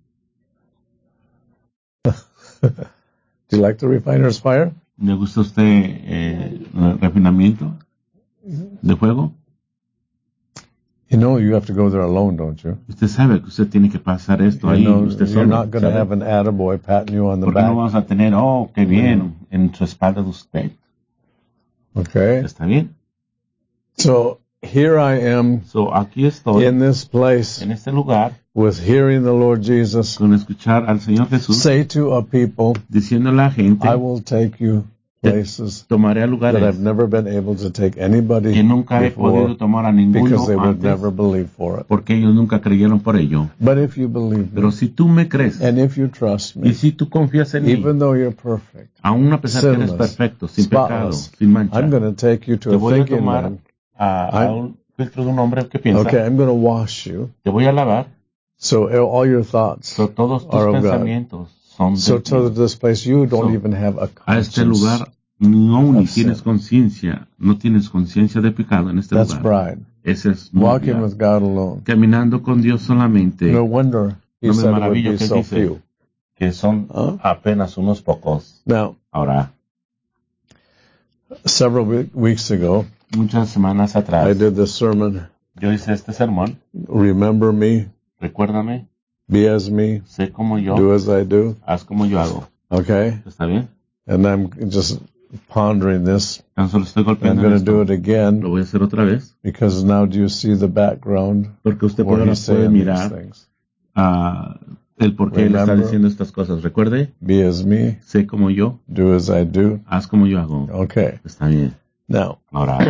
Speaker 1: Do you like the refiner's fire?
Speaker 2: ¿Le gusta a usted eh, el refinamiento de fuego?
Speaker 1: You know you have to go there alone, don't you?
Speaker 2: Usted sabe que usted tiene que pasar esto
Speaker 1: You
Speaker 2: ahí,
Speaker 1: know
Speaker 2: usted
Speaker 1: you're
Speaker 2: solo.
Speaker 1: not going to
Speaker 2: ¿sabe?
Speaker 1: have an attaboy patting you on the
Speaker 2: Porque no
Speaker 1: back.
Speaker 2: vamos a tener, oh, qué bien, en su espalda de usted.
Speaker 1: Okay?
Speaker 2: ¿Está bien?
Speaker 1: So here I am
Speaker 2: So, aquí estoy,
Speaker 1: in this place
Speaker 2: en este lugar,
Speaker 1: with hearing the Lord Jesus
Speaker 2: con escuchar al Señor Jesús
Speaker 1: say to a people,
Speaker 2: diciendo a la gente,
Speaker 1: I will take you places
Speaker 2: tomaré a
Speaker 1: that
Speaker 2: lugares
Speaker 1: I've never been able to take anybody
Speaker 2: que nunca he podido
Speaker 1: before
Speaker 2: tomar a ninguno
Speaker 1: because they would never
Speaker 2: antes,
Speaker 1: believe for it.
Speaker 2: porque ellos nunca creyeron por ello.
Speaker 1: But if you believe
Speaker 2: Pero
Speaker 1: me,
Speaker 2: si tú me crees,
Speaker 1: and if you trust
Speaker 2: y
Speaker 1: me,
Speaker 2: si tú confías en mí,
Speaker 1: even though you're perfect,
Speaker 2: aún a pesar que eres
Speaker 1: sinless,
Speaker 2: perfecto, sin pecado,
Speaker 1: spotless,
Speaker 2: sin mancha,
Speaker 1: I'm going to take you to
Speaker 2: te
Speaker 1: a
Speaker 2: voy a
Speaker 1: thinking
Speaker 2: tomar
Speaker 1: man.
Speaker 2: a, a
Speaker 1: I'm-
Speaker 2: un filtro de un hombre que piensa,
Speaker 1: Okay, I'm going to wash you.
Speaker 2: te voy a lavar,
Speaker 1: So all your thoughts
Speaker 2: so todos tus
Speaker 1: are of God.
Speaker 2: pensamientos son de
Speaker 1: So to
Speaker 2: Dios.
Speaker 1: this place, you don't
Speaker 2: So,
Speaker 1: even have a
Speaker 2: A este
Speaker 1: conscience.
Speaker 2: lugar no ni
Speaker 1: of
Speaker 2: tienes
Speaker 1: sin.
Speaker 2: conciencia, no tienes conciencia de pecado en este
Speaker 1: That's
Speaker 2: lugar.
Speaker 1: pride.
Speaker 2: Ese es
Speaker 1: Walking
Speaker 2: novia.
Speaker 1: with God alone.
Speaker 2: Caminando con Dios solamente.
Speaker 1: No wonder he
Speaker 2: No me
Speaker 1: said it would
Speaker 2: maravillo
Speaker 1: be
Speaker 2: que
Speaker 1: so
Speaker 2: dice
Speaker 1: few.
Speaker 2: que son
Speaker 1: Huh?
Speaker 2: apenas unos pocos.
Speaker 1: Now,
Speaker 2: Ahora,
Speaker 1: several we- weeks ago,
Speaker 2: muchas semanas
Speaker 1: I
Speaker 2: atrás,
Speaker 1: did this sermon,
Speaker 2: yo hice este sermón.
Speaker 1: Remember me,
Speaker 2: Recuérdame,
Speaker 1: be as me,
Speaker 2: sé como yo,
Speaker 1: do as I do.
Speaker 2: haz como yo hago.
Speaker 1: Okay?
Speaker 2: ¿Está bien?
Speaker 1: And I'm just pondering this.
Speaker 2: Tan solo estoy
Speaker 1: I'm
Speaker 2: golpeando
Speaker 1: going to
Speaker 2: esto.
Speaker 1: do it again
Speaker 2: Lo voy a hacer otra vez,
Speaker 1: because now do you see the background
Speaker 2: porque usted
Speaker 1: where
Speaker 2: ahora
Speaker 1: he's
Speaker 2: puede
Speaker 1: saying these
Speaker 2: mirar
Speaker 1: things?
Speaker 2: ah, el por qué él está
Speaker 1: Remember.
Speaker 2: diciendo estas cosas. Recuerde,
Speaker 1: Be as me,
Speaker 2: sé como yo,
Speaker 1: do as I do.
Speaker 2: haz como yo hago.
Speaker 1: Okay.
Speaker 2: Está bien.
Speaker 1: Now,
Speaker 2: Ahora,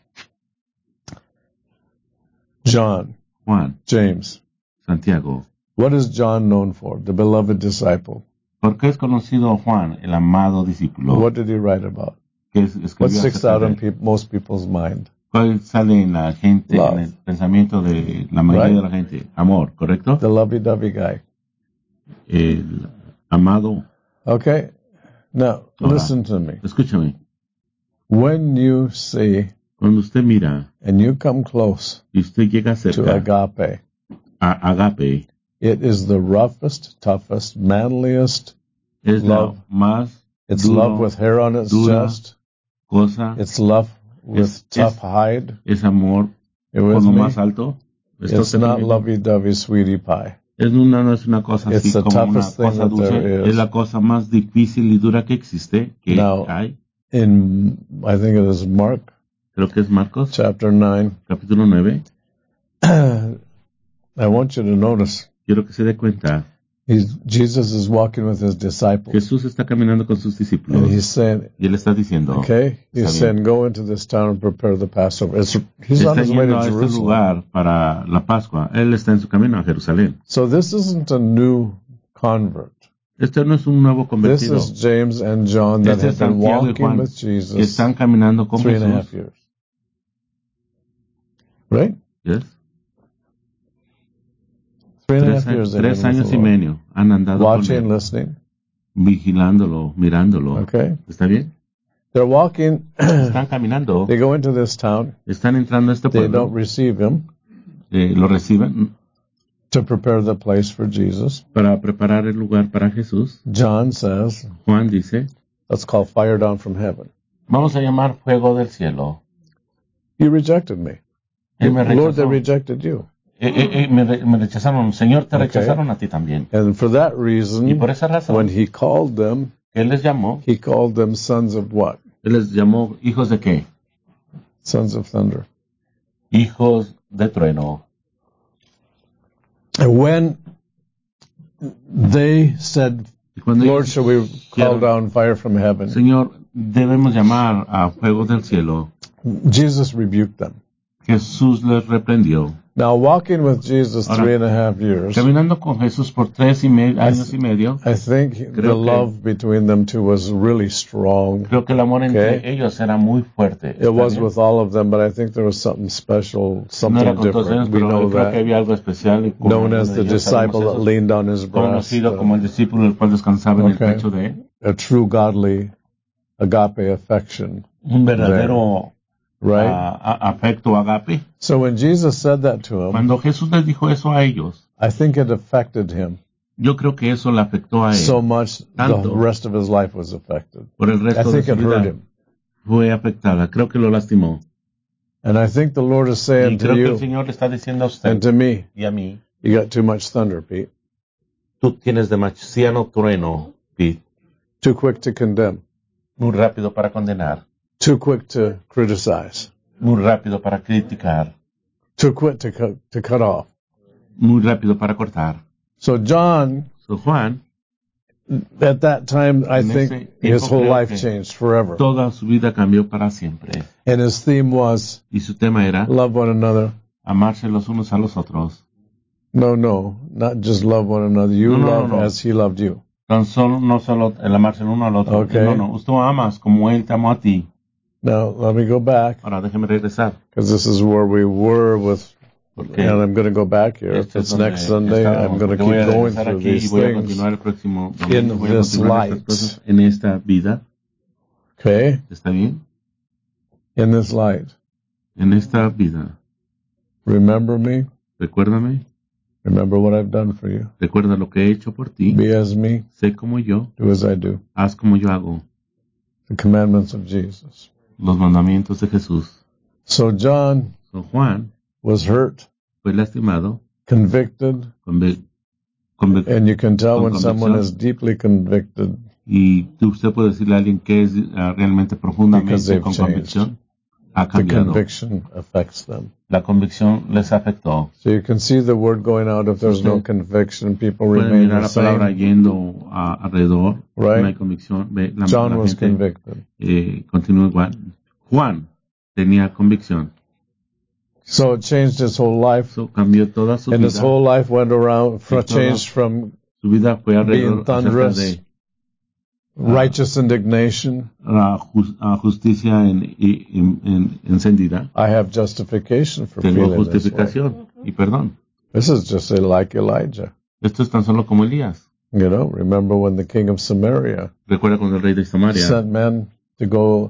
Speaker 1: John,
Speaker 2: Juan,
Speaker 1: James.
Speaker 2: Santiago.
Speaker 1: What is John known for? The beloved disciple.
Speaker 2: ¿Por qué es conocido Juan, el amado discípulo?
Speaker 1: What did he write about?
Speaker 2: ¿Qué es,
Speaker 1: What
Speaker 2: escribió
Speaker 1: sticks
Speaker 2: acerca
Speaker 1: out
Speaker 2: de
Speaker 1: in
Speaker 2: él?
Speaker 1: peop most people's mind?
Speaker 2: ¿Cuál sale en la gente,
Speaker 1: Love.
Speaker 2: en el pensamiento de la mayoría
Speaker 1: Right.
Speaker 2: de la gente? Amor, ¿correcto?
Speaker 1: The lovey-dovey guy.
Speaker 2: El amado.
Speaker 1: Okay? Now,
Speaker 2: Ahora,
Speaker 1: listen to me.
Speaker 2: escúchame.
Speaker 1: When you see
Speaker 2: Cuando usted mira
Speaker 1: and you come close
Speaker 2: y usted llega
Speaker 1: to
Speaker 2: cerca
Speaker 1: agape,
Speaker 2: a agape,
Speaker 1: it is the roughest, toughest, manliest.
Speaker 2: es
Speaker 1: Love.
Speaker 2: la más
Speaker 1: It's
Speaker 2: duro,
Speaker 1: love with hair on its
Speaker 2: dura
Speaker 1: chest.
Speaker 2: cosa,
Speaker 1: It's love with
Speaker 2: Es-
Speaker 1: tough
Speaker 2: es-
Speaker 1: hide.
Speaker 2: es amor
Speaker 1: You
Speaker 2: con
Speaker 1: with
Speaker 2: lo
Speaker 1: me?
Speaker 2: más alto. ¿Está
Speaker 1: It's
Speaker 2: usted
Speaker 1: not
Speaker 2: conmigo?
Speaker 1: lovey-dovey, sweetie pie.
Speaker 2: Es una, no es una cosa
Speaker 1: It's
Speaker 2: así
Speaker 1: the
Speaker 2: como una
Speaker 1: toughest thing
Speaker 2: cosa
Speaker 1: that there
Speaker 2: dulce,
Speaker 1: is.
Speaker 2: es la cosa más difícil y dura que existe, que
Speaker 1: Now,
Speaker 2: hay.
Speaker 1: in, I think it is Mark,
Speaker 2: creo que es Marcos,
Speaker 1: chapter nine.
Speaker 2: capítulo nueve.
Speaker 1: I want you to notice,
Speaker 2: Quiero que se dé cuenta,
Speaker 1: he's, Jesus is walking with his disciples.
Speaker 2: Jesús está caminando con sus
Speaker 1: And
Speaker 2: discípulos
Speaker 1: he's saying,
Speaker 2: y él está diciendo,
Speaker 1: okay, he's
Speaker 2: está
Speaker 1: saying,
Speaker 2: bien,
Speaker 1: go into this town and prepare the Passover. It's, he's on
Speaker 2: está
Speaker 1: his way
Speaker 2: yendo
Speaker 1: to
Speaker 2: a este
Speaker 1: Jerusalem.
Speaker 2: lugar para la Pascua. Él está en su camino a Jerusalén.
Speaker 1: So this isn't a new convert.
Speaker 2: Este no es un nuevo
Speaker 1: This
Speaker 2: convertido.
Speaker 1: is James and John that
Speaker 2: Este
Speaker 1: have
Speaker 2: es
Speaker 1: been
Speaker 2: Santiago y
Speaker 1: walking
Speaker 2: Juan
Speaker 1: with
Speaker 2: que
Speaker 1: Jesus
Speaker 2: están caminando con
Speaker 1: three and a half
Speaker 2: Jesús.
Speaker 1: years. Right?
Speaker 2: Yes.
Speaker 1: Three and a
Speaker 2: Tres,
Speaker 1: half years. they've
Speaker 2: tres
Speaker 1: been with
Speaker 2: años
Speaker 1: the
Speaker 2: y
Speaker 1: Lord.
Speaker 2: medio han andado
Speaker 1: Watching,
Speaker 2: con él,
Speaker 1: listening.
Speaker 2: vigilándolo, mirándolo.
Speaker 1: Okay.
Speaker 2: ¿Está bien?
Speaker 1: They're walking.
Speaker 2: Están caminando,
Speaker 1: They go into this town.
Speaker 2: están entrando a este
Speaker 1: They
Speaker 2: pueblo,
Speaker 1: don't receive him
Speaker 2: eh, lo reciben
Speaker 1: to prepare the place for Jesus.
Speaker 2: para preparar el lugar para Jesús.
Speaker 1: John says,
Speaker 2: Juan dice,
Speaker 1: let's call fire down from heaven.
Speaker 2: vamos a llamar fuego del cielo.
Speaker 1: You rejected me.
Speaker 2: Él me
Speaker 1: Lord, they
Speaker 2: rechazó.
Speaker 1: rejected you.
Speaker 2: Eh, eh, eh, me, re- me rechazaron. Señor, te
Speaker 1: Okay.
Speaker 2: rechazaron a ti también.
Speaker 1: And for that
Speaker 2: Y
Speaker 1: reason,
Speaker 2: por esa razón,
Speaker 1: when he called them,
Speaker 2: Él les llamó,
Speaker 1: he called them sons of what?
Speaker 2: Él les llamó hijos de qué?
Speaker 1: Sons of thunder.
Speaker 2: Hijos de trueno.
Speaker 1: And when they said,
Speaker 2: Y cuando
Speaker 1: Lord,
Speaker 2: ellos
Speaker 1: shall we call
Speaker 2: dijeron,
Speaker 1: down fire from heaven?
Speaker 2: Señor, debemos llamar a fuego del cielo,
Speaker 1: Jesus rebuked them.
Speaker 2: Jesús les reprendió.
Speaker 1: Now, walking with Jesus
Speaker 2: Ahora,
Speaker 1: three and a half years,
Speaker 2: Caminando con Jesús por tres y medio,
Speaker 1: I
Speaker 2: años y medio,
Speaker 1: I think the
Speaker 2: Creo que-
Speaker 1: love between them two was really strong.
Speaker 2: creo que el amor entre
Speaker 1: Okay.
Speaker 2: ellos era muy fuerte.
Speaker 1: It
Speaker 2: ¿Está
Speaker 1: was
Speaker 2: bien?
Speaker 1: with all of them, but I think there was something special,
Speaker 2: No
Speaker 1: something
Speaker 2: era con todos ellos,
Speaker 1: different. We
Speaker 2: pero
Speaker 1: know
Speaker 2: yo creo que
Speaker 1: that.
Speaker 2: había algo especial. Y con
Speaker 1: Known
Speaker 2: alguno
Speaker 1: as
Speaker 2: de
Speaker 1: the
Speaker 2: ellos sabemos
Speaker 1: disciple that
Speaker 2: eso,
Speaker 1: leaned on his breast.
Speaker 2: conocido
Speaker 1: uh,
Speaker 2: como el discípulo el cual descansaba en el
Speaker 1: Okay.
Speaker 2: pecho de él.
Speaker 1: A true godly agape affection,
Speaker 2: Un verdadero
Speaker 1: right?
Speaker 2: ah, a- afecto agape.
Speaker 1: So when Jesus said that to him,
Speaker 2: Cuando Jesús les dijo eso a ellos,
Speaker 1: I think it affected him
Speaker 2: yo creo que eso le afectó a él.
Speaker 1: so much the
Speaker 2: Tanto.
Speaker 1: rest of his life was affected.
Speaker 2: Por el
Speaker 1: I
Speaker 2: resto de
Speaker 1: think
Speaker 2: su
Speaker 1: it hurt
Speaker 2: vida
Speaker 1: him.
Speaker 2: fue afectada. Creo que lo lastimó.
Speaker 1: And I think the Lord is
Speaker 2: Y
Speaker 1: saying
Speaker 2: creo
Speaker 1: to
Speaker 2: que el
Speaker 1: you
Speaker 2: Señor le está diciendo a usted
Speaker 1: and to me,
Speaker 2: y a mí,
Speaker 1: you got too much thunder, Pete.
Speaker 2: tú tienes demasiado trueno, Pete,
Speaker 1: Too quick to condemn.
Speaker 2: muy rápido para condenar,
Speaker 1: Too quick to criticize.
Speaker 2: muy rápido para criticar,
Speaker 1: Too quick to cut, to cut off.
Speaker 2: muy rápido para cortar.
Speaker 1: So John,
Speaker 2: So, Juan,
Speaker 1: at that time, I
Speaker 2: En
Speaker 1: think
Speaker 2: ese
Speaker 1: his
Speaker 2: tiempo
Speaker 1: whole
Speaker 2: creo
Speaker 1: life
Speaker 2: que
Speaker 1: changed forever.
Speaker 2: toda su vida cambió para siempre.
Speaker 1: And his theme was
Speaker 2: Y su tema era
Speaker 1: love one another.
Speaker 2: amarse los unos a los otros.
Speaker 1: No, no, not just love one another. You
Speaker 2: No, no, no,
Speaker 1: love
Speaker 2: no.
Speaker 1: as he loved you.
Speaker 2: Tan solo, no solo el amarse el uno al otro.
Speaker 1: Okay.
Speaker 2: No, no, usted amas como Él te amó a ti.
Speaker 1: Now, let me go back,
Speaker 2: Ahora déjeme regresar.
Speaker 1: because this is where we were with,
Speaker 2: Porque
Speaker 1: and I'm going to go back here. If
Speaker 2: este es
Speaker 1: it's
Speaker 2: donde
Speaker 1: next Sunday,
Speaker 2: estábamos.
Speaker 1: I'm going to
Speaker 2: Yo voy
Speaker 1: keep
Speaker 2: a
Speaker 1: going
Speaker 2: regresar
Speaker 1: through
Speaker 2: aquí y
Speaker 1: these
Speaker 2: voy a
Speaker 1: things.
Speaker 2: continuar el próximo
Speaker 1: in
Speaker 2: domingo. Voy a
Speaker 1: this
Speaker 2: continuar
Speaker 1: light.
Speaker 2: estas cosas en esta vida.
Speaker 1: Okay?
Speaker 2: ¿Está bien?
Speaker 1: In this light.
Speaker 2: En esta vida.
Speaker 1: Remember me.
Speaker 2: Recuérdame.
Speaker 1: Remember what I've done for you.
Speaker 2: Recuerda lo que he hecho por ti.
Speaker 1: Be as me.
Speaker 2: Sé como yo.
Speaker 1: Do as I do.
Speaker 2: Haz como yo hago.
Speaker 1: The commandments of Jesus.
Speaker 2: Los mandamientos de Jesús.
Speaker 1: So John
Speaker 2: So, Juan
Speaker 1: was hurt,
Speaker 2: fue lastimado.
Speaker 1: convicted,
Speaker 2: Conve- conve-
Speaker 1: and you can tell
Speaker 2: Con
Speaker 1: when someone
Speaker 2: convicción.
Speaker 1: is deeply convicted
Speaker 2: y usted puede decirle a alguien que es uh, realmente
Speaker 1: because
Speaker 2: profundamente
Speaker 1: they've
Speaker 2: con
Speaker 1: changed.
Speaker 2: convicción. Ha
Speaker 1: The
Speaker 2: cambiado.
Speaker 1: conviction affects them.
Speaker 2: La convicción les afectó.
Speaker 1: So you can see the word going out. If there's no
Speaker 2: Usted
Speaker 1: conviction, people
Speaker 2: Pueden
Speaker 1: remain
Speaker 2: mirar
Speaker 1: the
Speaker 2: la palabra
Speaker 1: same.
Speaker 2: yendo a- alrededor.
Speaker 1: Right.
Speaker 2: No hay convicción. Ve, la,
Speaker 1: John
Speaker 2: la
Speaker 1: was
Speaker 2: gente
Speaker 1: convicted.
Speaker 2: eh, continúa igual. Juan tenía convicción.
Speaker 1: So it changed his whole life.
Speaker 2: Eso cambió toda su
Speaker 1: And
Speaker 2: vida.
Speaker 1: his whole life went around,
Speaker 2: Y toda
Speaker 1: changed from
Speaker 2: Su vida fue alrededor
Speaker 1: being thunderous,
Speaker 2: acerca de
Speaker 1: righteous indignation.
Speaker 2: la jus- a justicia en, en, en- encendida.
Speaker 1: I have justification for
Speaker 2: Tengo
Speaker 1: feeling this way.
Speaker 2: justificación y perdón.
Speaker 1: This is just like Elijah.
Speaker 2: Esto es tan solo como Elías.
Speaker 1: You know, remember when the king of Samaria
Speaker 2: Recuerda cuando el rey de Samaria
Speaker 1: sent men to go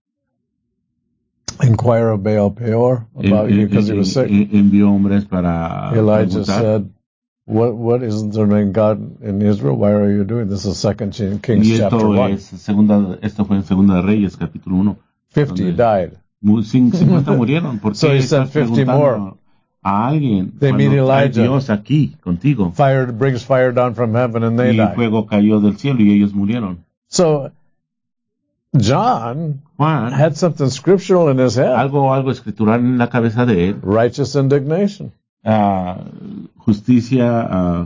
Speaker 1: inquire of Baal Peor about you because he was sick.
Speaker 2: en- envió hombres para
Speaker 1: Elijah
Speaker 2: preguntar.
Speaker 1: said, "What? What isn't there any God in Israel? Why are you doing this?" Is Second Kings
Speaker 2: Y
Speaker 1: chapter
Speaker 2: esto
Speaker 1: one.
Speaker 2: es segunda, esto fue en Segunda de Reyes capítulo uno.
Speaker 1: Fifty
Speaker 2: donde
Speaker 1: died.
Speaker 2: mu- cin- cincuenta murieron. ¿Por
Speaker 1: So
Speaker 2: qué
Speaker 1: he
Speaker 2: estás
Speaker 1: sent fifty
Speaker 2: preguntando
Speaker 1: more.
Speaker 2: a alguien
Speaker 1: They
Speaker 2: cuando
Speaker 1: meet
Speaker 2: hay
Speaker 1: Elijah.
Speaker 2: Dios aquí contigo?
Speaker 1: Fire brings fire down from heaven, and they
Speaker 2: Y
Speaker 1: die.
Speaker 2: fuego cayó del cielo y ellos murieron.
Speaker 1: So John
Speaker 2: Juan
Speaker 1: had something scriptural in his head.
Speaker 2: algo algo escritural en la cabeza de él.
Speaker 1: Righteous indignation.
Speaker 2: Uh, justicia, uh,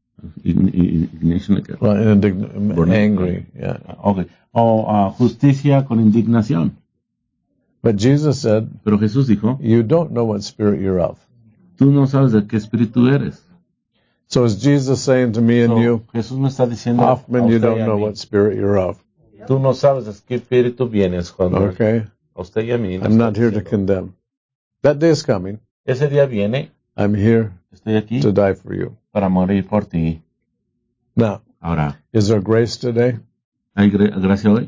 Speaker 2: indignation, like,
Speaker 1: Well, indign- angry, yeah.
Speaker 2: okay. O uh, justicia con indignación.
Speaker 1: But Jesus said,
Speaker 2: Pero Jesús dijo,
Speaker 1: you don't know what spirit you're of.
Speaker 2: tú no sabes de qué espíritu eres.
Speaker 1: So is Jesus saying to me and
Speaker 2: So,
Speaker 1: you,
Speaker 2: Jesús me está diciendo,
Speaker 1: Hoffman,
Speaker 2: a
Speaker 1: you
Speaker 2: usted y
Speaker 1: don't
Speaker 2: a
Speaker 1: know
Speaker 2: mí,
Speaker 1: what spirit you're of.
Speaker 2: tú no sabes de qué espíritu vienes cuando
Speaker 1: Okay?
Speaker 2: a usted y a mí. nos
Speaker 1: I'm not
Speaker 2: está
Speaker 1: here to
Speaker 2: diciendo,
Speaker 1: condemn. That day is coming.
Speaker 2: ese día viene,
Speaker 1: I'm here
Speaker 2: estoy aquí
Speaker 1: to die for you.
Speaker 2: para morir por ti.
Speaker 1: Now,
Speaker 2: Ahora,
Speaker 1: is there grace today?
Speaker 2: ¿hay gra- gracia hoy?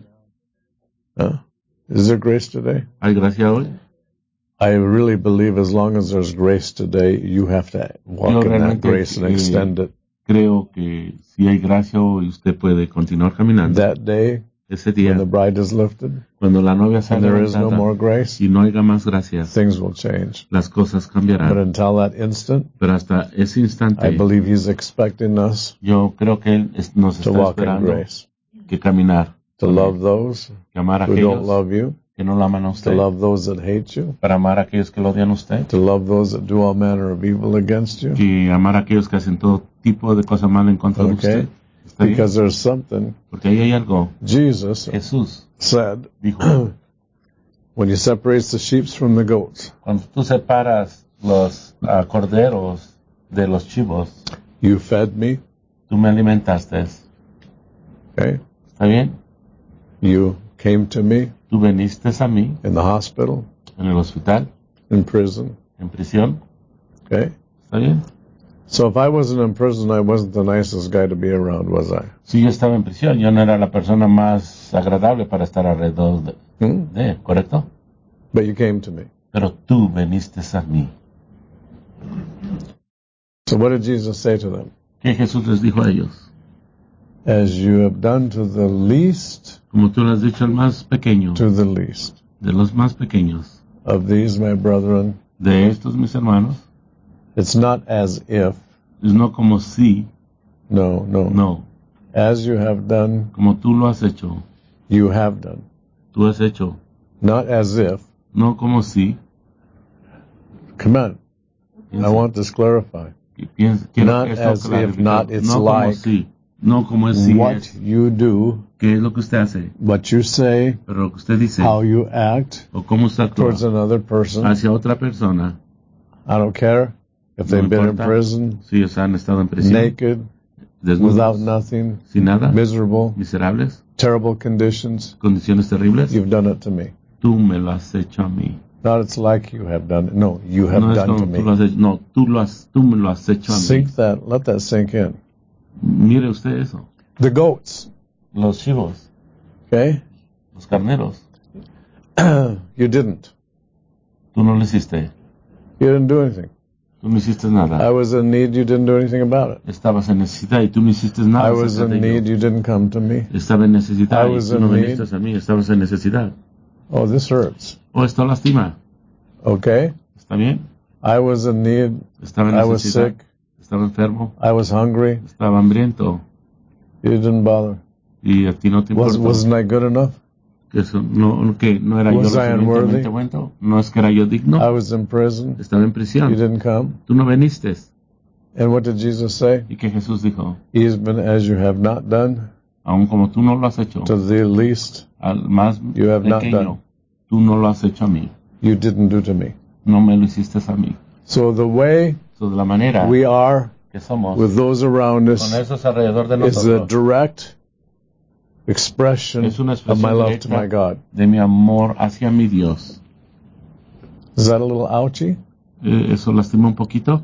Speaker 1: Huh? Is there grace today?
Speaker 2: ¿Hay gracia hoy?
Speaker 1: I really believe as long as there's grace today, you have to walk
Speaker 2: Yo
Speaker 1: in that
Speaker 2: realmente,
Speaker 1: grace and
Speaker 2: eh,
Speaker 1: extend it.
Speaker 2: Creo que si hay gracia hoy, usted puede continuar caminando.
Speaker 1: That day,
Speaker 2: Ese día,
Speaker 1: when the bride is lifted
Speaker 2: cuando la novia sea
Speaker 1: and there is no
Speaker 2: levantada
Speaker 1: more grace,
Speaker 2: y no haya más gracia,
Speaker 1: things will change.
Speaker 2: las cosas
Speaker 1: But
Speaker 2: cambiarán.
Speaker 1: until that instant,
Speaker 2: Pero hasta ese
Speaker 1: I
Speaker 2: instante,
Speaker 1: believe He's expecting us
Speaker 2: yo creo que Él es- nos
Speaker 1: to
Speaker 2: está
Speaker 1: walk in
Speaker 2: esperando
Speaker 1: grace,
Speaker 2: que caminar,
Speaker 1: to love those
Speaker 2: que amar a
Speaker 1: who don't
Speaker 2: aquellos
Speaker 1: love you,
Speaker 2: que no lo aman a
Speaker 1: to
Speaker 2: usted,
Speaker 1: love those that hate you,
Speaker 2: para amar a aquellos que lo odian a usted,
Speaker 1: to love those that do all manner of evil against you.
Speaker 2: que amar a aquellos que hacen todo tipo de cosas malas en contra de
Speaker 1: Okay?
Speaker 2: usted. ¿Está bien?
Speaker 1: Because there's something
Speaker 2: Porque ahí hay algo.
Speaker 1: Jesus
Speaker 2: Jesús
Speaker 1: said
Speaker 2: dijo,
Speaker 1: when He separates the sheep from the goats.
Speaker 2: cuando tú separas los ah, corderos de los chivos,
Speaker 1: You fed me,
Speaker 2: tú me alimentaste.
Speaker 1: okay?
Speaker 2: ¿Está bien?
Speaker 1: You came to me
Speaker 2: Tú viniste a mí
Speaker 1: in the hospital,
Speaker 2: en el hospital,
Speaker 1: in prison,
Speaker 2: en prisión.
Speaker 1: okay?
Speaker 2: ¿Está bien?
Speaker 1: So if I wasn't in prison, I wasn't the nicest guy to be around, was I?
Speaker 2: Si yo estaba en prisión, yo no era la persona más agradable para estar alrededor de,
Speaker 1: Hmm?
Speaker 2: de, ¿correcto?
Speaker 1: But you came to me.
Speaker 2: Pero tú viniste a mí.
Speaker 1: So what did Jesus say to them?
Speaker 2: ¿Qué Jesús les dijo a ellos?
Speaker 1: As you have done to the least,
Speaker 2: Como tú lo has dicho al más pequeño,
Speaker 1: to the least
Speaker 2: de los más pequeños,
Speaker 1: of these, my brethren,
Speaker 2: de estos mis hermanos,
Speaker 1: it's not as if,
Speaker 2: es no como si,
Speaker 1: no, no,
Speaker 2: no,
Speaker 1: as you have done,
Speaker 2: como tú lo has hecho,
Speaker 1: you have done.
Speaker 2: tú has hecho,
Speaker 1: Not as if.
Speaker 2: no como si.
Speaker 1: Come on. I
Speaker 2: Piensa,
Speaker 1: want this clarified.
Speaker 2: piensa, quiero
Speaker 1: Not
Speaker 2: que esto
Speaker 1: as if,
Speaker 2: clarifique.
Speaker 1: not it's
Speaker 2: no como
Speaker 1: like
Speaker 2: si, no como es si
Speaker 1: What
Speaker 2: es,
Speaker 1: you do,
Speaker 2: qué es lo que usted hace,
Speaker 1: what you say,
Speaker 2: pero lo que usted dice,
Speaker 1: how you act
Speaker 2: o cómo usted actúa
Speaker 1: towards another person.
Speaker 2: hacia otra persona.
Speaker 1: I don't care if
Speaker 2: No
Speaker 1: they've been in
Speaker 2: importa
Speaker 1: prison,
Speaker 2: si ellos han estado en prisión,
Speaker 1: naked,
Speaker 2: desnudos,
Speaker 1: without nothing,
Speaker 2: sin nada,
Speaker 1: miserable,
Speaker 2: miserables,
Speaker 1: terrible conditions.
Speaker 2: condiciones terribles.
Speaker 1: You've done it to me.
Speaker 2: Tú me lo has hecho a mí.
Speaker 1: Not it's like you have done it. No, you have
Speaker 2: No es
Speaker 1: done to
Speaker 2: como tú lo
Speaker 1: me.
Speaker 2: has hecho. No, tú lo has, tú me lo has hecho a mí.
Speaker 1: Sink that. Let that sink in.
Speaker 2: Mire usted eso.
Speaker 1: The goats.
Speaker 2: Los chivos,
Speaker 1: Okay?
Speaker 2: los carneros,
Speaker 1: You didn't.
Speaker 2: tú no lo hiciste.
Speaker 1: You didn't do anything.
Speaker 2: Tú no hiciste
Speaker 1: I
Speaker 2: nada.
Speaker 1: was in need. You didn't do anything about it.
Speaker 2: Estabas en necesidad y tú no hiciste nada.
Speaker 1: I was
Speaker 2: acerca
Speaker 1: in
Speaker 2: de ello.
Speaker 1: need. You didn't come to me.
Speaker 2: Estaba en necesidad
Speaker 1: I
Speaker 2: y
Speaker 1: was
Speaker 2: tú no
Speaker 1: in
Speaker 2: viniste
Speaker 1: need.
Speaker 2: a mí. Estabas en necesidad.
Speaker 1: Oh, this hurts.
Speaker 2: O esto lastima.
Speaker 1: Okay?
Speaker 2: ¿Está bien?
Speaker 1: I was in need.
Speaker 2: Estaba en
Speaker 1: I was
Speaker 2: necesidad.
Speaker 1: sick.
Speaker 2: Estaba enfermo.
Speaker 1: I was hungry.
Speaker 2: Estaba hambriento.
Speaker 1: You didn't bother.
Speaker 2: Y a ti no te
Speaker 1: Was,
Speaker 2: importó.
Speaker 1: wasn't I good enough?
Speaker 2: Que eso no, que no era yo lo
Speaker 1: Was I unworthy?
Speaker 2: suficientemente bueno. No es que era yo digno.
Speaker 1: I was in prison.
Speaker 2: Estaba en
Speaker 1: You
Speaker 2: prisión.
Speaker 1: didn't come.
Speaker 2: Tú no viniste.
Speaker 1: And what did Jesus say?
Speaker 2: Y que Jesús dijo,
Speaker 1: He's been as you have not done
Speaker 2: aun como tú no lo has hecho,
Speaker 1: to the least
Speaker 2: al más
Speaker 1: you have not done.
Speaker 2: pequeño, tú no lo has hecho a mí.
Speaker 1: you didn't do to me.
Speaker 2: No me lo hiciste a mí.
Speaker 1: So the way
Speaker 2: So, de la manera
Speaker 1: we are
Speaker 2: que somos
Speaker 1: with those around
Speaker 2: con
Speaker 1: us
Speaker 2: esos alrededor de
Speaker 1: is a
Speaker 2: nosotros
Speaker 1: direct expression
Speaker 2: es una
Speaker 1: of my
Speaker 2: expresión
Speaker 1: love to
Speaker 2: directa
Speaker 1: my God.
Speaker 2: de mi amor hacia mi Dios.
Speaker 1: Is that a little ouchy?
Speaker 2: Eh, ¿Eso lastima un poquito?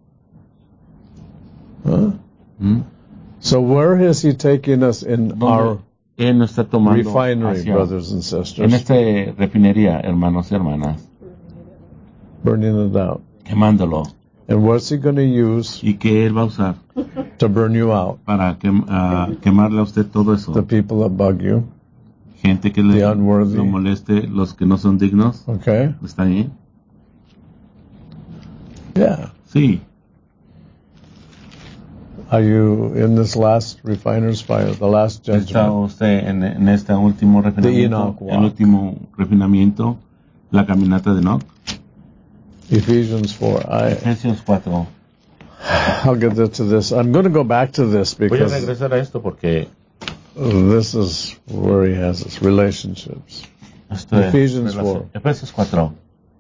Speaker 1: Huh?
Speaker 2: ¿Mm?
Speaker 1: So where is he taking us in our
Speaker 2: ¿Dónde Él nos está tomando
Speaker 1: refinery,
Speaker 2: hacia,
Speaker 1: brothers and
Speaker 2: en
Speaker 1: sisters?
Speaker 2: esta refinería, hermanos y hermanas,
Speaker 1: Burning it out.
Speaker 2: quemándolo?
Speaker 1: And what's he going to use
Speaker 2: ¿Y qué Él va a usar
Speaker 1: to burn you out?
Speaker 2: para quem, ah, quemarle a usted todo eso?
Speaker 1: The people that bug you.
Speaker 2: Gente que le
Speaker 1: The unworthy.
Speaker 2: lo moleste, los que no son dignos.
Speaker 1: Okay?
Speaker 2: ¿Está bien?
Speaker 1: Yeah.
Speaker 2: Sí.
Speaker 1: Are you in this last refiner's fire, the last
Speaker 2: ¿Está
Speaker 1: judgment?
Speaker 2: usted en, en este último refinamiento,
Speaker 1: Enoch walk.
Speaker 2: el último refinamiento, la caminata de Enoch?
Speaker 1: Ephesians four. I,
Speaker 2: Efesios cuatro.
Speaker 1: I'll get to this. I'm going to go back to this
Speaker 2: Voy a
Speaker 1: because
Speaker 2: regresar a esto porque
Speaker 1: this is where he has his relationships.
Speaker 2: esto es
Speaker 1: Ephesians
Speaker 2: relación-
Speaker 1: four.
Speaker 2: Efesios cuatro.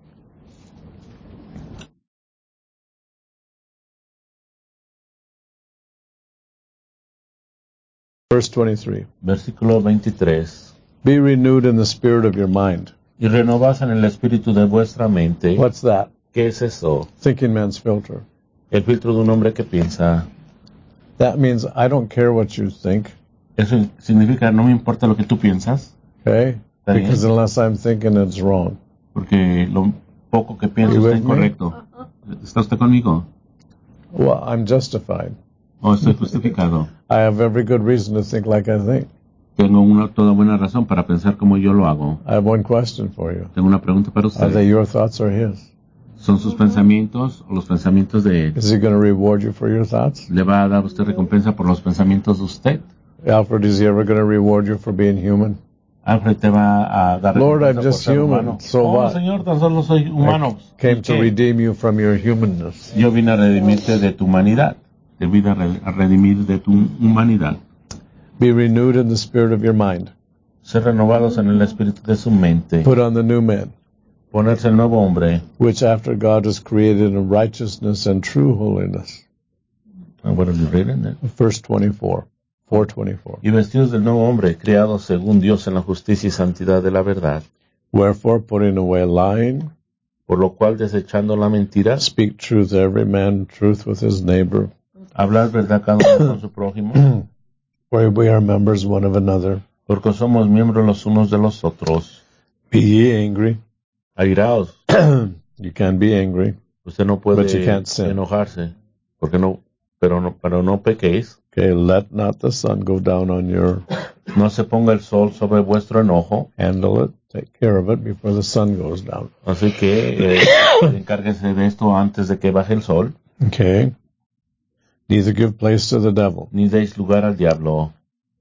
Speaker 1: Verse twenty-three.
Speaker 2: Versículo veintitrés.
Speaker 1: Be renewed in the spirit of your mind.
Speaker 2: Y renovás en el espíritu de vuestra mente.
Speaker 1: What's that?
Speaker 2: ¿Qué es eso?
Speaker 1: Thinking man's filter.
Speaker 2: El filtro de un hombre que piensa.
Speaker 1: That means I don't care what you think,
Speaker 2: Eso significa no me importa lo que tú piensas,
Speaker 1: okay?
Speaker 2: Está bien.
Speaker 1: Because unless I'm thinking it's wrong.
Speaker 2: porque lo poco que pienso
Speaker 1: You
Speaker 2: está
Speaker 1: with me?
Speaker 2: incorrecto. ¿Está usted conmigo?
Speaker 1: Well, I'm justified.
Speaker 2: ¿O estoy justificado?
Speaker 1: I have every good reason to think like I think.
Speaker 2: Tengo una toda buena razón para pensar como yo lo hago.
Speaker 1: I have one question for you.
Speaker 2: Tengo una pregunta para
Speaker 1: Are they
Speaker 2: usted.
Speaker 1: your thoughts or his?
Speaker 2: ¿Son sus pensamientos o los pensamientos de él?
Speaker 1: Is he going to reward you for your thoughts?
Speaker 2: ¿Le va a dar usted recompensa por los pensamientos de usted?
Speaker 1: Alfred, is he ever going to reward you for being human?
Speaker 2: Alfred te va a dar
Speaker 1: Lord,
Speaker 2: recompensa
Speaker 1: I'm
Speaker 2: por
Speaker 1: just
Speaker 2: ser
Speaker 1: human,
Speaker 2: humano.
Speaker 1: so
Speaker 2: oh,
Speaker 1: what?
Speaker 2: Señor, tan solo soy humano.
Speaker 1: I came
Speaker 2: ¿Y
Speaker 1: to
Speaker 2: qué?
Speaker 1: redeem you from your humanness.
Speaker 2: Yo vine a redimirte de tu humanidad. Te vine a re- a redimir de tu humanidad.
Speaker 1: Be renewed in the spirit of your mind.
Speaker 2: Ser renovados en el espíritu de su mente.
Speaker 1: Put on the new man,
Speaker 2: Ponerse el nuevo hombre.
Speaker 1: which after God is created in righteousness and true holiness.
Speaker 2: Ah, what are you reading there?
Speaker 1: Verse twenty-four. four twenty-four.
Speaker 2: Y vestidos del nuevo hombre, criados según Dios en la justicia y santidad de la verdad.
Speaker 1: Wherefore, putting away lying,
Speaker 2: Por lo cual, desechando la mentira,
Speaker 1: speak truth every man, truth with his neighbor.
Speaker 2: hablar verdad cada uno con su prójimo,
Speaker 1: For we are members one of another.
Speaker 2: porque somos miembros los unos de los otros.
Speaker 1: Be ye angry.
Speaker 2: Airaos,
Speaker 1: You can be angry.
Speaker 2: usted no puede
Speaker 1: But you can't sin.
Speaker 2: enojarse, porque no, pero no, pero no pequéis.
Speaker 1: Okay, let not the sun go down on your
Speaker 2: No se ponga el sol sobre vuestro enojo,
Speaker 1: handle it. Take care of it before the sun goes down.
Speaker 2: así que eh, encárguese de esto antes de que baje el sol.
Speaker 1: Okay. Neither give place to the devil.
Speaker 2: Ni deis lugar al diablo.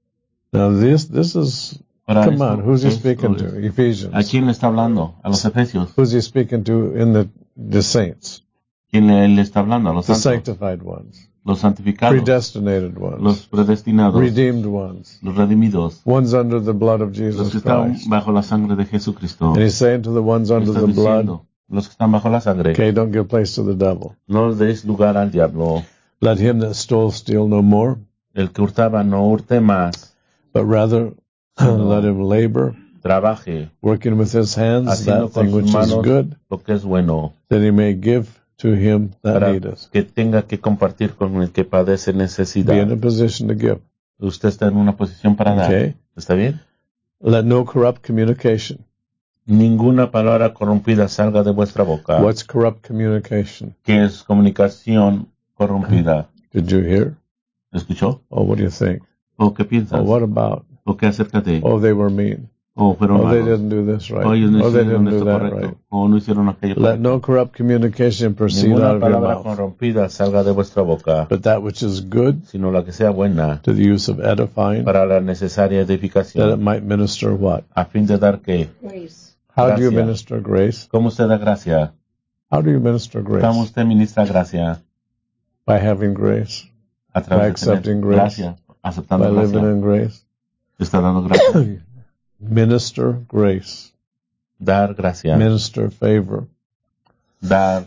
Speaker 1: Now this this is
Speaker 2: Ahora,
Speaker 1: come
Speaker 2: esto-
Speaker 1: on, who's he
Speaker 2: esto
Speaker 1: speaking
Speaker 2: es-
Speaker 1: to?
Speaker 2: ¿A
Speaker 1: Ephesians.
Speaker 2: quién le está hablando? A los efesios.
Speaker 1: Who's he speaking to in the the saints?
Speaker 2: ¿Quién le, le está hablando? A los
Speaker 1: The
Speaker 2: santos,
Speaker 1: sanctified ones,
Speaker 2: los santificados,
Speaker 1: predestinated ones,
Speaker 2: los predestinados,
Speaker 1: redeemed ones,
Speaker 2: los redimidos,
Speaker 1: ones under the blood of
Speaker 2: los
Speaker 1: Jesus
Speaker 2: que están
Speaker 1: Christ.
Speaker 2: bajo la sangre de Jesucristo.
Speaker 1: And he's saying to the ones under
Speaker 2: Está
Speaker 1: the blood,
Speaker 2: diciendo, los que están bajo la sangre,
Speaker 1: okay, don't give place to the devil.
Speaker 2: no deis lugar al diablo.
Speaker 1: Let him that stole steal no more,
Speaker 2: El que hurtaba no hurte más,
Speaker 1: but rather let him labor,
Speaker 2: trabaje,
Speaker 1: working with his hands
Speaker 2: haciendo
Speaker 1: that
Speaker 2: con
Speaker 1: thing
Speaker 2: sus
Speaker 1: which is
Speaker 2: manos
Speaker 1: good,
Speaker 2: lo que es bueno,
Speaker 1: that he may give to him that
Speaker 2: para
Speaker 1: needeth.
Speaker 2: que tenga que compartir con el que padece
Speaker 1: Be in a
Speaker 2: necesidad.
Speaker 1: position to give.
Speaker 2: Usted está en una posición para dar.
Speaker 1: Okay.
Speaker 2: ¿Está bien?
Speaker 1: Let no corrupt communication.
Speaker 2: Ninguna palabra corrompida salga de vuestra boca.
Speaker 1: What's corrupt communication?
Speaker 2: ¿Qué es comunicación corrompida?
Speaker 1: Did you hear?
Speaker 2: ¿Escuchó?
Speaker 1: Oh, what do you think?
Speaker 2: ¿O qué piensas?
Speaker 1: Oh, what about?
Speaker 2: ¿O qué acerca de?
Speaker 1: Oh, they were mean.
Speaker 2: ¿O fueron
Speaker 1: Oh, they
Speaker 2: malos?
Speaker 1: didn't do this right.
Speaker 2: ¿O ellos no
Speaker 1: Oh, they
Speaker 2: hicieron
Speaker 1: didn't do
Speaker 2: esto
Speaker 1: that
Speaker 2: correcto?
Speaker 1: right.
Speaker 2: ¿O no hicieron aquello
Speaker 1: Let
Speaker 2: correcto?
Speaker 1: no corrupt communication proceed
Speaker 2: Ninguna
Speaker 1: out of your
Speaker 2: palabra
Speaker 1: mouth,
Speaker 2: corrompida salga de vuestra boca,
Speaker 1: but that which is good
Speaker 2: sino la que sea buena
Speaker 1: to the use of edifying,
Speaker 2: para la necesaria
Speaker 1: that it
Speaker 2: edificación,
Speaker 1: might minister what?
Speaker 2: a fin de dar que,
Speaker 3: Grace.
Speaker 1: How do you
Speaker 2: Gracia.
Speaker 1: minister grace?
Speaker 2: ¿cómo usted da gracia?
Speaker 1: How do you minister
Speaker 2: ¿Cómo
Speaker 1: grace?
Speaker 2: usted ministra gracia?
Speaker 1: By having grace,
Speaker 2: A través
Speaker 1: By
Speaker 2: de
Speaker 1: accepting
Speaker 2: tener
Speaker 1: grace.
Speaker 2: gracia, aceptando
Speaker 1: by living
Speaker 2: gracia.
Speaker 1: in grace.
Speaker 2: Está dando gracia.
Speaker 1: Minister grace,
Speaker 2: Dar gracia.
Speaker 1: minister favor.
Speaker 2: Dar.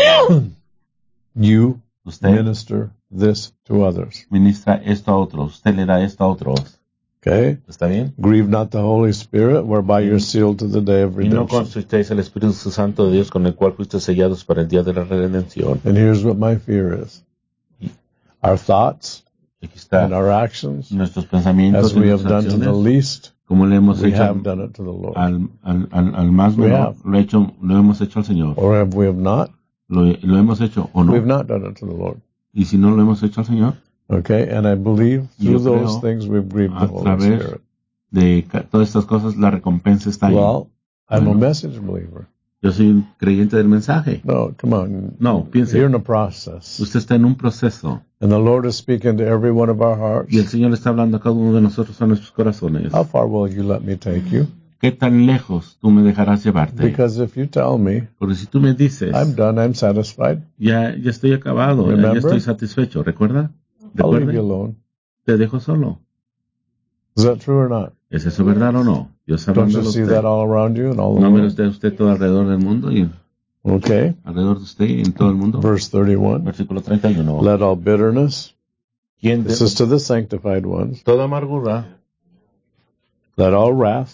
Speaker 1: You
Speaker 2: Usted
Speaker 1: minister this to others.
Speaker 2: ministra esto a otros. Usted le da esto a otros.
Speaker 1: Okay?
Speaker 2: ¿Está bien?
Speaker 1: Grieve not the Holy Spirit, whereby you're sealed to the day of
Speaker 2: Y no
Speaker 1: redemption.
Speaker 2: consultéis el Espíritu Santo de Dios con el cual fuiste sellados para el día de la redención.
Speaker 1: And here's what my fear is. Our thoughts
Speaker 2: Aquí está
Speaker 1: and our actions,
Speaker 2: nuestros pensamientos
Speaker 1: as
Speaker 2: y
Speaker 1: we have
Speaker 2: nuestras
Speaker 1: done to the
Speaker 2: acciones,
Speaker 1: least,
Speaker 2: como le hemos
Speaker 1: we
Speaker 2: hecho
Speaker 1: have done it to the Lord.
Speaker 2: al, al, al, al más
Speaker 1: We
Speaker 2: menor,
Speaker 1: have.
Speaker 2: lo, he hecho, lo hemos hecho al Señor.
Speaker 1: Or have we have not?
Speaker 2: Lo, lo hemos hecho o no.
Speaker 1: We've not done it to the Lord.
Speaker 2: Y si no lo hemos hecho al Señor,
Speaker 1: Okay? And I believe
Speaker 2: Yo
Speaker 1: through those
Speaker 2: creo
Speaker 1: things we've grieved the
Speaker 2: a
Speaker 1: Holy
Speaker 2: través
Speaker 1: Spirit.
Speaker 2: de ca- todas estas cosas, la recompensa está ahí.
Speaker 1: Well, I'm a
Speaker 2: Bueno.
Speaker 1: message believer.
Speaker 2: Yo soy un creyente del mensaje.
Speaker 1: No, come on.
Speaker 2: No, piense.
Speaker 1: You're in a process.
Speaker 2: Usted está en un proceso.
Speaker 1: And the Lord is speaking to every one of our hearts.
Speaker 2: Y el Señor está hablando a cada uno de nosotros a nuestros corazones.
Speaker 1: How far will you let me take you?
Speaker 2: ¿Qué tan lejos tú me dejarás llevarte?
Speaker 1: Because if you tell me,
Speaker 2: Porque si tú me dices,
Speaker 1: I'm done, I'm satisfied,
Speaker 2: ya, ya estoy acabado, ya, ya estoy satisfecho, ¿recuerda?
Speaker 1: I'll leave you alone.
Speaker 2: Te dejo solo.
Speaker 1: Is that true or not?
Speaker 2: ¿Es eso verdad o no? Dios
Speaker 1: Don't
Speaker 2: hablando
Speaker 1: you
Speaker 2: de
Speaker 1: see
Speaker 2: usted.
Speaker 1: that all around you and all the
Speaker 2: ¿No ve
Speaker 1: world?
Speaker 2: usted, usted todo alrededor del mundo y
Speaker 1: Okay.
Speaker 2: alrededor de usted y en todo el mundo?
Speaker 1: Verse thirty-one.
Speaker 2: Versículo treinta y uno.
Speaker 1: Let all bitterness,
Speaker 2: ¿Quién
Speaker 1: this
Speaker 2: de-
Speaker 1: is to the sanctified ones,
Speaker 2: toda amargura,
Speaker 1: let all wrath,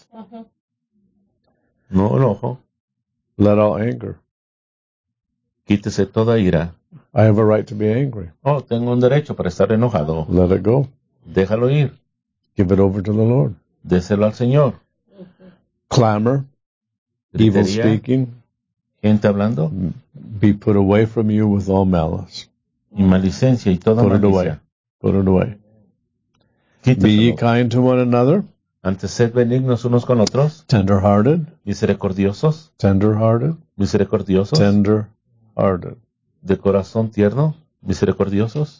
Speaker 2: no enojo,
Speaker 1: let all anger.
Speaker 2: quítese toda ira.
Speaker 1: I have a right to be angry.
Speaker 2: Oh, tengo un derecho para estar enojado.
Speaker 1: Let it go.
Speaker 2: Déjalo ir.
Speaker 1: Give it over to the Lord.
Speaker 2: Déselo al Señor.
Speaker 1: Clamor, evil
Speaker 2: Gritería,
Speaker 1: speaking,
Speaker 2: gente hablando,
Speaker 1: be put away from you with all malice.
Speaker 2: y maldicencia y toda
Speaker 1: Put it away.
Speaker 2: malicia.
Speaker 1: Put it away. Be ye
Speaker 2: Quíteselo.
Speaker 1: kind to one another,
Speaker 2: Antes sed benignos unos con otros,
Speaker 1: tender-hearted,
Speaker 2: misericordiosos,
Speaker 1: tender-hearted,
Speaker 2: misericordiosos,
Speaker 1: tender-hearted,
Speaker 2: de corazón tierno, misericordiosos,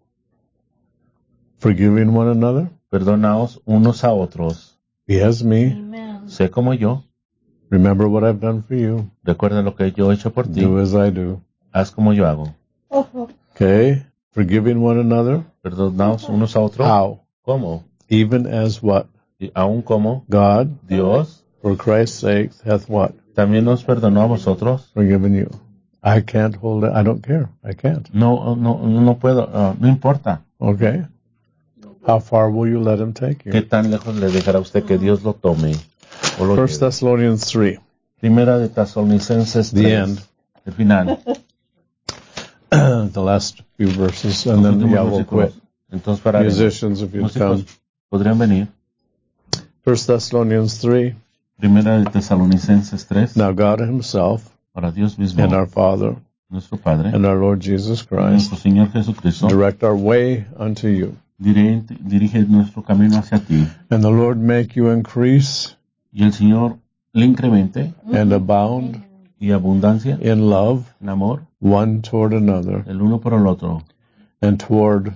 Speaker 1: forgiving one another.
Speaker 2: perdonaos unos a otros.
Speaker 1: Be as me.
Speaker 2: Sé como yo,
Speaker 1: Remember what I've done for you.
Speaker 2: recuerda lo que yo he hecho por ti,
Speaker 1: Do as I do.
Speaker 2: haz como yo hago.
Speaker 1: Okay? Forgiving one another.
Speaker 2: Perdonaos unos a otros.
Speaker 1: How?
Speaker 2: ¿Cómo?
Speaker 1: Even as what?
Speaker 2: Y aún como
Speaker 1: God,
Speaker 2: Dios
Speaker 1: for Christ's sake, hath what?
Speaker 2: también nos perdonó a vosotros.
Speaker 1: Forgiven you. I can't hold it. I don't care. I can't.
Speaker 2: No, no, no puedo, uh, no importa.
Speaker 1: Okay? How far will you let him take
Speaker 2: ¿Qué
Speaker 1: you?
Speaker 2: tan lejos le dejará usted que Dios lo tome o lo
Speaker 1: First
Speaker 2: lleve?
Speaker 1: Thessalonians three.
Speaker 2: Primera de Tesalonicenses
Speaker 1: The
Speaker 2: tres,
Speaker 1: end.
Speaker 2: el final.
Speaker 1: The last few verses, and
Speaker 2: Los
Speaker 1: then
Speaker 2: últimos
Speaker 1: yeah, we'll
Speaker 2: versículos.
Speaker 1: quit.
Speaker 2: Entonces pararemos.
Speaker 1: Musicians, if you'd come.
Speaker 2: Músicos, podrían venir.
Speaker 1: First Thessalonians three.
Speaker 2: Primera de Tesalonicenses tres.
Speaker 1: Now God Himself
Speaker 2: Para Dios mismo,
Speaker 1: and our Father
Speaker 2: nuestro Padre,
Speaker 1: and our Lord Jesus Christ
Speaker 2: nuestro Señor Jesucristo,
Speaker 1: direct our way unto you,
Speaker 2: dirige, dirige nuestro camino hacia ti.
Speaker 1: and the Lord make you increase
Speaker 2: Y el Señor le incremente
Speaker 1: and abound
Speaker 2: y abundancia
Speaker 1: in love
Speaker 2: en amor,
Speaker 1: one toward another
Speaker 2: el uno por el otro,
Speaker 1: and toward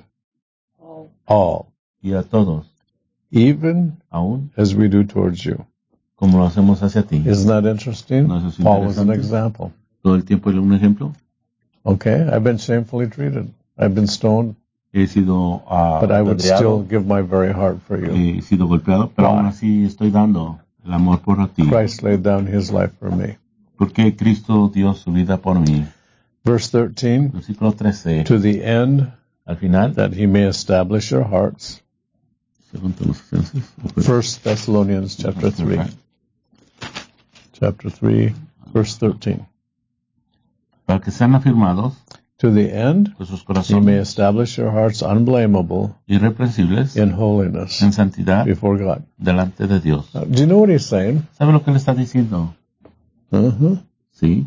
Speaker 1: all,
Speaker 2: y a todos,
Speaker 1: even
Speaker 2: aún
Speaker 1: as we do towards you.
Speaker 2: como lo hacemos hacia ti.
Speaker 1: Isn't that interesting?
Speaker 2: ¿No es
Speaker 1: Paul was an
Speaker 2: interesante?
Speaker 1: example.
Speaker 2: Todo el tiempo un ejemplo.
Speaker 1: Okay, I've been shamefully treated. I've been stoned,
Speaker 2: He sido uh,
Speaker 1: but I would still
Speaker 2: apedreado,
Speaker 1: give my very heart for you.
Speaker 2: he sido golpeado, pero
Speaker 1: Why?
Speaker 2: aún así estoy dando el amor por ti.
Speaker 1: Christ laid down His life for me.
Speaker 2: Porque Cristo dio su vida por mí.
Speaker 1: Verse thirteen,
Speaker 2: Versículo trece.
Speaker 1: to the end
Speaker 2: Al final,
Speaker 1: that He may establish your hearts.
Speaker 2: según Tesalonicenses,
Speaker 1: First Thessalonians chapter three. Chapter three, verse thirteen.
Speaker 2: para que sean afirmados
Speaker 1: To the end
Speaker 2: que sus
Speaker 1: He may
Speaker 2: corazones
Speaker 1: establish your hearts unblameable
Speaker 2: irreprensibles
Speaker 1: in holiness
Speaker 2: en santidad
Speaker 1: before God.
Speaker 2: delante de Dios.
Speaker 1: Now, do you know what He's saying?
Speaker 2: ¿Sabe lo que le está diciendo?
Speaker 1: Uh-huh.
Speaker 2: Sí,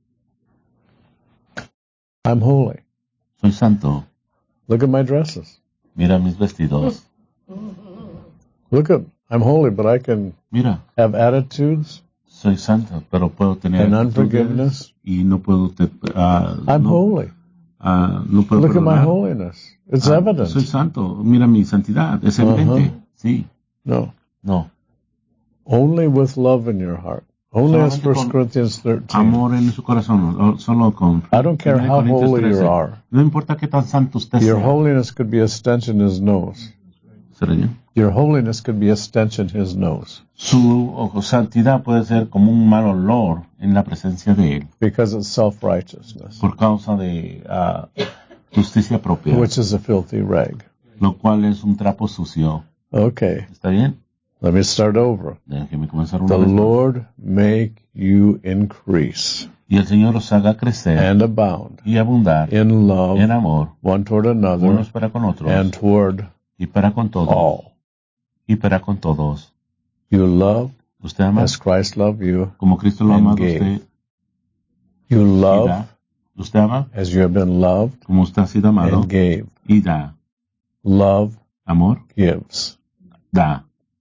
Speaker 1: I'm holy.
Speaker 2: soy santo.
Speaker 1: Look at my dresses.
Speaker 2: Mira mis vestidos.
Speaker 1: Look at, I'm holy, but I can
Speaker 2: Mira,
Speaker 1: have attitudes
Speaker 2: soy santo, pero puedo tener
Speaker 1: and
Speaker 2: actitudes
Speaker 1: unforgiveness.
Speaker 2: y no puedo te, ah,
Speaker 1: I'm
Speaker 2: no,
Speaker 1: holy.
Speaker 2: ah, no puedo
Speaker 1: Look at my
Speaker 2: perdonar.
Speaker 1: holiness. It's
Speaker 2: Ah,
Speaker 1: evident.
Speaker 2: soy santo. Mira mi santidad. Es evidente.
Speaker 1: Uh-huh.
Speaker 2: Sí.
Speaker 1: No.
Speaker 2: No.
Speaker 1: Only with love in your heart. Only as
Speaker 2: Solamente
Speaker 1: First
Speaker 2: con
Speaker 1: Corinthians thirteen.
Speaker 2: Amor en su corazón. o- Solo con.
Speaker 1: I don't care
Speaker 2: Primera
Speaker 1: how
Speaker 2: Corintios
Speaker 1: holy you
Speaker 2: trece.
Speaker 1: are.
Speaker 2: No importa qué tan santo usted
Speaker 1: Your
Speaker 2: sea.
Speaker 1: holiness could be a stench in His nose.
Speaker 2: ¿Será yo?
Speaker 1: Your holiness could be a stench in His nose
Speaker 2: Su o, santidad puede ser como un mal olor en la presencia de Él.
Speaker 1: because it's self-righteousness,
Speaker 2: Por causa de ah, justicia propia.
Speaker 1: which is a filthy rag.
Speaker 2: Lo cual es un trapo sucio.
Speaker 1: Okay,
Speaker 2: ¿Está bien?
Speaker 1: let me start over.
Speaker 2: Déjeme comenzar una
Speaker 1: The
Speaker 2: vez más.
Speaker 1: Lord make you increase
Speaker 2: Y el Señor los haga crecer
Speaker 1: and abound
Speaker 2: y abundar
Speaker 1: in love
Speaker 2: en amor
Speaker 1: one toward another
Speaker 2: unos para con otros
Speaker 1: and toward
Speaker 2: y para con todos
Speaker 1: all.
Speaker 2: y para con todos.
Speaker 1: You love
Speaker 2: Usted ama
Speaker 1: as Christ loved you.
Speaker 2: como Cristo lo ha
Speaker 1: and
Speaker 2: amado a
Speaker 1: gave.
Speaker 2: usted
Speaker 1: You
Speaker 2: y
Speaker 1: love
Speaker 2: da. Usted ama
Speaker 1: as you have been loved
Speaker 2: como usted ha sido amado
Speaker 1: and gave.
Speaker 2: y da.
Speaker 1: Love
Speaker 2: Amor
Speaker 1: gives.
Speaker 2: da.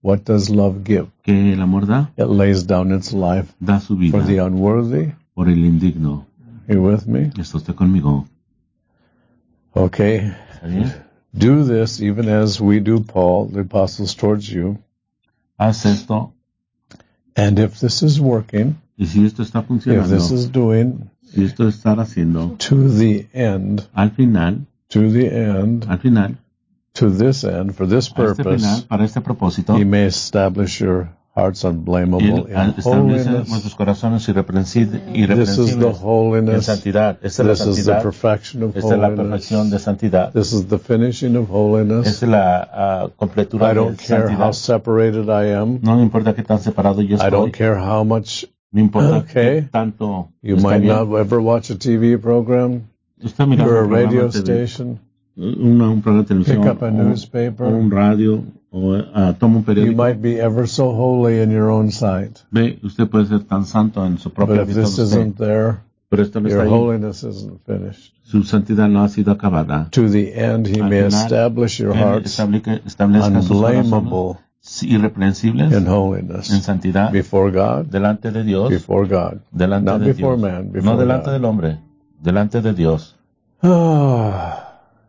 Speaker 1: What does love give?
Speaker 2: ¿Qué el amor da?
Speaker 1: It lays down its life
Speaker 2: Da su vida
Speaker 1: for the unworthy.
Speaker 2: por el indigno.
Speaker 1: You with me?
Speaker 2: ¿Está usted conmigo?
Speaker 1: Okay.
Speaker 2: ¿Está bien?
Speaker 1: Do this even as we do, Paul, the apostles, towards you.
Speaker 2: Haz esto.
Speaker 1: And if this is working,
Speaker 2: Y si esto está
Speaker 1: if
Speaker 2: funcionando,
Speaker 1: this is doing
Speaker 2: si esto está haciendo,
Speaker 1: to the end,
Speaker 2: al final,
Speaker 1: to the end,
Speaker 2: al final,
Speaker 1: to this end, for this
Speaker 2: a este final,
Speaker 1: purpose,
Speaker 2: para este propósito,
Speaker 1: he may establish your hearts unblameable
Speaker 2: Él
Speaker 1: in
Speaker 2: establece
Speaker 1: holiness.
Speaker 2: nuestros corazones irreprensibles,
Speaker 1: This is the
Speaker 2: en
Speaker 1: holiness.
Speaker 2: santidad. Esta es la
Speaker 1: This is the
Speaker 2: santidad.
Speaker 1: perfection of
Speaker 2: Esta es la
Speaker 1: holiness.
Speaker 2: perfección de santidad.
Speaker 1: This is the finishing of holiness.
Speaker 2: Esta es la uh, completura
Speaker 1: I
Speaker 2: de
Speaker 1: don't care how
Speaker 2: santidad.
Speaker 1: separated I am.
Speaker 2: No me importa qué tan separado yo
Speaker 1: I don't
Speaker 2: estoy.
Speaker 1: care how much
Speaker 2: No importa
Speaker 1: Okay.
Speaker 2: qué tanto
Speaker 1: you
Speaker 2: está
Speaker 1: might
Speaker 2: bien.
Speaker 1: not ever watch a T V program
Speaker 2: Está mirando
Speaker 1: or a
Speaker 2: un programa
Speaker 1: radio
Speaker 2: de T V,
Speaker 1: station.
Speaker 2: una, un programa de televisión,
Speaker 1: Pick up a
Speaker 2: o,
Speaker 1: newspaper.
Speaker 2: o un radio, o uh, toma un
Speaker 1: You
Speaker 2: periódico.
Speaker 1: might be ever so holy in your own sight.
Speaker 2: Ve, usted puede ser tan santo en su propia
Speaker 1: But if
Speaker 2: vista de
Speaker 1: this
Speaker 2: usted,
Speaker 1: isn't there,
Speaker 2: pero esto no está
Speaker 1: your
Speaker 2: ahí.
Speaker 1: holiness isn't finished.
Speaker 2: Su santidad no ha sido acabada.
Speaker 1: To the end, he
Speaker 2: Al
Speaker 1: may
Speaker 2: final,
Speaker 1: establish your
Speaker 2: Él
Speaker 1: hearts
Speaker 2: establezca, establezca sus corazones
Speaker 1: unblameable
Speaker 2: irreprensibles
Speaker 1: in holiness
Speaker 2: en santidad
Speaker 1: before God,
Speaker 2: delante de Dios,
Speaker 1: before God,
Speaker 2: delante
Speaker 1: not
Speaker 2: de
Speaker 1: before
Speaker 2: Dios,
Speaker 1: man,
Speaker 2: no
Speaker 1: before
Speaker 2: delante
Speaker 1: God.
Speaker 2: del hombre, delante de Dios.
Speaker 1: Ah.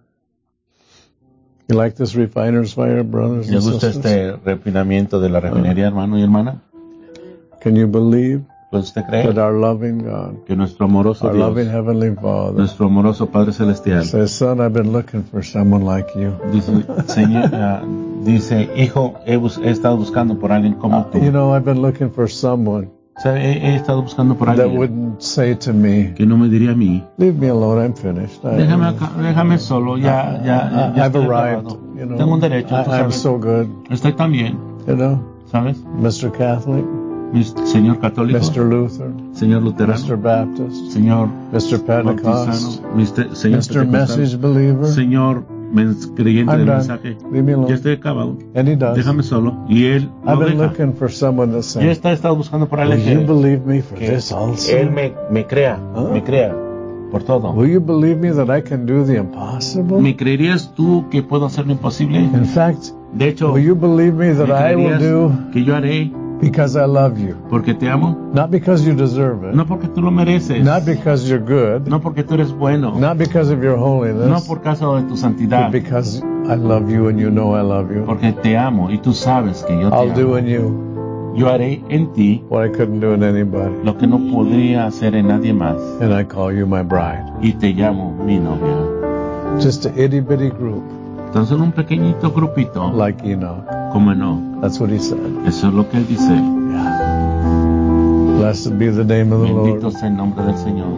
Speaker 1: You like this refiner's fire, brothers
Speaker 2: ¿Le
Speaker 1: and
Speaker 2: gusta
Speaker 1: sisters?
Speaker 2: este refinamiento de la refinería, hermano y hermana?
Speaker 1: Can you believe
Speaker 2: ¿Puede usted
Speaker 1: that
Speaker 2: creer
Speaker 1: our loving God,
Speaker 2: que nuestro amoroso
Speaker 1: our loving
Speaker 2: Dios,
Speaker 1: Heavenly Father,
Speaker 2: nuestro amoroso Padre Celestial,
Speaker 1: says, son, I've been looking for someone like you.
Speaker 2: dice, Señor, uh, dice, hijo, he, bus- he estado buscando por alguien como tú?
Speaker 1: You know, I've been looking for someone
Speaker 2: O sea, he, he estado buscando por
Speaker 1: that
Speaker 2: alguien
Speaker 1: wouldn't say to me,
Speaker 2: que no me diría a mí,
Speaker 1: leave me alone, I'm finished. I,
Speaker 2: déjame, acá, déjame solo, ya, ya, ya, ya
Speaker 1: I've
Speaker 2: estoy
Speaker 1: arrived.
Speaker 2: acabado.
Speaker 1: You know,
Speaker 2: Tengo un derecho, tú
Speaker 1: I, I'm
Speaker 2: sabes.
Speaker 1: so good.
Speaker 2: Estoy tan bien,
Speaker 1: You know,
Speaker 2: ¿sabes?
Speaker 1: Mister Catholic,
Speaker 2: Mi señor católico,
Speaker 1: Mister Luther,
Speaker 2: señor luterano,
Speaker 1: Mister Baptist,
Speaker 2: señor
Speaker 1: Mister Pentecost,
Speaker 2: bautizano, mister, señor
Speaker 1: Mister
Speaker 2: pentecostal,
Speaker 1: Message Believer.
Speaker 2: señor mens- creyente
Speaker 1: I'm
Speaker 2: del
Speaker 1: done.
Speaker 2: mensaje.
Speaker 1: Leave me alone.
Speaker 2: Ya estoy acabado.
Speaker 1: And he does.
Speaker 2: Déjame solo. Y él
Speaker 1: I've
Speaker 2: lo
Speaker 1: been
Speaker 2: deja.
Speaker 1: looking for someone to
Speaker 2: Yo
Speaker 1: say,
Speaker 2: he estado buscando por
Speaker 1: will
Speaker 2: alguien
Speaker 1: you
Speaker 2: que,
Speaker 1: believe me for
Speaker 2: que
Speaker 1: this also?
Speaker 2: él me, me crea,
Speaker 1: ¿Ah?
Speaker 2: me crea por todo.
Speaker 1: Will you believe me that I can do the impossible?
Speaker 2: ¿Me creerías tú que puedo hacer lo imposible?
Speaker 1: In fact,
Speaker 2: De hecho,
Speaker 1: will you believe me
Speaker 2: ¿me
Speaker 1: that I will
Speaker 2: creerías
Speaker 1: do
Speaker 2: que yo haré
Speaker 1: because I love you?
Speaker 2: porque te amo?
Speaker 1: Not because you deserve it.
Speaker 2: No porque tú lo mereces.
Speaker 1: Not because you're good.
Speaker 2: No porque tú eres bueno.
Speaker 1: Not because of your
Speaker 2: No
Speaker 1: holiness.
Speaker 2: por causa de tu
Speaker 1: But
Speaker 2: santidad.
Speaker 1: because I love you and you know I love you.
Speaker 2: Porque te amo y tú sabes que yo te
Speaker 1: I'll do
Speaker 2: amo.
Speaker 1: in you
Speaker 2: Yo haré en ti
Speaker 1: what I couldn't do in anybody.
Speaker 2: lo que no podría hacer en nadie más.
Speaker 1: And I call you my bride.
Speaker 2: Y te llamo mi novia.
Speaker 1: Just a itty bitty group
Speaker 2: Tan solo un pequeñito grupito,
Speaker 1: like Enoch.
Speaker 2: como no.
Speaker 1: That's what he said.
Speaker 2: Eso es lo que él dice.
Speaker 1: Yeah. Blessed be the name of the
Speaker 2: Bendito
Speaker 1: Lord.
Speaker 2: sea el nombre del Señor.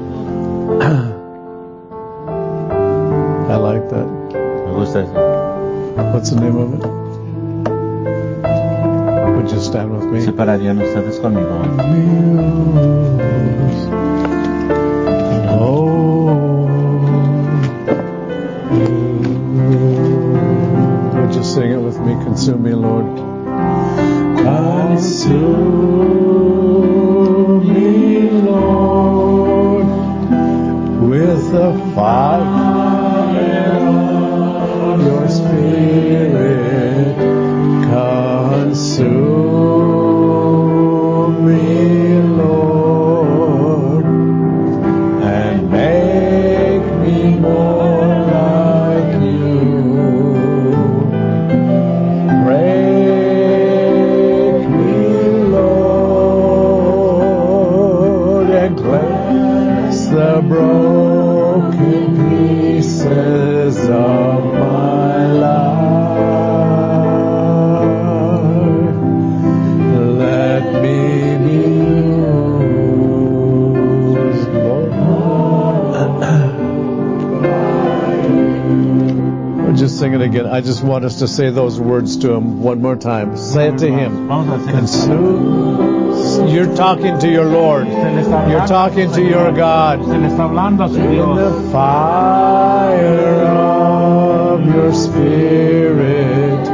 Speaker 1: I like that.
Speaker 2: Me gusta eso.
Speaker 1: What's the name of it? Would you stand with me?
Speaker 2: ¿Se pararían ustedes conmigo?
Speaker 1: Muse. Oh, you. Would you sing it with me? Consume me, Lord. Consume me, Lord, with the fire of your Spirit. Consume me, Lord, and make me more like you. Break me, Lord, and cleanse the broken pieces of my life. Let me be used, Lord. We'll just sing it again. I just want us to say those words to him one more time. Say it to him.
Speaker 2: Vamos a hacer esto.
Speaker 1: Consume. You're talking to your Lord. You're talking to your God.
Speaker 2: Se le está hablando a su
Speaker 1: In
Speaker 2: Dios.
Speaker 1: the fire of your Spirit,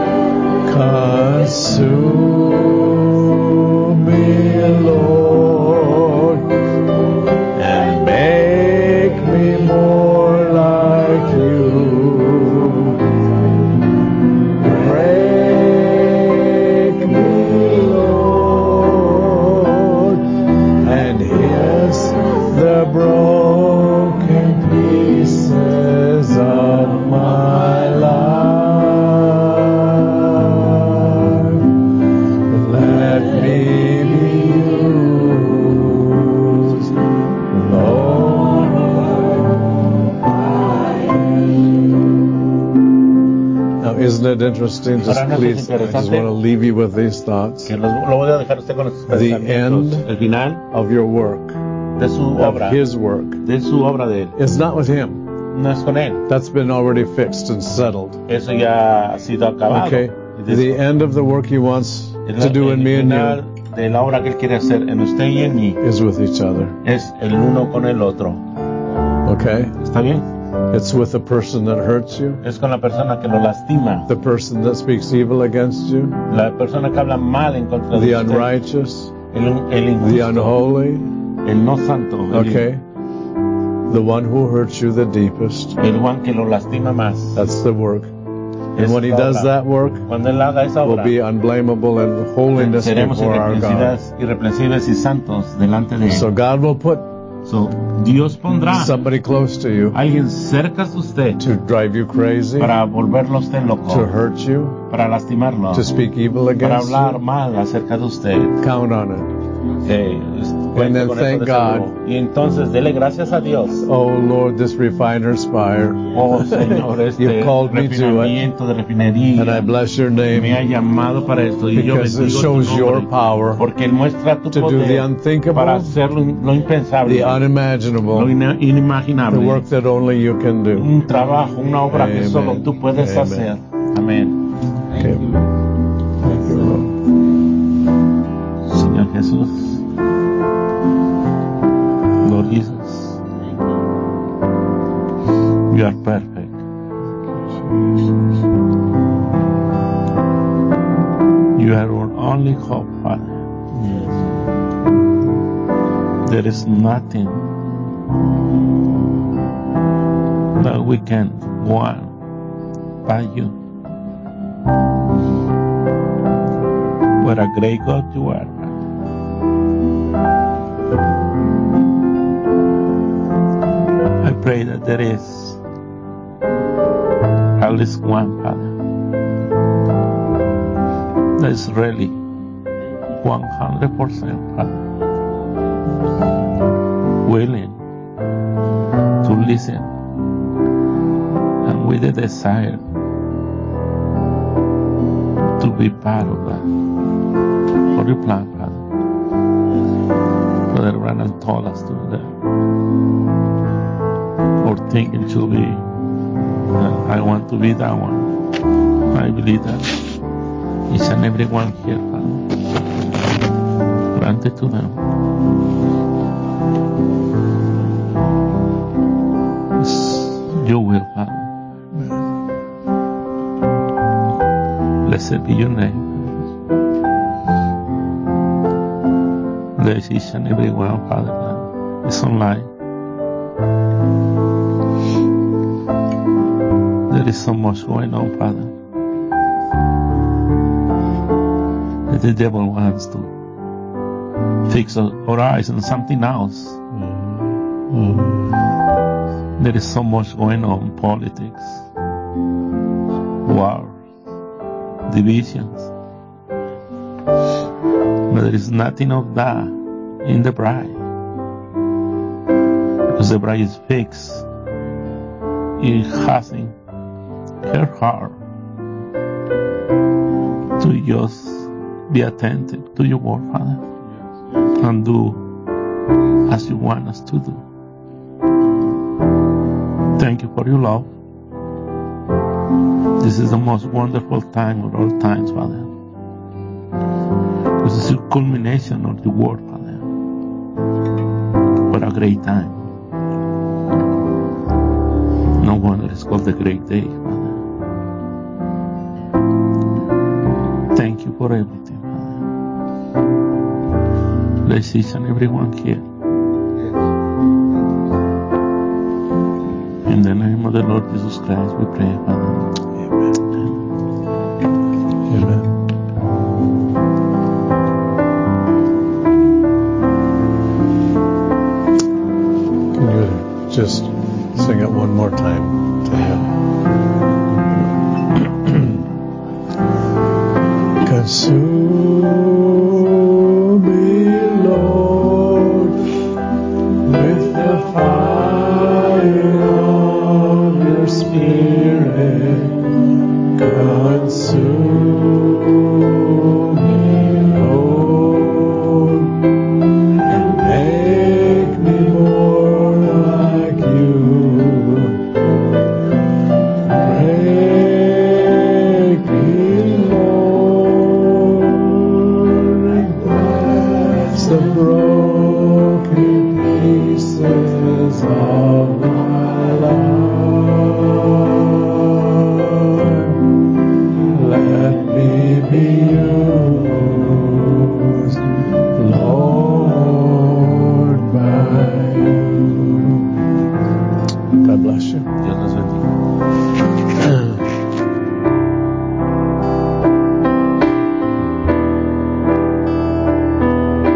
Speaker 1: consume me, Lord, and make me more like you. Break me, Now, isn't it interesting? Just
Speaker 2: Ahora, ¿no es
Speaker 1: please, I just
Speaker 2: interesante?
Speaker 1: want to leave you with these thoughts.
Speaker 2: Que los- lo voy a dejar a usted con estos
Speaker 1: The
Speaker 2: pensamientos.
Speaker 1: end
Speaker 2: El final
Speaker 1: of your work,
Speaker 2: de su
Speaker 1: of
Speaker 2: obra,
Speaker 1: His work,
Speaker 2: de su obra de él,
Speaker 1: is not with Him.
Speaker 2: no es con él.
Speaker 1: That's been already fixed and settled.
Speaker 2: Eso ya ha sido acabado.
Speaker 1: Okay?
Speaker 2: Y de-
Speaker 1: The end of the work He wants
Speaker 2: el,
Speaker 1: to do in
Speaker 2: el
Speaker 1: me and
Speaker 2: final
Speaker 1: you
Speaker 2: de la obra que él quiere hacer en usted y en mí
Speaker 1: is with each other.
Speaker 2: es el uno con el otro.
Speaker 1: Okay?
Speaker 2: ¿Está bien?
Speaker 1: It's with the person that hurts you,
Speaker 2: Es con la persona que lo lastima,
Speaker 1: the person that speaks evil against you,
Speaker 2: la persona que habla mal en contra
Speaker 1: the
Speaker 2: de usted,
Speaker 1: unrighteous,
Speaker 2: el, el
Speaker 1: the
Speaker 2: injusto,
Speaker 1: unholy.
Speaker 2: el no santo, el,
Speaker 1: Okay? The one who hurts you the deepest.
Speaker 2: el Juan que lo lastima más.
Speaker 1: That's the work. And
Speaker 2: Esa
Speaker 1: when He
Speaker 2: es la
Speaker 1: does
Speaker 2: obra.
Speaker 1: that work,
Speaker 2: Cuando él haga esa
Speaker 1: we'll
Speaker 2: obra,
Speaker 1: be unblameable in holiness
Speaker 2: seremos
Speaker 1: before our God.
Speaker 2: irreprensibles, irreprensibles y santos delante de él.
Speaker 1: So God will put
Speaker 2: So, Dios pondrá
Speaker 1: somebody close to you
Speaker 2: alguien cerca de usted
Speaker 1: to drive you crazy,
Speaker 2: para volverlo a usted loco,
Speaker 1: to hurt you,
Speaker 2: para lastimarlo,
Speaker 1: to speak evil
Speaker 2: para
Speaker 1: against
Speaker 2: hablar
Speaker 1: you.
Speaker 2: mal acerca de usted.
Speaker 1: Count on it.
Speaker 2: Eh,
Speaker 1: And then
Speaker 2: con
Speaker 1: thank
Speaker 2: eso de
Speaker 1: God.
Speaker 2: seguro. Y entonces dele gracias a Dios.
Speaker 1: Oh Lord, this refiner's fire.
Speaker 2: Oh Señor, este
Speaker 1: You've called me to it,
Speaker 2: refinamiento de refinería
Speaker 1: and I bless your
Speaker 2: me
Speaker 1: name
Speaker 2: ha llamado para esto y yo
Speaker 1: because it
Speaker 2: bendigo tu
Speaker 1: shows your
Speaker 2: nombre
Speaker 1: power
Speaker 2: porque muestra tu
Speaker 1: to do the
Speaker 2: poder
Speaker 1: unthinkable,
Speaker 2: para hacer lo, lo impensable,
Speaker 1: the
Speaker 2: lo
Speaker 1: unimaginable,
Speaker 2: ina-
Speaker 1: the
Speaker 2: inimaginable,
Speaker 1: work that only you can do.
Speaker 2: un trabajo, una obra que
Speaker 1: Amen.
Speaker 2: solo tú puedes
Speaker 1: Amen.
Speaker 2: hacer. Amén.
Speaker 1: Okay. Thank you, Lord.
Speaker 2: Señor Jesús, Lord Jesus, you are perfect. You are our only hope, Father. There is nothing that we can want by you. What a great God you are. I pray that there is at least one, Father, that is really one hundred percent, Father, willing to listen and with a desire to be part of that, for your plan, Father. Brother Branham told us to do that. Or thinking to be, uh, I want to be that one. I believe that each and every one here, Father, grant it to them. It's your will, Father. Blessed be your name. Bless each and every one, Father, that is online. There is so much going on, Father, that the devil wants to fix our eyes on something else.
Speaker 1: Mm-hmm.
Speaker 2: There is so much going on, politics, wars, divisions. But there is nothing of that in the bride. Because the bride is fixed. It hasn't her heart to just be attentive to your word, Father, and do as you want us to do. Thank you for your love. This is the most wonderful time of all times, Father. This is the culmination of the word, Father. What a great time. No wonder it's called the great day, Father. Thank you for everything, Father. Bless each and every one here. In the name of the Lord Jesus Christ, we pray, Father.
Speaker 1: Amen. Can you just sing it one more time to Him? Consume